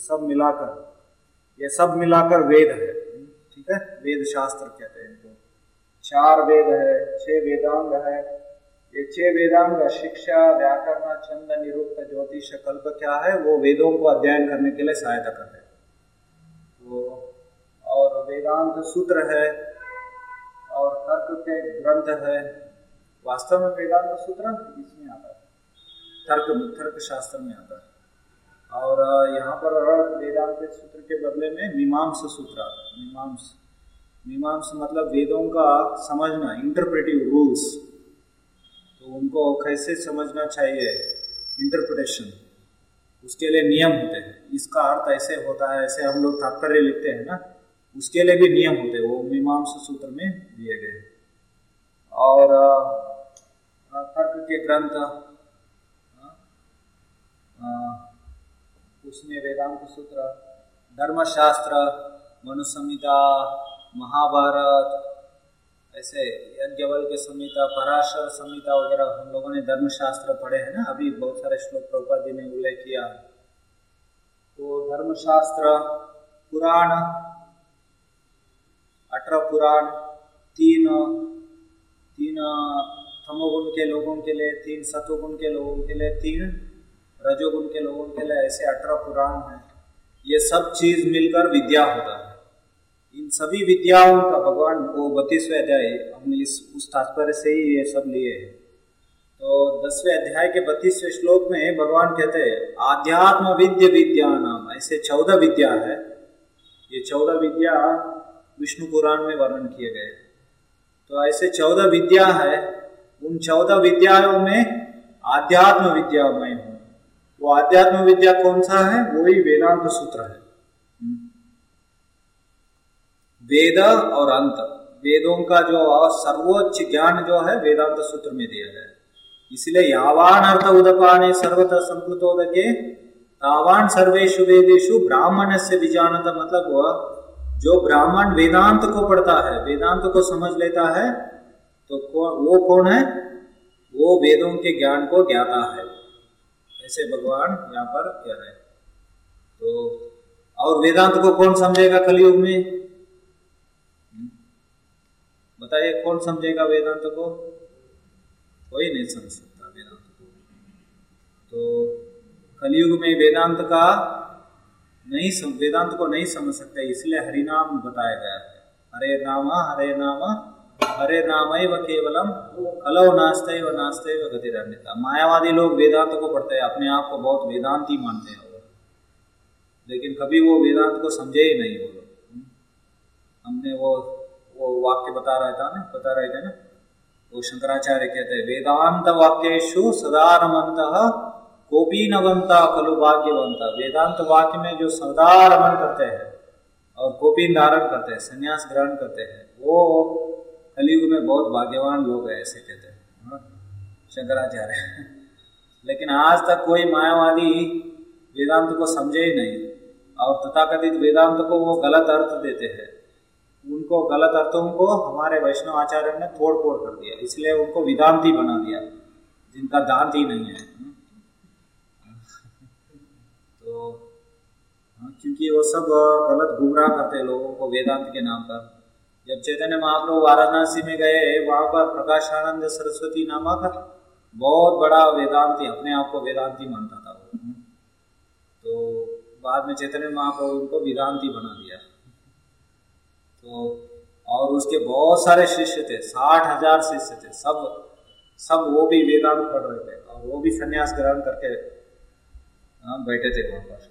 सब मिलाकर वेद है, ठीक है, वेद शास्त्र कहते हैं इनको। 4 वेद है, 6 वेदांग है। ये 6 वेदांग शिक्षा, व्याकरण, छंद, निरुक्त, ज्योतिष, कल्प क्या है, वो वेदों को अध्ययन करने के लिए सहायता करते हैं। तो और वेदांत सूत्र है और तर्क के ग्रंथ है। वास्तव में वेदांत सूत्र इसमें आता है, तर्क शास्त्र में आता है। और यहाँ पर वेदांत सूत्र के बदले में मीमांसा सूत्र आता है। मीमांसा मतलब वेदों का समझना, इंटरप्रेटिव रूल्स, तो उनको कैसे समझना चाहिए, इंटरप्रिटेशन, उसके लिए नियम होते हैं। इसका अर्थ ऐसे होता है, ऐसे हम लोग तात्पर्य लिखते हैं ना, उसके लिए भी नियम होते हैं, वो मीमांसा सूत्र में दिए गए। और तर्क के ग्रंथ, उसमें वेदांत सूत्र, धर्मशास्त्र, मनुसंहिता, महाभारत, ऐसे याज्ञवल्क्य संहिता, पराशर संहिता वगैरह हम लोगों ने धर्मशास्त्र पढ़े हैं ना, अभी बहुत सारे श्लोक प्रभुपाद जी ने उल्लेख किया। तो धर्मशास्त्र पुराण, 18 पुराण, तीन तमोगुण के लोगों के लिए, 3 सतोगुण के लोगों के लिए, 3 रजोगुण के लोगों के लिए, ऐसे 18 पुराण हैं। ये सब चीज मिलकर विद्या होता है। इन सभी विद्याओं का भगवान को 32वें अध्याय हमने उस तात्पर्य से ही ये सब लिए हैं। तो 10वें अध्याय के 32वें श्लोक में भगवान कहते हैं आध्यात्म विद्या विद्या नाम, ऐसे 14 विद्या है। ये 14 विद्या विष्णु पुराण में वर्णन किए गए। तो ऐसे 14 विद्या है, उन 14 विद्याओं में आध्यात्म विद्या मैं हूँ। वो आध्यात्म विद्या कौन सा है? वही वेदांत सूत्र है। वेद और अंत, वेदों का जो सर्वोच्च ज्ञान जो है वेदांत सूत्र में दिया गया है। इसलिए यावान अर्थ उदपाने सर्वतः संकृतोदके तावान सर्वेषु वेदेषु ब्राह्मण से विजानत, मतलब वह जो ब्राह्मण वेदांत को पढ़ता है, वेदांत को समझ लेता है, तो वो कौन है? वो वेदों के ज्ञान को ज्ञाता है, ऐसे भगवान यहाँ पर कह रहे हैं। तो और वेदांत को कौन समझेगा कलयुग में? बताइए, कौन समझेगा वेदांत को? कोई नहीं समझ सकता वेदांत को। तो कलयुग में वेदांत को नहीं समझ सकते, इसलिए हरिनाम बताया गया है। हरे नामैव केवलम कलौ नास्तेव नास्तेव गतिरन्यथा। मायावादी लोग वेदांत को पढ़ते हैं, अपने आप को बहुत वेदांती मानते हैं, लेकिन कभी वो वेदांत को समझे ही नहीं। वो लोग, हमने वो वाक्य बता रहे थे ना, वो शंकराचार्य कहते हैं वेदांत वाक्येषु सदा रमन्तः कोपी नवंता खलु भाग्यवंता। वेदांत वाक्य में जो सदा रमन करते हैं और कोपी धारण करते हैं, संन्यास ग्रहण करते हैं, वो कलयुग में बहुत भाग्यवान लोग हैं, ऐसे कहते हैं शंकराचार्य। लेकिन आज तक कोई मायावादी वेदांत को समझे ही नहीं, और तथाकथित वेदांत को वो गलत अर्थ देते हैं। उनको गलत अर्थों को हमारे वैष्णव आचार्यों ने तोड़ फोड़ कर दिया, इसलिए उनको वेदांती बना दिया, जिनका दांत ही नहीं है। तो क्योंकि वो सब गलत गुमराह करते हैं लोगों को वेदांत के नाम पर। जब चैतन्य महाप्रभु वाराणसी में गए, वहां पर प्रकाशानंद सरस्वती नामक बहुत बड़ा वेदांती, अपने आप को वेदांती मानता था वो। तो बाद में चैतन्य महाप्रभु उनको वेदांती बना दिया। तो और उसके बहुत सारे शिष्य थे, 60,000 शिष्य थे, सब वो भी वेदांत पढ़ रहे थे, और वो भी संन्यास ग्रहण करके बैठे थे वहां पर।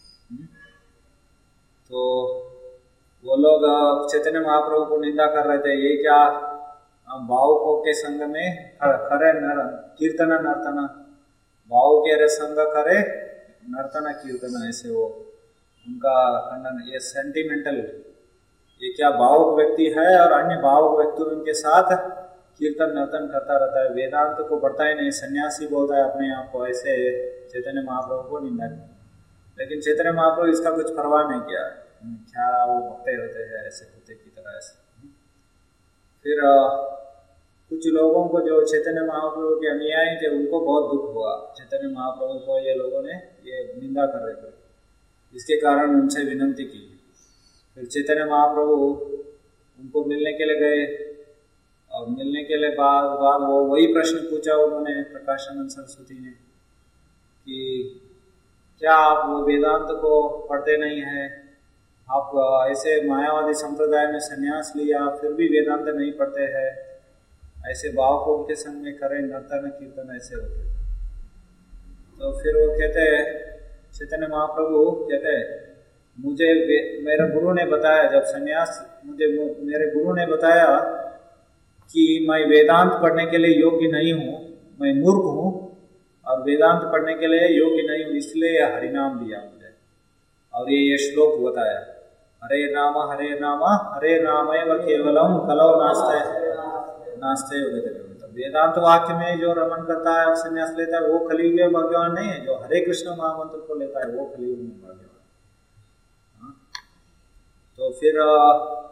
तो वो लोग चैतन्य महाप्रभु को निंदा कर रहे थे, ये क्या भावुकों के संग में करे कीर्तन नर्तन, भाव के संग करे नर्तन कीर्तन, ऐसे वो उनका खंडन। ये सेंटिमेंटल, ये क्या भावुक व्यक्ति है और अन्य भावुक व्यक्तियों के साथ कीर्तन नर्तन करता रहता है, वेदांत को पढ़ता ही नहीं, सन्यासी बोलता है अपने आप को, ऐसे चैतन्य महाप्रभु को निंदा की। लेकिन चैतन्य महाप्रभु इसका कुछ परवाह नहीं किया, क्या वो भक्ते होते हैं ऐसे कुत्ते की तरह ऐसे। फिर कुछ लोगों को जो चैतन्य महाप्रभु के अनुयायी थे, उनको बहुत दुख हुआ, चैतन्य महाप्रभु को ये लोगों ने ये निंदा कर रहे थे, इसके कारण उनसे विनती की। फिर चैतन्य महाप्रभु उनको मिलने के लिए गए, और मिलने के लिए बाद वो वही प्रश्न पूछा उन्होंने, प्रकाशानंद सरस्वती ने, कि क्या आप वो वेदांत को पढ़ते नहीं हैं? आप ऐसे मायावादी संप्रदाय में संन्यास लिया, फिर भी वेदांत नहीं पढ़ते हैं, ऐसे भाव को उनके संग में करें नर्तन कीर्तन ऐसे होते। तो फिर वो कहते हैं, चैतन्य महाप्रभु कहते हैं, मुझे मेरे गुरु ने बताया, जब संन्यास मेरे गुरु ने बताया कि मैं वेदांत पढ़ने के लिए योग्य नहीं हूँ, मैं मूर्ख हूँ और वेदांत पढ़ने के लिए योग्य नहीं हूँ, इसलिए हरिनाम दिया मुझे। और ये श्लोक बताया, हरे नाम हरे नामैव केवलम कलौ नास्ते। वेदांत वाक्य में जो रमन करता है और संन्यास लेता है, वो कलयुग में भाग्यवान नहीं है। जो हरे कृष्ण महामंत्र को लेता है, वो कलयुग में भाग्यवान। तो फिर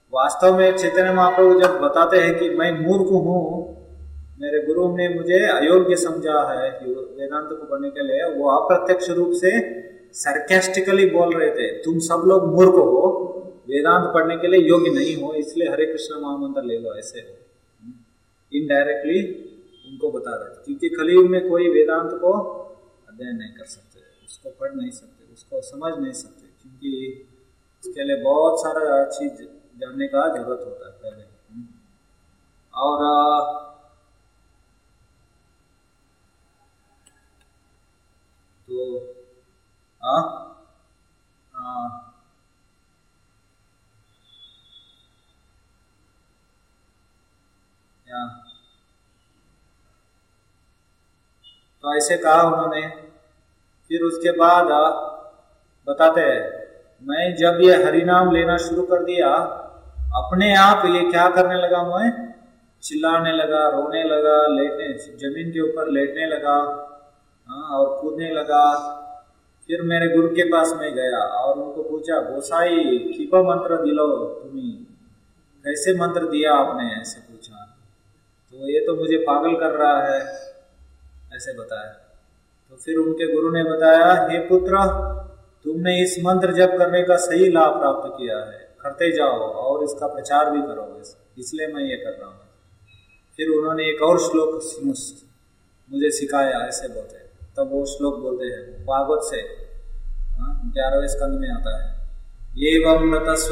वास्तव में चैतन्य महाप्रभु जब बताते हैं कि मैं मूर्ख हूँ, मेरे गुरु ने मुझे अयोग्य समझा है वेदांत को पढ़ने के लिए, वो अप्रत्यक्ष रूप से सरकास्टिकली बोल रहे थे, तुम सब लोग मूर्ख हो, वेदांत पढ़ने के लिए योग्य नहीं हो, इसलिए हरे कृष्ण महामंत्र ले लो, ऐसे हो। इनडायरेक्टली उनको बता रहे थे, क्योंकि कलियुग में कोई वेदांत को अध्ययन नहीं कर सकते, उसको पढ़ नहीं सकते, उसको समझ नहीं सकते, क्योंकि उसके लिए बहुत सारा चीज जानने का जरूरत होता है पहले। और तो तो ऐसे कहा उन्होंने। फिर उसके बाद बताते हैं, मैं जब ये हरिनाम लेना शुरू कर दिया, अपने आप ये क्या करने लगा, मैं चिल्लाने लगा, रोने लगा, लेटने, जमीन के ऊपर लेटने लगा और कूदने लगा। फिर मेरे गुरु के पास में गया और उनको पूछा, गोसाई कीपा मंत्र दिलो तुम्हें, कैसे मंत्र दिया आपने, ऐसे पूछा। तो ये तो मुझे पागल कर रहा है, ऐसे बताया। तो फिर उनके गुरु ने बताया, हे पुत्र, तुमने इस मंत्र जप करने का सही लाभ प्राप्त किया है, करते जाओ और इसका प्रचार भी करोगे, इसलिए मैं ये कर रहा हूँ। फिर उन्होंने एक और श्लोक मुझे सिखाया, ऐसे बोलते हैं। तब वो श्लोक बोलते हैं भागवत से, 11वें स्कंद में आता है, एवं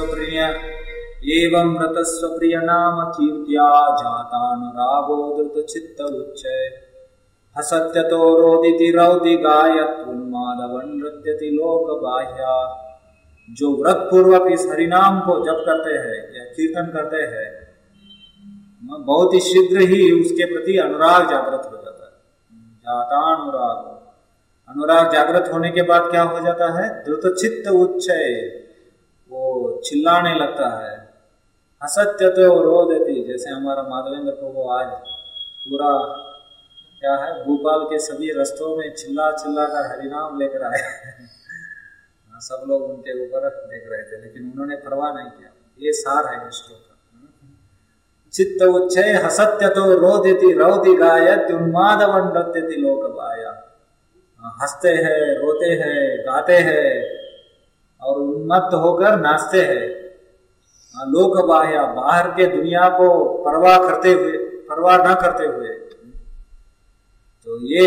व्रतस्व प्रिय नाम कीर्त्या जातानुरागो धृत चित्त उच्चय हसत्यतो रोदिति रौदि गायत्उन्मादवन् नृत्यति लोक बाह्या। जो व्रत पूर्वक इस हरिनाम को जप करते हैं या कीर्तन करते हैं, बहुत ही शीघ्र ही उसके प्रति अनुराग जागृत हो जाता है। जातानुराग, अनुराग जागृत होने के बाद क्या हो जाता है, द्रुत चित्त उच्चय, वो चिल्लाने लगता है। हसत्यतो रोदति, जैसे हमारा माधवेंद्र प्रभु आज पूरा क्या है, भोपाल के सभी रस्तों में चिल्ला चिल्ला कर हरिनाम लेकर आए। सब लोग उनके ऊपर देख रहे थे, लेकिन उन्होंने परवाह नहीं किया। ये सार है श्लोक का। चित्त उच्चय हसत्यतो रोदिति रौदि गायत उन्मादवन् नृत्यति लोक बाह्या। हंसते हैं, रोते हैं, गाते हैं और उन्मत्त होकर नाचते हैं। लोक बाह्या, बाहर के दुनिया को परवाह न करते हुए। तो ये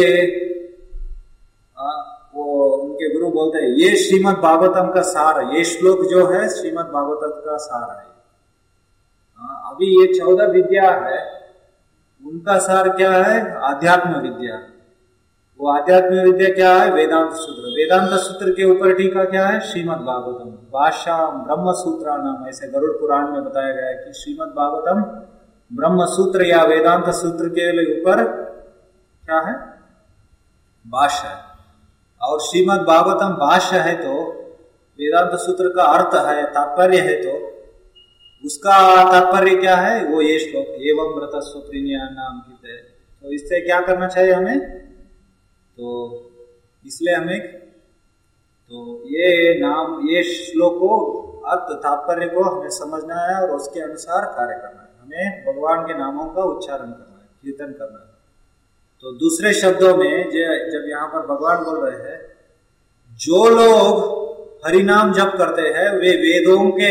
वो उनके गुरु बोलते हैं, ये श्रीमद् भागवतम का सार है, ये श्लोक जो है श्रीमद् भागवतम का सार है। अभी ये 14 विद्या है, उनका सार क्या है, आध्यात्म विद्या। वो आध्यात्म विद्या क्या है, वेदांत सूत्र। वेदांत सूत्र के ऊपर टीका क्या है, श्रीमद् भागवतम। भाष्य ब्रह्म सूत्र नाम, ऐसे गरुड़ पुराण में बताया गया है कि श्रीमद् भागवतम ब्रह्म सूत्र या वेदांत सूत्र के ऊपर क्या है, भाष्य है। और श्रीमद् भागवतम भाष्य है तो वेदांत सूत्र का अर्थ है, तात्पर्य है, तो उसका तात्पर्य क्या है, वो ये श्लोक एवं व्रतस्व प्रिय नाम की है। तो इससे क्या करना चाहिए हमें, तो इसलिए हमें तो ये श्लोक को अर्थ तात्पर्य को हमें समझना है और उसके अनुसार कार्य करना है। हमें भगवान के नामों का उच्चारण करना है, कीर्तन करना है। तो दूसरे शब्दों में जब यहाँ पर भगवान बोल रहे हैं, जो लोग हरिनाम जप करते हैं वे वेदों के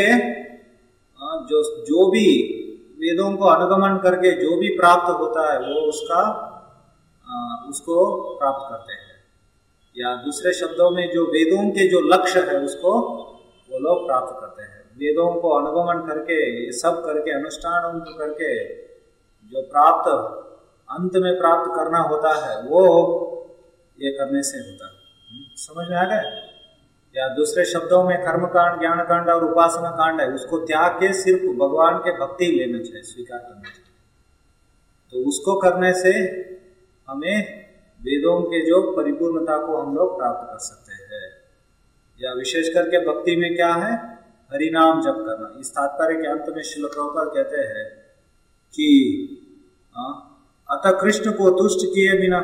जो भी वेदों को अनुगमन करके जो भी प्राप्त होता है वो उसको प्राप्त करते हैं। या दूसरे शब्दों में जो वेदों के जो लक्ष्य है उसको वो लोग प्राप्त करते हैं। वेदों को अनुगमन करके, ये सब करके, अनुष्ठान करके जो प्राप्त अंत में प्राप्त करना होता है वो ये करने से होता है। समझ में आ गया? या दूसरे शब्दों में कर्मकांड, ज्ञान कांड और उपासना कांड है, उसको त्याग के सिर्फ भगवान के भक्ति लेना चाहिए, स्वीकार करना चाहिए। तो उसको करने से हमें वेदों के जो परिपूर्णता को हम लोग प्राप्त कर सकते हैं। या विशेष करके भक्ति में क्या है, हरिनाम जप करना। इस तात्पर्य के अंत में श्रील प्रभुपाद कहते हैं कि अतः कृष्ण को तुष्ट किए बिना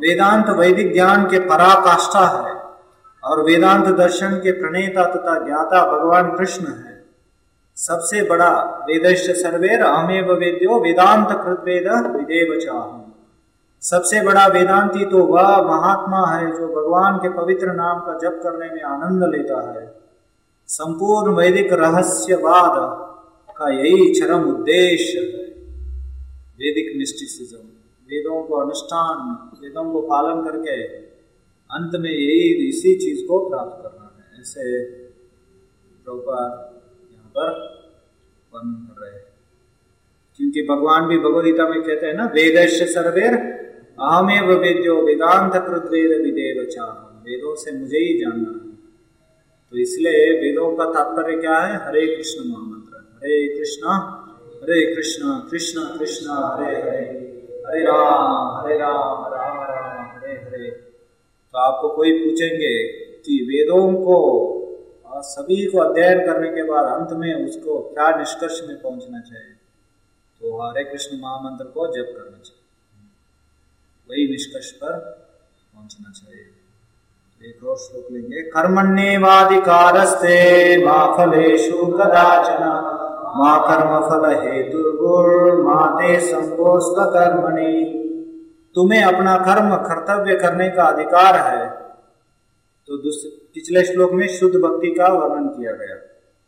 वेदांत वैदिक ज्ञान के पराकाष्ठा है और वेदांत दर्शन के प्रणेता तथा ज्ञाता भगवान कृष्ण है। सबसे बड़ा वेदश्च सर्वेर अहमेव वेद्यो वेदांत कृतवेद विदेव चाहम्। सबसे बड़ा वेदांती तो वह महात्मा है जो भगवान के पवित्र नाम का जप करने में आनंद लेता है। संपूर्ण वैदिक रहस्यवाद का यही चरम उद्देश्य है। वैदिक मिस्टिसिज्म, वेदों को अनुष्ठान, वेदों को पालन करके अंत में यही इसी चीज को प्राप्त करना है। ऐसे प्रभुपाद यहाँ पर वर्णन कर रहे हैं, क्योंकि भगवान भी भगवद गीता में कहते हैं ना, वेदस्य सर्वेर अहमेव वेद्यो वेदांत कृत वेद विदेव चाहम्। वेदों से मुझे ही जानना है। तो इसलिए वेदों का तात्पर्य क्या है? हरे कृष्ण महामंत्र, हरे कृष्ण कृष्ण कृष्ण हरे हरे, हरे राम राम राम हरे हरे। तो आपको कोई पूछेंगे कि वेदों को सभी को अध्ययन करने के बाद अंत में उसको क्या निष्कर्ष में पहुंचना चाहिए, तो हरे कृष्ण महामंत्र को जप करना चाहिए, वही निष्कर्ष पर पहुंचना चाहिए। एक और श्लोक लेंगे। कर्मण्येवाधिकारस्ते मा फलेषु कदाचन मा कर्मफल हेतुर्भुर्मा ते संगोऽस्त्व कर्मणि। तुम्हें अपना कर्म कर्तव्य करने का अधिकार है। तो पिछले श्लोक में शुद्ध भक्ति का वर्णन किया गया,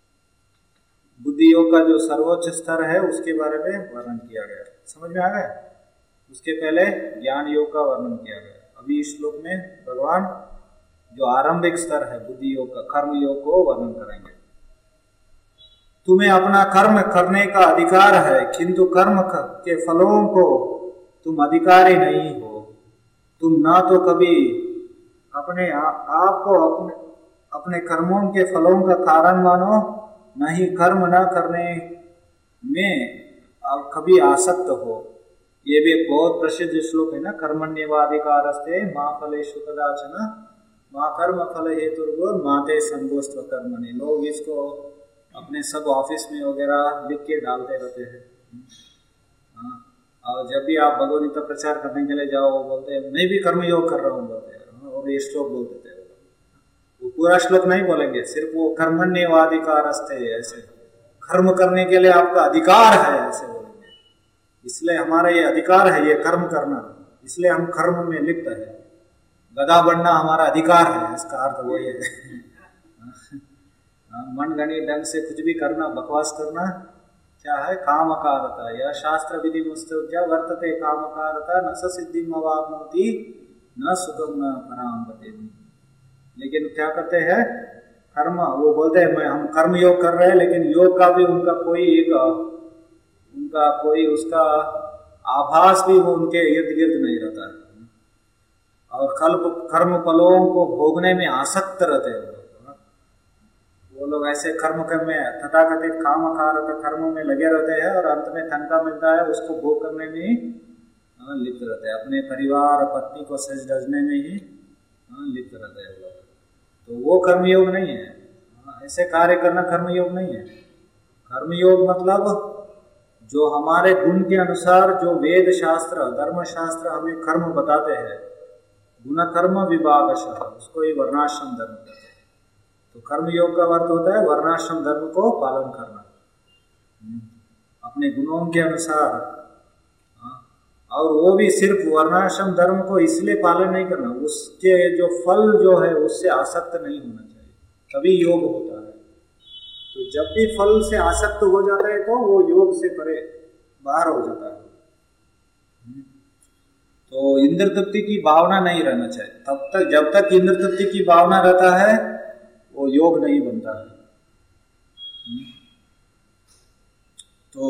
बुद्धि योग का जो सर्वोच्च स्तर है उसके बारे में वर्णन किया गया, समझ में आ गया। उसके पहले ज्ञान योग का वर्णन किया गया। अभी इस श्लोक में भगवान जो आरंभिक स्तर है बुद्धि योग का, कर्म योग को वर्णन करेंगे। तुम्हें अपना कर्म करने का अधिकार है, किंतु कर्म के फलों को तुम अधिकारी नहीं हो। तुम ना तो कभी अपने आप को अपने कर्मों के फलों का कारण मानो, न ही कर्म न करने में कभी आसक्त हो। ये भी एक बहुत प्रसिद्ध श्लोक है ना, कर्मण्येवाधिकारस्ते मा फलेषु कदाचन मा कर्म फल हेतुर्भुर् मा ते संगोऽस्त्व कर्मणि। लोग इसको अपने सब ऑफिस में वगैरह लिख के डालते रहते हैं। और जब भी आप भगवद गीता प्रचार करने के लिए जाओ, वो बोलते हैं मैं भी कर्मयोग कर रहा हूँ बोलते हैं, और ये श्लोक बोल देते हैं। वो पूरा श्लोक नहीं बोलेंगे, सिर्फ वो कर्मण्येवाधिकारस्ते ऐसे, कर्म करने के लिए आपका अधिकार है ऐसे बोलेंगे। इसलिए हमारा ये अधिकार है ये कर्म करना, इसलिए हम कर्म में लिप्त है। गधा बनना हमारा अधिकार है, इसका अर्थ वही है। मनगढ़ंत ढंग से कुछ भी करना, बकवास करना क्या है? कामकारता। यह शास्त्र विधि मुस्तुज्य वर्तते कामकारता न स सिद्धिम अवाप्नोति न सुखम न पराम गतिम। लेकिन क्या करते हैं? कर्म, वो बोलते हैं हम कर्म योग कर रहे हैं, लेकिन योग का भी उनका कोई उसका आभास भी वो उनके इर्द गिर्द नहीं रहता है, और कर्म फलों को भोगने में आसक्त रहते हैं। वो लोग ऐसे कर्म में तथाकथित कामकारता कर्म में लगे रहते हैं, और अंत में तनखा मिलता है उसको भोग करने में ही लिप्त रहते हैं, अपने परिवार पत्नी को सज धजने में ही लिप्त रहते हैं लोग। तो वो कर्मयोग नहीं है, ऐसे कार्य करना कर्मयोग नहीं है। कर्मयोग मतलब जो हमारे गुण के अनुसार जो वेद शास्त्र धर्म शास्त्र हमें कर्म बताते हैं, गुण कर्म विभागशः, उसको ही वर्णाश्रम धर्म कहते हैं। तो कर्मयोग का अर्थ होता है वर्णाश्रम धर्म को पालन करना अपने गुणों के अनुसार, और वो भी सिर्फ वर्णाश्रम धर्म को इसलिए पालन नहीं करना, उसके जो फल जो है उससे आसक्त नहीं होना चाहिए, तभी योग होता है। तो जब भी फल से आसक्त हो जाता है तो वो योग से परे बाहर हो जाता है। तो इंद्र तृप्ति की भावना नहीं रहना चाहिए। तब तक जब तक इंद्र तृप्ति की भावना रहता है वो योग नहीं बनता है। तो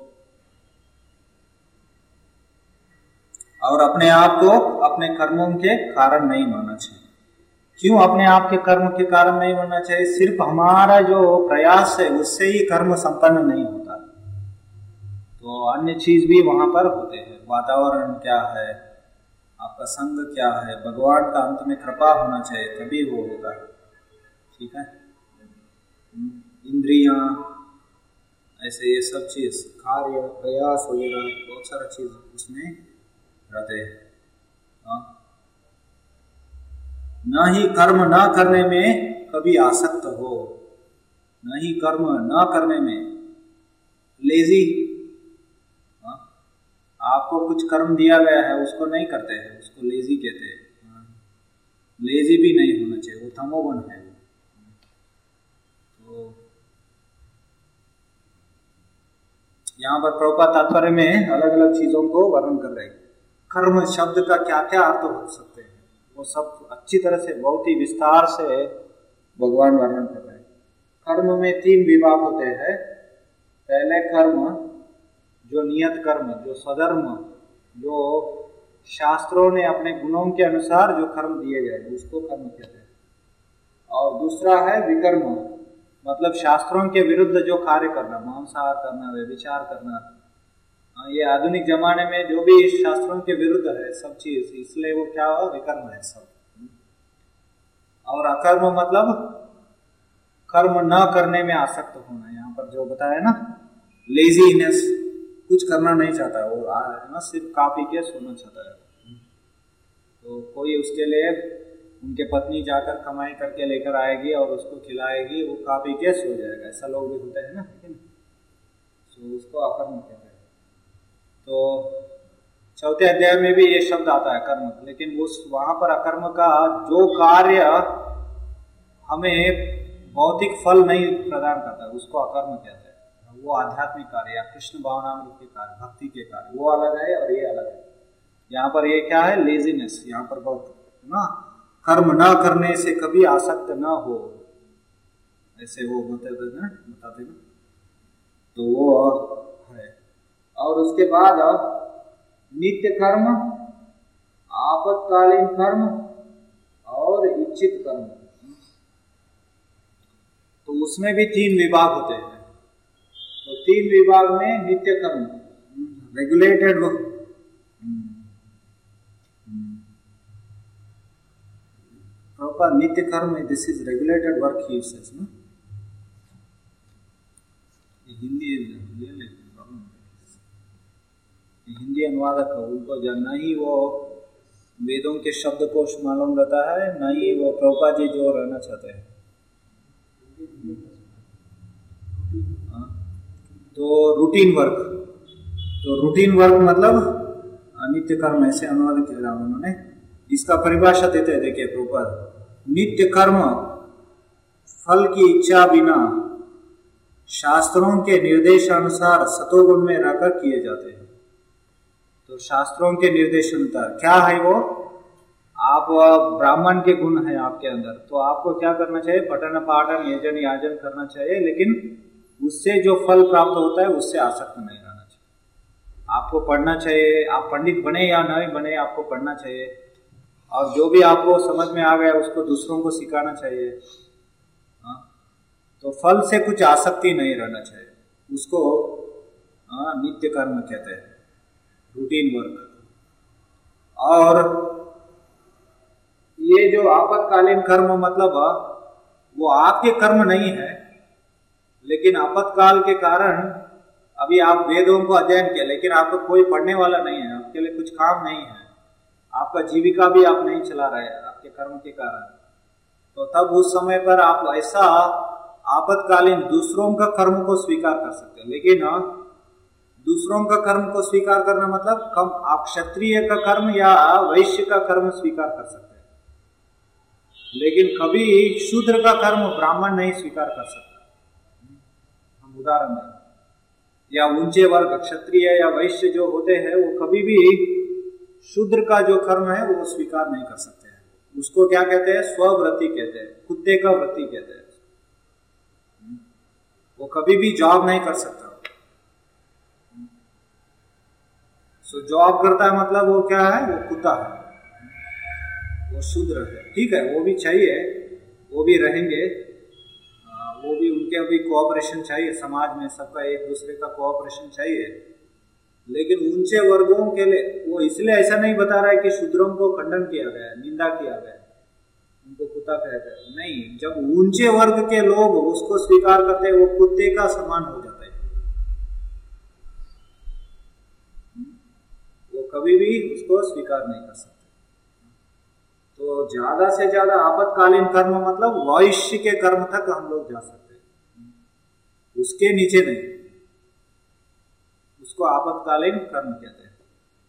और अपने आप को अपने कर्मों के कारण नहीं मानना चाहिए। क्यों अपने आप के कर्म के कारण नहीं मानना चाहिए? सिर्फ हमारा जो प्रयास है उससे ही कर्म संपन्न नहीं होता, तो अन्य चीज भी वहां पर होते हैं। वातावरण क्या है, आपका संग क्या है, भगवान का अंत में कृपा होना चाहिए तभी वो होता है। ठीक है, इंद्रियां ऐसे ये सब चीज कार्य प्रयास वगैरह बहुत सारा चीज उसमें रहते हैं। न ही कर्म न करने में कभी आसक्त हो, न ही कर्म न करने में लेजी, आपको कुछ कर्म दिया गया है उसको नहीं करते हैं, उसको लेजी कहते हैं। लेजी भी नहीं होना चाहिए, वो तमोगुण है। तो यहाँ पर प्रभुपाद तात्पर्य में अलग अलग चीजों को वर्णन कर रहे हैं। कर्म शब्द का क्या क्या अर्थ हो सकते हैं वो सब अच्छी तरह से बहुत ही विस्तार से भगवान वर्णन कर रहे हैं। कर्म में 3 विभाग होते हैं। पहले कर्म जो नियत कर्म, जो स्वधर्म, जो शास्त्रों ने अपने गुणों के अनुसार जो कर्म दिए गए उसको कर्म कहते हैं। और दूसरा है विकर्म, मतलब शास्त्रों के विरुद्ध जो कार्य करना, मांसाहार करना, व्यभिचार करना। ये आधुनिक जमाने में जो भी शास्त्रों के विरुद्ध है सब चीज, इसलिए वो क्या हुआ, विकर्म है सब। और अकर्म मतलब कर्म न करने में आसक्त होना। यहाँ पर जो बताया ना, लेजीनेस, कुछ करना नहीं चाहता वो, ना सिर्फ कापी के सोना चाहता है। तो कोई उसके लिए उनके पत्नी जाकर कमाई करके लेकर आएगी और उसको खिलाएगी, वो कापी के सो जाएगा। ऐसा लोग भी होते हैं ना, तो उसको अकर्म कहते हैं। तो 4थे अध्याय में भी ये शब्द आता है कर्म, लेकिन उस वहां पर अकर्म का जो कार्य हमें भौतिक फल नहीं प्रदान करता उसको अकर्म कहते हैं। वो आध्यात्मिक कार्य या कृष्ण भावनामृत के कार्य, भक्ति के कार्य, वो अलग है और ये अलग है। यहाँ पर ये क्या है, लेजीनेस। यहाँ पर बहुत ना, कर्म ना करने से कभी आसक्त ना हो, ऐसे वो बताते ना, तो वो है। और उसके बाद नित्य कर्म, आपत्कालीन कर्म और इच्छित कर्म। तो उसमें भी 3 विभाग होते हैं। तो 3 विभाग में नित्य कर्म, रेगुलेटेड नित्य कर्म, this is regulated work he says ना। हिंदी अनुवादक उनको न ही वो वेदों के शब्दकोश मालूम रहता है, न ही वो प्रभुपाद जी जो रहना चाहते हैं। तो रूटीन वर्क, तो रूटीन वर्क मतलब नित्य कर्म, ऐसे अनुवाद किया उन्होंने। इसका परिभाषा देते हैं, देखिए प्रभुपाद, नित्य कर्म फल की इच्छा बिना शास्त्रों के निर्देशानुसार सतोगुण में रहकर किए जाते हैं। तो शास्त्रों के निर्देशानुसार क्या है वो, आप ब्राह्मण के गुण है आपके अंदर, तो आपको क्या करना चाहिए, पठन पाठन यजन याजन करना चाहिए, लेकिन उससे जो फल प्राप्त होता है उससे आसक्त नहीं रहना चाहिए। आपको पढ़ना चाहिए, आप पंडित बने या नहीं बने, आपको पढ़ना चाहिए, और जो भी आपको समझ में आ गया उसको दूसरों को सिखाना चाहिए। तो फल से कुछ आसक्ति नहीं रहना चाहिए, उसको नित्य कर्म कहते हैं, रूटीन वर्क। और ये जो आपातकालीन कर्म मतलब वो आपके कर्म नहीं है, लेकिन आपातकाल के कारण अभी आप वेदों को अध्ययन किया, लेकिन आपको कोई पढ़ने वाला नहीं है, आपके लिए कुछ काम नहीं है, आपका जीविका भी आप नहीं चला रहे आपके कर्म के कारण। तो तब उस समय पर आप ऐसा आपातकालीन दूसरों का कर्म को स्वीकार कर सकते हैं। लेकिन दूसरों का कर्म को स्वीकार करना मतलब कम, आप क्षत्रिय का कर्म या वैश्य का कर्म स्वीकार कर सकते हैं, लेकिन कभी शूद्र का कर्म ब्राह्मण नहीं स्वीकार कर सकता। हम उदाहरण दें, या ऊंचे वर्ग क्षत्रिय या वैश्य जो होते हैं वो कभी भी शूद्र का जो कर्म है वो स्वीकार नहीं कर सकते हैं। उसको क्या कहते हैं, स्वव्रति कहते हैं, कुत्ते का व्रति कहते हैं। वो कभी भी जॉब नहीं कर सकता। सो जॉब करता है मतलब वो क्या है, वो कुत्ता है, वो शूद्र है। ठीक है, वो भी चाहिए, वो भी रहेंगे, वो भी, उनके भी कोऑपरेशन चाहिए, समाज में सबका एक दूसरे का कोऑपरेशन चाहिए। लेकिन ऊंचे वर्गों के लिए वो इसलिए ऐसा नहीं बता रहा है कि शूद्रों को खंडन किया गया, निंदा किया गया, उनको कुत्ता कहते हैं, नहीं। जब ऊंचे वर्ग के लोग उसको स्वीकार करते हैं वो कुत्ते का समान हो जाता है, वो कभी भी उसको स्वीकार नहीं कर सकते। तो तो ज्यादा से ज्यादा आपातकालीन कर्म मतलब वैश्य के कर्म तक हम लोग जा सकते हैं, उसके नीचे नहीं, उसको आपातकालीन कर्म कहते हैं।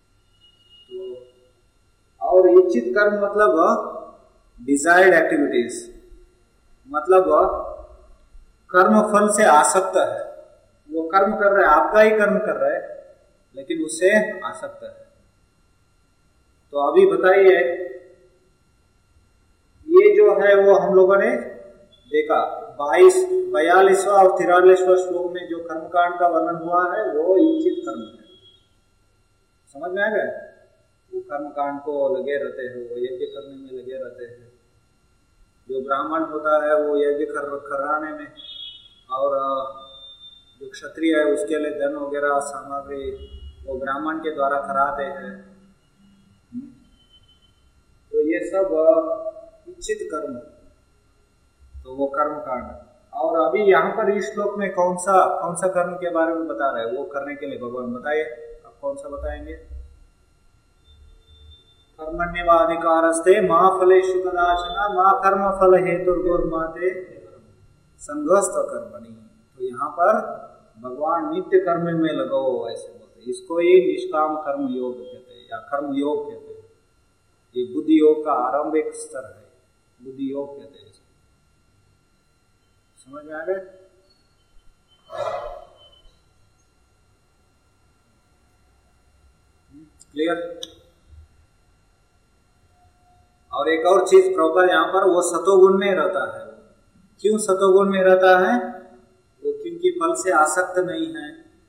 तो और इच्छित कर्म मतलब डिजायर्ड एक्टिविटीज, मतलब कर्म फल से आसक्त है, वो कर्म कर रहा है, आपका ही कर्म कर रहा है लेकिन उससे आसक्त है। तो अभी बताइए, ये जो है वो हम लोगों ने देखा 42वां और 43वां श्लोक में जो कर्मकांड का वर्णन हुआ है वो इच्छित कर्म है। समझ में आ गया? वो कर्मकांड को लगे रहते हैं, वो यज्ञ करने में लगे रहते हैं। जो ब्राह्मण होता है वो यज्ञ कराने में, और जो क्षत्रिय है उसके लिए धन वगैरह सामग्री वो ब्राह्मण के द्वारा कराते हैं। तो ये सब इच्छित कर्म, तो वो कर्म कांड। और अभी यहाँ पर इस श्लोक में कौन सा कर्म के बारे में बता रहे हैं, वो करने के लिए भगवान बताइए, आप कौन सा बताएंगे? कर्मण्येवाधिकारस्ते मा फलेषु कदाचन मा कर्म फल हेतुर्गुर्माते संघस्थ कर्मणि। तो यहाँ पर भगवान नित्य कर्म में लगाओ ऐसे बोलते हैं, इसको ही निष्काम कर्म योग कहते हैं या कर्म योग कहते हैं। ये बुद्धि योग का आरंभिक स्तर है, बुद्धि योग कहते हैं। समझ में आ गए? क्लियर? और एक और चीज प्रॉपर यहाँ पर, वो सतोगुण में रहता है। क्यों सतोगुण में रहता है? वो क्योंकि फल से आसक्त नहीं है,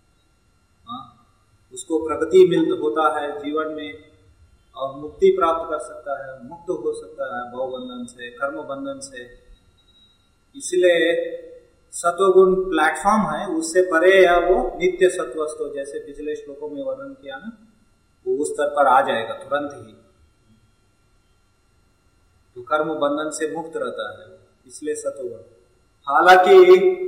उसको प्रगति होता है जीवन में और मुक्ति प्राप्त कर सकता है, मुक्त हो सकता है भव बंधन से, कर्म बंधन से। इसलिए सत्वगुण प्लेटफॉर्म है, उससे परे या वो नित्य सत्वस्तो, जैसे पिछले श्लोकों में वर्णन किया ना, वो उस स्तर पर आ जाएगा तुरंत ही, तो कर्म बंधन से मुक्त रहता है, इसलिए सत्वगुण। हालांकि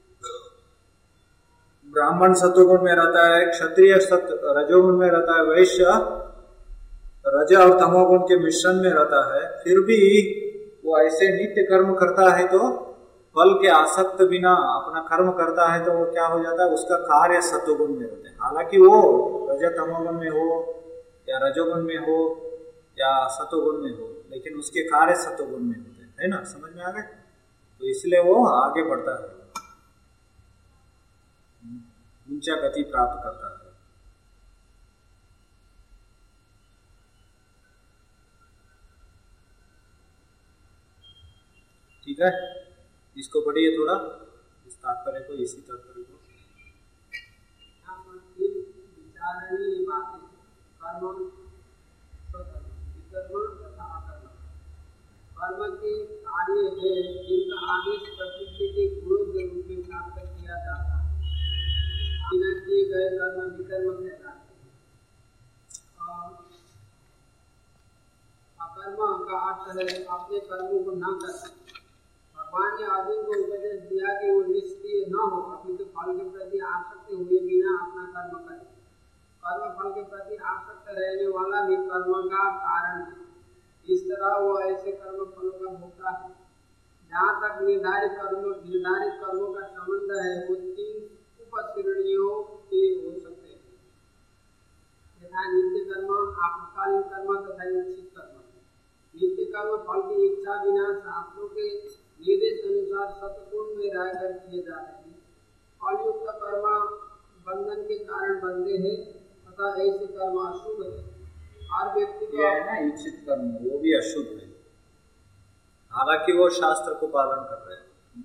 ब्राह्मण सत्वगुण में रहता है, क्षत्रिय रजोगुण में रहता है, वैश्य रज और तमोगुण के मिश्रण में रहता है, फिर भी वो ऐसे नित्य कर्म करता है तो फल के आसक्त बिना अपना कर्म करता है, तो वो क्या हो जाता है, उसका कार्य सत्वगुण में रहते हैं। हालांकि वो रज तमोगुण में हो या रजोगुण में हो या सत्वगुण में हो, लेकिन उसके कार्य सत्वगुण में होते हैं, है ना? समझ में आ गए? तो इसलिए वो आगे बढ़ता है, ऊंचा गति प्राप्त करता है। ठीक है, इसको पढ़िए थोड़ा, इस तात्पर्य को, इसी तात्पर्य को। कर्म के कार्य है जिनका आदेश प्रकृति के गुणों के रूप में प्राप्त किया जाता है, बिना किए गए कर्म विकर्म कहलाते हैं। अकर्म का अर्थ है अपने कर्मों को न करना। भगवान ने अर्जुन को उपदेश दिया कि वो निष्क्रिय न हो, अपितु फल के प्रति आसक्त हुए बिना अपना कर्म करे। कर्म फल के प्रति आसक्त रहने वाला भी कर्म का कारण है। इस तरह वो ऐसे कर्म फलों का भोक्ता है। जहाँ तक निर्धारित कर्मों का संबंध है, वो 3 उपश्रेणियों के हो सकते हैं, यथा नित्य कर्म, आपातकालीन कर्म तथा इच्छित कर्म। नित्य कर्म फल की इच्छा बिना शास्त्रों के निर्देश अनुसार सत्वगुण में रहकर किए जाते हैं। फलयुक्त कर्म बंधन के कारण बनते हैं तथा ऐसे कर्म अशुभ है। हर व्यक्ति को है ना, इच्छित कर्म वो भी अशुभ है, हालांकि वो शास्त्र को पालन कर रहे हैं।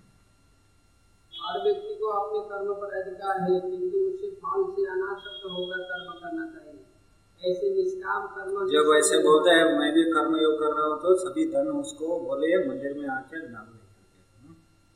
हर व्यक्ति को अपने कर्म पर अधिकार है, किंतु उसे फल से अनासक्त होकर कर्म करना चाहिए। ऐसे निष्काम कर्म, जब ऐसे बोलते हैं मैं भी कर्म योग कर रहा हूँ, तो सभी धन उसको बोले मंदिर में आके नाम लेकर,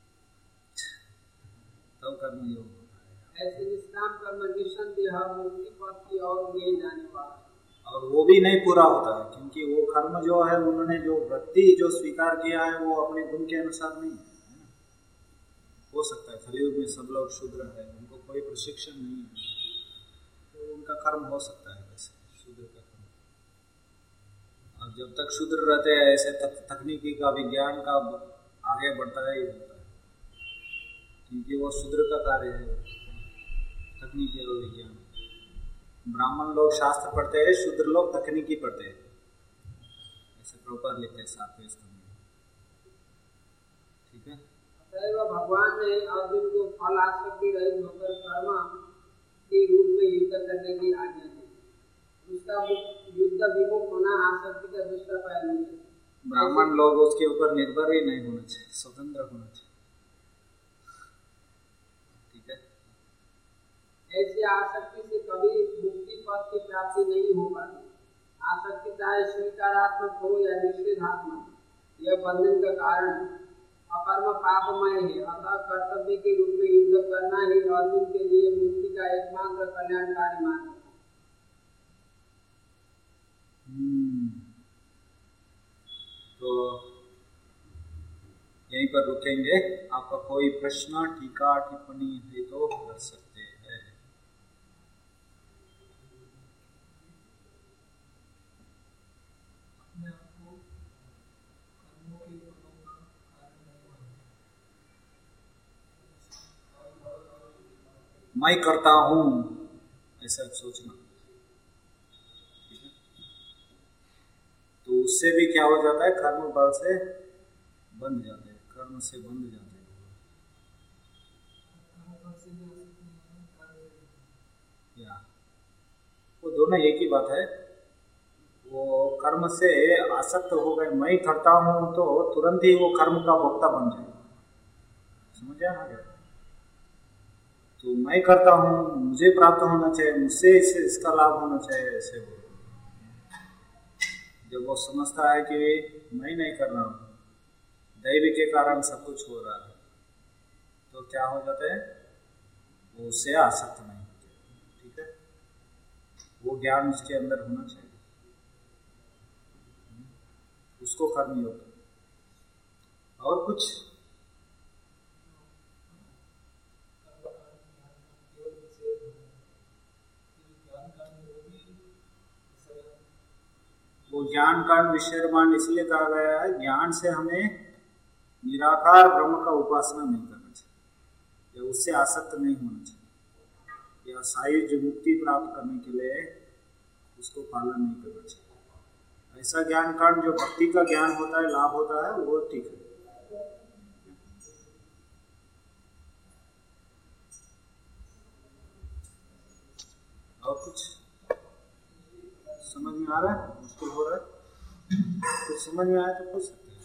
तब कर्म योग होता है। ऐसे निष्काम कर्म निस्संदेह मुक्ति पथ की ओर ले जाने वाला, और वो भी नहीं पूरा होता है, क्योंकि वो कर्म जो है उन्होंने जो वृत्ति जो स्वीकार किया है वो अपने गुण के अनुसार नहीं है। हो सकता है कलियुग में सब लोग शूद्र है, उनको कोई प्रशिक्षण नहीं है, तो उनका कर्म हो सकता है वैसे शूद्र का कर्म। और जब तक शूद्र रहते हैं ऐसे तकनीकी का विज्ञान का आगे बढ़ता ही होता है, क्योंकि वो शूद्र का कार्य है तकनीकी और विज्ञान। ब्राह्मण लोग शास्त्र पढ़ते हैं, शूद्र लोग तकनीकी पढ़ते हैं, ऐसे प्रॉपर लिखते हैं 7वें स्तंभ में। ठीक है। भगवान ने अर्जुन को फल आसक्ति रहित होकर कर्म के रूप में युद्ध करने की आज्ञा दी। उसका युद्ध विमुख होना आसक्ति का दूसरा पहलू है। ब्राह्मण लोग उसके ऊपर निर्भर ही नहीं होना चाहिए, स्वतंत्र होना चाहिए। ठीक है। ऐसी आसक्ति से कभी मुक्ति पद की प्राप्ति नहीं हो पाती। आसक्ति चाहे स्वीकारात्मक हो या निषेधात्मक, यह बंधन का कारण अकर्म पापमय है। अतः कर्तव्य के रूप में युद्ध करना ही अर्जुन के लिए मुक्ति का एकमात्र कल्याणकारी मार्ग है। तो यहीं पर रुकेंगे। आपका कोई प्रश्न, टीका, टिप्पणी है तो कर सकते हैं। मैं करता हूं ऐसा सोचना, तो उससे भी क्या हो जाता है, कर्म बल से बंध जाते हैं, कर्म से बंध जाते हैं। या वो दोनों एक ही बात है। वो कर्म से आसक्त हो गए, मैं करता हूं तो तुरंत ही वो कर्म का भोक्ता बन जाए। समझ आया ना? तो मैं करता हूँ, मुझे प्राप्त होना चाहिए, मुझसे इसका लाभ होना चाहिए, ऐसे हो। जब वो समझता है कि मैं नहीं कर रहा हूँ, दैव के कारण सब कुछ हो रहा है, तो क्या हो जाता है, वो उससे आसक्त नहीं होते। ठीक है। वो ज्ञान उसके अंदर होना चाहिए, उसको कर्म योग। और कुछ वो ज्ञान कांड विषयमान इसलिए कहा गया है, ज्ञान से हमें निराकार ब्रह्म का उपासना नहीं करना चाहिए, या उससे आसक्त नहीं होना चाहिए, या सायुज्य मुक्ति प्राप्त करने के लिए उसको पालन नहीं करना चाहिए। ऐसा ज्ञान कांड जो भक्ति का ज्ञान होता है, लाभ होता है, वो ठीक है। और कुछ समझ में आ रहा है? मुश्किल हो रहा है? कुछ समझ में आया तो पूछ सकते हैं।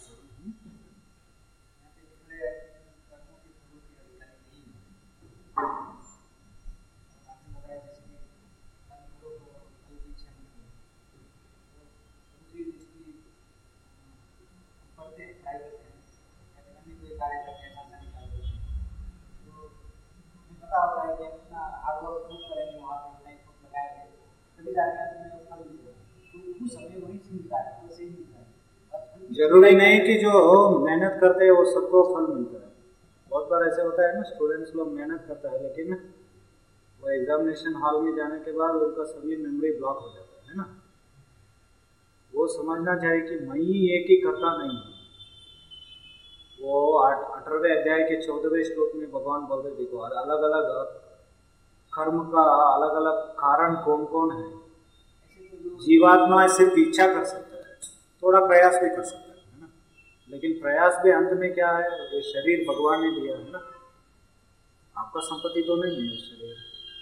जरूरी नहीं कि जो मेहनत करते हैं वो सबको फल मिलता है। बहुत बार ऐसे होता है ना, स्टूडेंट्स लोग मेहनत करता है, लेकिन वो एग्जामिनेशन हॉल में जाने के बाद उनका सभी मेमोरी ब्लॉक हो जाता है ना। वो समझना चाहिए कि मैं ही एक ही करता नहीं हूँ। वो 18वें अध्याय के 14वें श्लोक में भगवान बोलते, देखो अलग अलग कर्म का अलग अलग कारण कौन कौन है। जीवात्मा सिर्फ इच्छा कर सकता है, थोड़ा प्रयास भी कर सकता है ना, लेकिन प्रयास भी अंत में क्या है, ये शरीर भगवान ने दिया है ना, आपका संपत्ति तो नहीं है शरीर।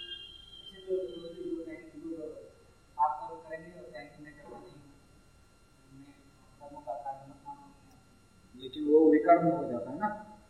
लेकिन वो विकर्म हो जाता है ना,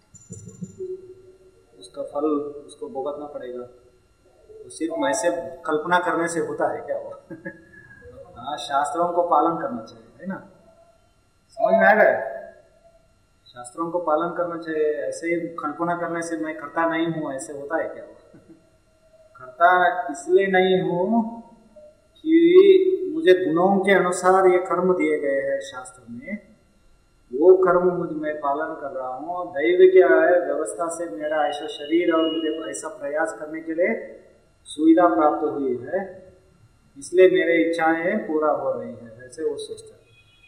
उसका फल उसको भुगतना पड़ेगा। तो सिर्फ मैं से कल्पना करने से होता है क्या वो? हाँ, शास्त्रों को पालन करना चाहिए, है ना। समझ में आ गया? शास्त्रों को पालन करना चाहिए। ऐसे ही कल्पना करने से मैं करता नहीं हूँ, ऐसे होता है क्या वो? करता इसलिए नहीं हूँ कि मुझे गुणों के अनुसार ये कर्म दिए गए हैं शास्त्र में, वो कर्म मुझे मैं पालन कर रहा हूँ। दैव क्या है, व्यवस्था से मेरा ऐसा शरीर और मुझे ऐसा प्रयास करने के लिए सुविधा प्राप्त हुई है, इसलिए मेरे इच्छाएं पूरा हो रही हैं, ऐसे वो सोचता है।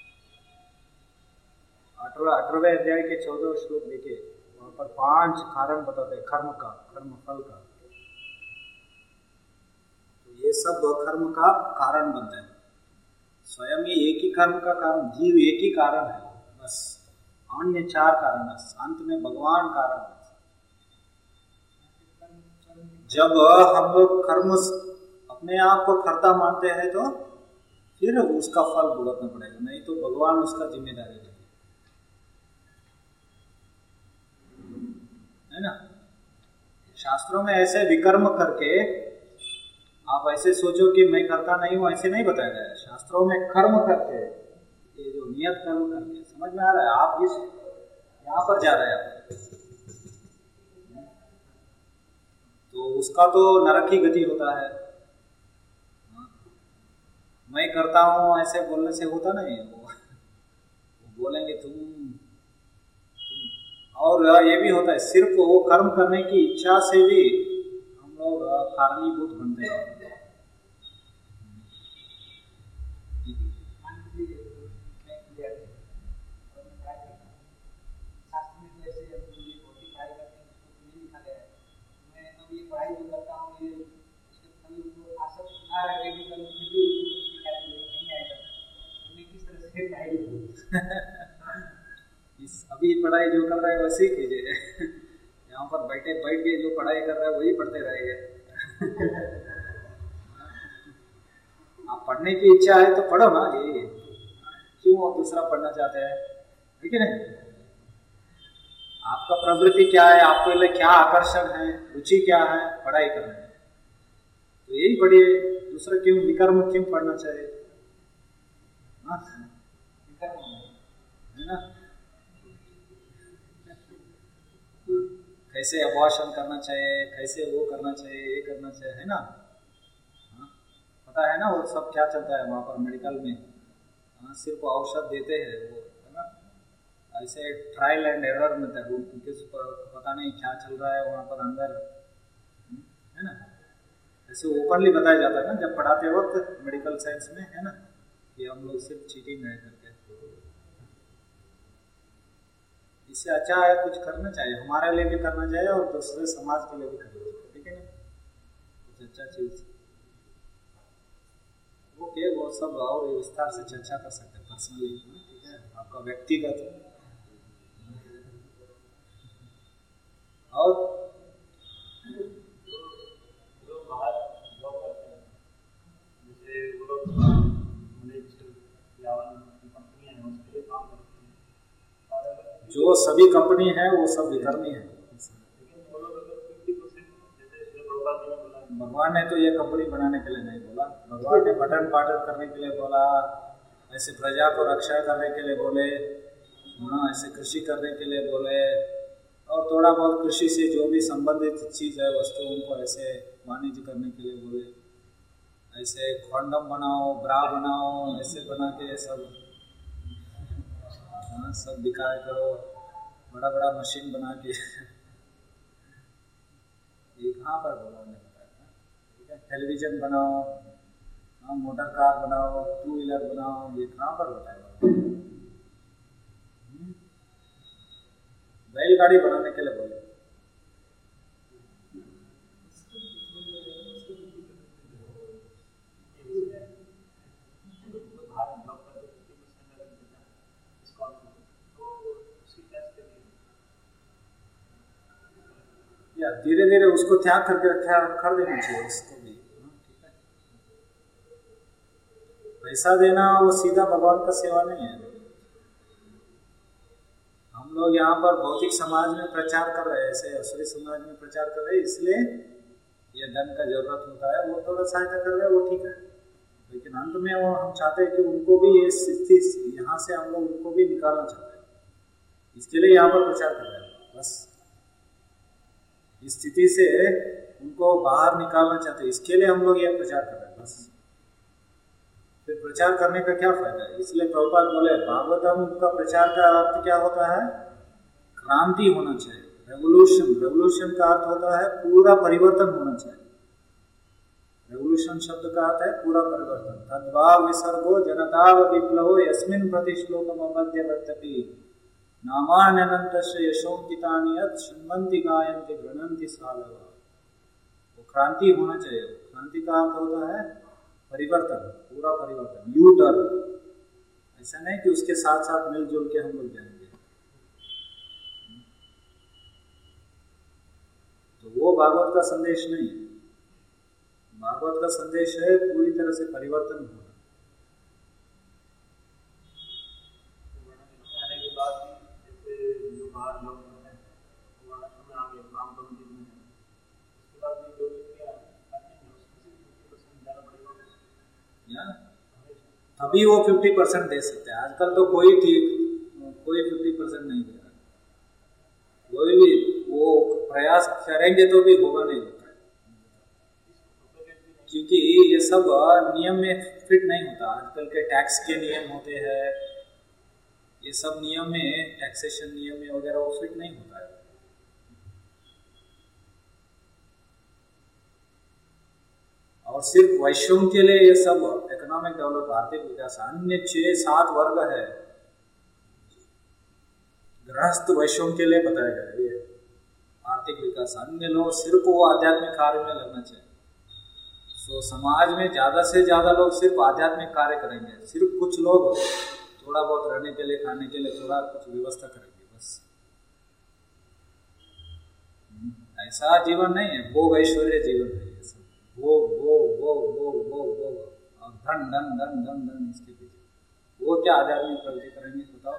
18वें अध्याय के 14 श्लोक देखिए, वहां पर 5 कारण बताते हैं कर्म का, कर्म फल का। तो ये सब कर्म का कारण बनते हैं। स्वयं ही एक ही कर्म का कारण, जीव एक ही कारण है बस, अन्य 4 कारण है, अंत में भगवान कारण है। जब हम लोग कर्म अपने आप को कर्ता मानते हैं तो फिर उसका फल भुगतना पड़ेगा, नहीं तो भगवान उसका जिम्मेदारी लेंगे, है ना। शास्त्रों में ऐसे विकर्म करके आप ऐसे सोचो कि मैं करता नहीं हूं, ऐसे नहीं बताया गया है। शास्त्रों में कर्म करके, ये जो नियत कर्म करके, समझ में आ रहा है आप जिस यहाँ पर जा रहे हैं तो उसका तो नरक की गति होता है। मैं करता हूं ऐसे बोलने से होता नहीं, वो बोलेंगे तुम। और ये भी होता है, सिर्फ वो कर्म करने की इच्छा से भी हम लोग कारणीभूत बनते हैं। अभी पढ़ाई जो कर रहे हैं वैसे ही कीजिए। यहाँ पर बैठ के जो पढ़ाई कर रहे हैं वही पढ़ते रहिए। आप पढ़ने की इच्छा है तो पढ़ो ना, ये क्यों दूसरा पढ़ना चाहते हैं, ठीक है नहीं। आपका प्रवृत्ति क्या है, आपके लिए क्या आकर्षण है, रुचि क्या है, पढ़ाई करना है तो यही पढ़िए। दूसरा क्यों विकर्म क्यों पढ़ना चाहिए, है ना। कैसे अबॉर्शन करना चाहिए, कैसे वो करना चाहिए, ये करना चाहिए, है ना। पता है ना वो सब क्या चलता है वहाँ पर मेडिकल में। सिर्फ औषध देते हैं वो, है ना। ऐसे ट्रायल एंड एरर में पता नहीं क्या चल रहा है वहाँ पर अंदर, है ना। ऐसे ओपनली बताया जाता है ना जब पढ़ाते वक्त मेडिकल साइंस में, है ना, कि हम लोग सिर्फ चीटिंग नहीं करते। इससे अच्छा है कुछ करना चाहिए, हमारे लिए भी करना चाहिए और दूसरे समाज के लिए भी करना चाहिए, ठीक है ना। कुछ अच्छा चीज ओके, वो सब और विस्तार से चर्चा कर सकते हैं पर्सनली, ठीक है, आपका व्यक्तिगत। और जो सभी कंपनी है वो सब विकर्मी है। भगवान ने तो ये कंपनी बनाने के लिए नहीं बोला, भगवान ने बटन पाटन करने के लिए बोला, ऐसे प्रजा को रक्षा करने के लिए बोले, ऐसे कृषि करने के लिए बोले, और थोड़ा बहुत कृषि से जो भी संबंधित चीज है वस्तु उनको ऐसे वाणिज्य करने के लिए बोले। ऐसे कॉन्डम बनाओ, ब्रा बनाओ, ऐसे बना के सब दिखाया करो, बड़ा बड़ा मशीन बना के। ये कहाँ पर भगवान ने बताया, ठीक है। टेलीविजन बनाओ, मोटर कार बनाओ, 2 व्हीलर बनाओ, ये कहाँ पर बताया। बैलगाड़ी बनाने के लिए बोले। या धीरे धीरे उसको त्याग करके कर देना चाहिए उसको भी, ठीक है। पैसा देना वो सीधा भगवान का सेवा नहीं है। हम लोग यहाँ पर भौतिक समाज में प्रचार कर रहे हैं, ऐसे असुरी समाज में प्रचार कर रहे हैं, इसलिए ये धन का जरूरत होता है, वो थोड़ा सहायता कर रहे हैं, वो ठीक है। लेकिन अंत में वो हम चाहते हैं कि उनको भी ये स्थिति, यहाँ से हम लोग उनको भी निकालना चाहते हैं, इसके लिए यहाँ पर प्रचार कर रहे हैं। बस इस स्थिति से उनको बाहर निकालना चाहते हैं, इसके लिए हम लोग ये प्रचार कर रहे हैं बस। फिर प्रचार करने का क्या फायदा है। इसलिए प्रभुपाद बोले भागवतम का प्रचार का अर्थ क्या होता है, क्रांति होना चाहिए, रेवोल्यूशन। रेवोल्यूशन का अर्थ होता है पूरा परिवर्तन होना चाहिए। रेवोल्यूशन शब्द का अर्थ है पूरा परिवर्तन। तद्भाव विसर्गो जनताव विप्लवो यस्मिन् प्रति श्लोकम मध्यवर्तति नामान्यनन्तस्य यशोंकितानि यत् शृण्वन्ति गायन्ति गृह्णन्ति साधवः। वो क्रांति होना चाहिए। क्रांति का अर्थ होता है परिवर्तन, पूरा परिवर्तन, यू टर्न। ऐसा नहीं कि उसके साथ साथ मिलजुल के हम लोग जाएंगे। तो वो भागवत का संदेश नहीं है। भागवत का संदेश है पूरी तरह से परिवर्तन होना। अभी वो 50% दे सकते हैं। आजकल तो कोई 50% नहीं दे रहा। कोई भी वो प्रयास करेंगे तो भी होगा नहीं होता है, क्योंकि ये सब नियम में फिट नहीं होता। आजकल के टैक्स के नियम होते हैं, ये सब नियम में, टैक्सेशन नियम में वगैरह वो फिट नहीं होता है। और सिर्फ वैश्यों के लिए ये सब इकोनॉमिक डेवलप, आर्थिक विकास, अन्य 6-7 वर्ग है गृहस्थ वैश्यों के लिए बताया गया ये आर्थिक विकास। अन्य लोग सिर्फ वो आध्यात्मिक कार्य में लगना चाहिए। तो समाज में ज्यादा से ज्यादा लोग सिर्फ आध्यात्मिक कार्य करेंगे, सिर्फ कुछ लोग थोड़ा बहुत रहने के लिए, खाने के लिए थोड़ा कुछ व्यवस्था करेंगे, बस। ऐसा जीवन नहीं है, भोग ऐश्वर्य जीवन है ये सब। भोग भोग भोग भोग भोग भोग और धन धन धन धन धन इसके पीछे। वो क्या आध्यात्मिक प्रगति करेंगे बताओ?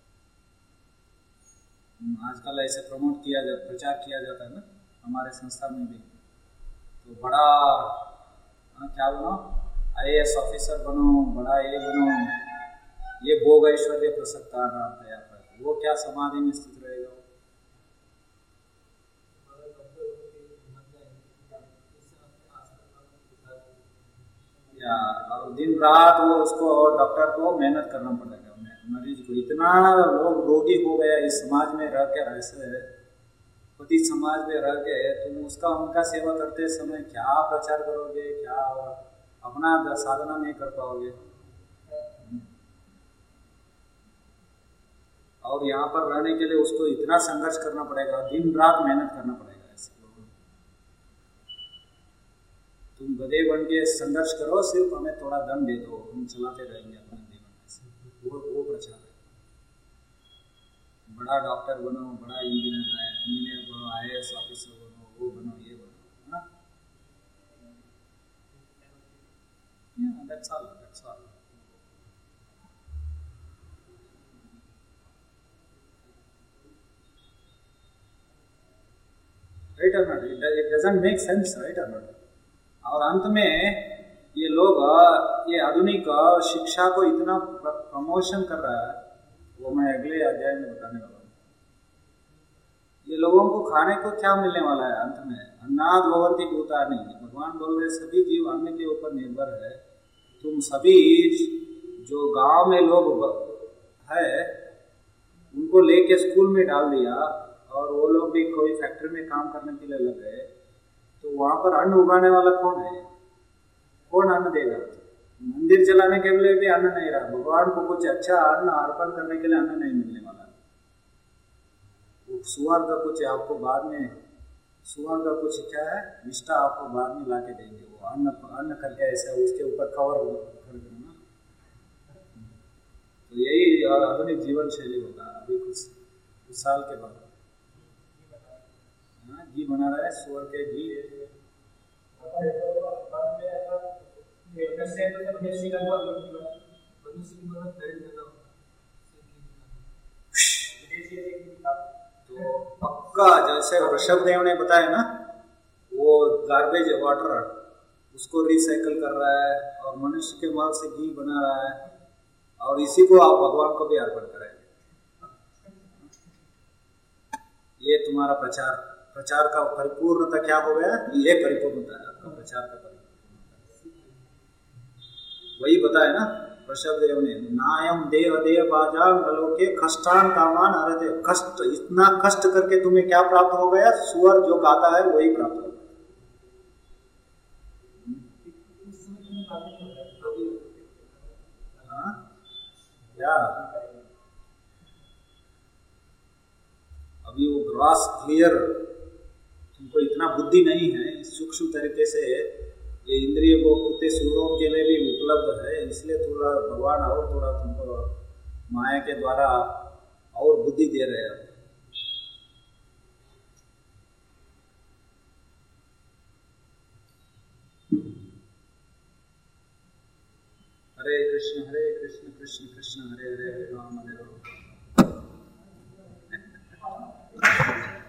आजकल ऐसे प्रमोट किया जाता, प्रचार किया जाता है ना हमारे संस्था में भी। तो बड़ा क्या बनो, IAS ऑफिसर बनो, बड़ा ये बनो, ये भोग ऐश्वर्य प्रसक्ता नाम है। वो क्या समाधि में स्थित रहेगा? या और दिन रात वो उसको डॉक्टर को मेहनत करना पड़ेगा, मरीज को। इतना लोग रोगी हो गया इस समाज में रह के, ऐसे पति समाज में रह के तुम उसका उनका सेवा करते समय क्या प्रचार करोगे, क्या अपना साधना नहीं कर पाओगे। और यहाँ पर रहने के लिए उसको इतना संघर्ष करना पड़ेगा, दिन रात मेहनत करना पड़ेगा। तुम गधे बन के संघर्ष करो, सिर्फ हमें थोड़ा दम दे दो, हम चलाते रहेंगे अपने जीवन में। वो प्रचार है। बड़ा डॉक्टर बनो, बड़ा इंजीनियर बनो, IAS ऑफिसर बनो, वो बनो, ये बनो, है ना? That's all. Right or not? It doesn't make sense, right or not? और अंत में ये लोग ये आधुनिक शिक्षा को इतना प्रमोशन कर रहा है, वो मैं अगले अध्याय में बताने वाला हूँ। ये लोगों को खाने को क्या मिलने वाला है अंत में? अन्नाद भवन्ति भूतानि। भगवान बोल रहे सभी जीव अन्न के ऊपर निर्भर है। तुम सभी जो गांव में लोग है उनको लेके स्कूल में डाल दिया, और वो लोग भी कोई फैक्ट्री में काम करने के लिए लग गए, तो वहां पर अन्न उगाने वाला कौन है? कौन अन्न देगा? मंदिर चलाने के लिए भी अन्न नहीं रहा। भगवान को कुछ अच्छा अन्न अर्पण करने के लिए अन्न नहीं मिलने वाला। वो सुअर का कुछ आपको बाद में, सुअर का कुछ क्या है निष्ठा आपको बाद में ला के देंगे। वो अन्न करके ऐसा उसके ऊपर कवर कर देना। तो यही आधुनिक जीवन शैली होगा अभी कुछ साल के बाद। घी बना रहा है, सुअर के घी। तो पक्का जैसे ऋषभ देव ने बताया ना, वो गार्बेज वाटर उसको रिसाइकल कर रहा है और मनुष्य के माल से घी बना रहा है, और इसी को आप भगवान को भी अर्पण करेंगे। ये तुम्हारा प्रचार का परिपूर्णता क्या हो गया? ये परिपूर्णता है आपका प्रचार का परिपूर्णता। वही बताया ना ऋषभ देव ने, नायम देव देव बाजा नलोके कष्टान कामान अरते। कष्ट, इतना कष्ट करके तुम्हें क्या प्राप्त हो गया? सुअर जो गाता है वही प्राप्त हो गया। क्या ग्रॉस क्लियर तुमको इतना बुद्धि नहीं है, सूक्ष्म तरीके से ये इंद्रिय भोग कुत्ते सूरों के लिए भी उपलब्ध है, इसलिए थोड़ा भगवान और थोड़ा तुमको माया के द्वारा और बुद्धि दे रहे हैं। हरे कृष्ण कृष्ण कृष्ण हरे हरे, हरे राम हरे राम।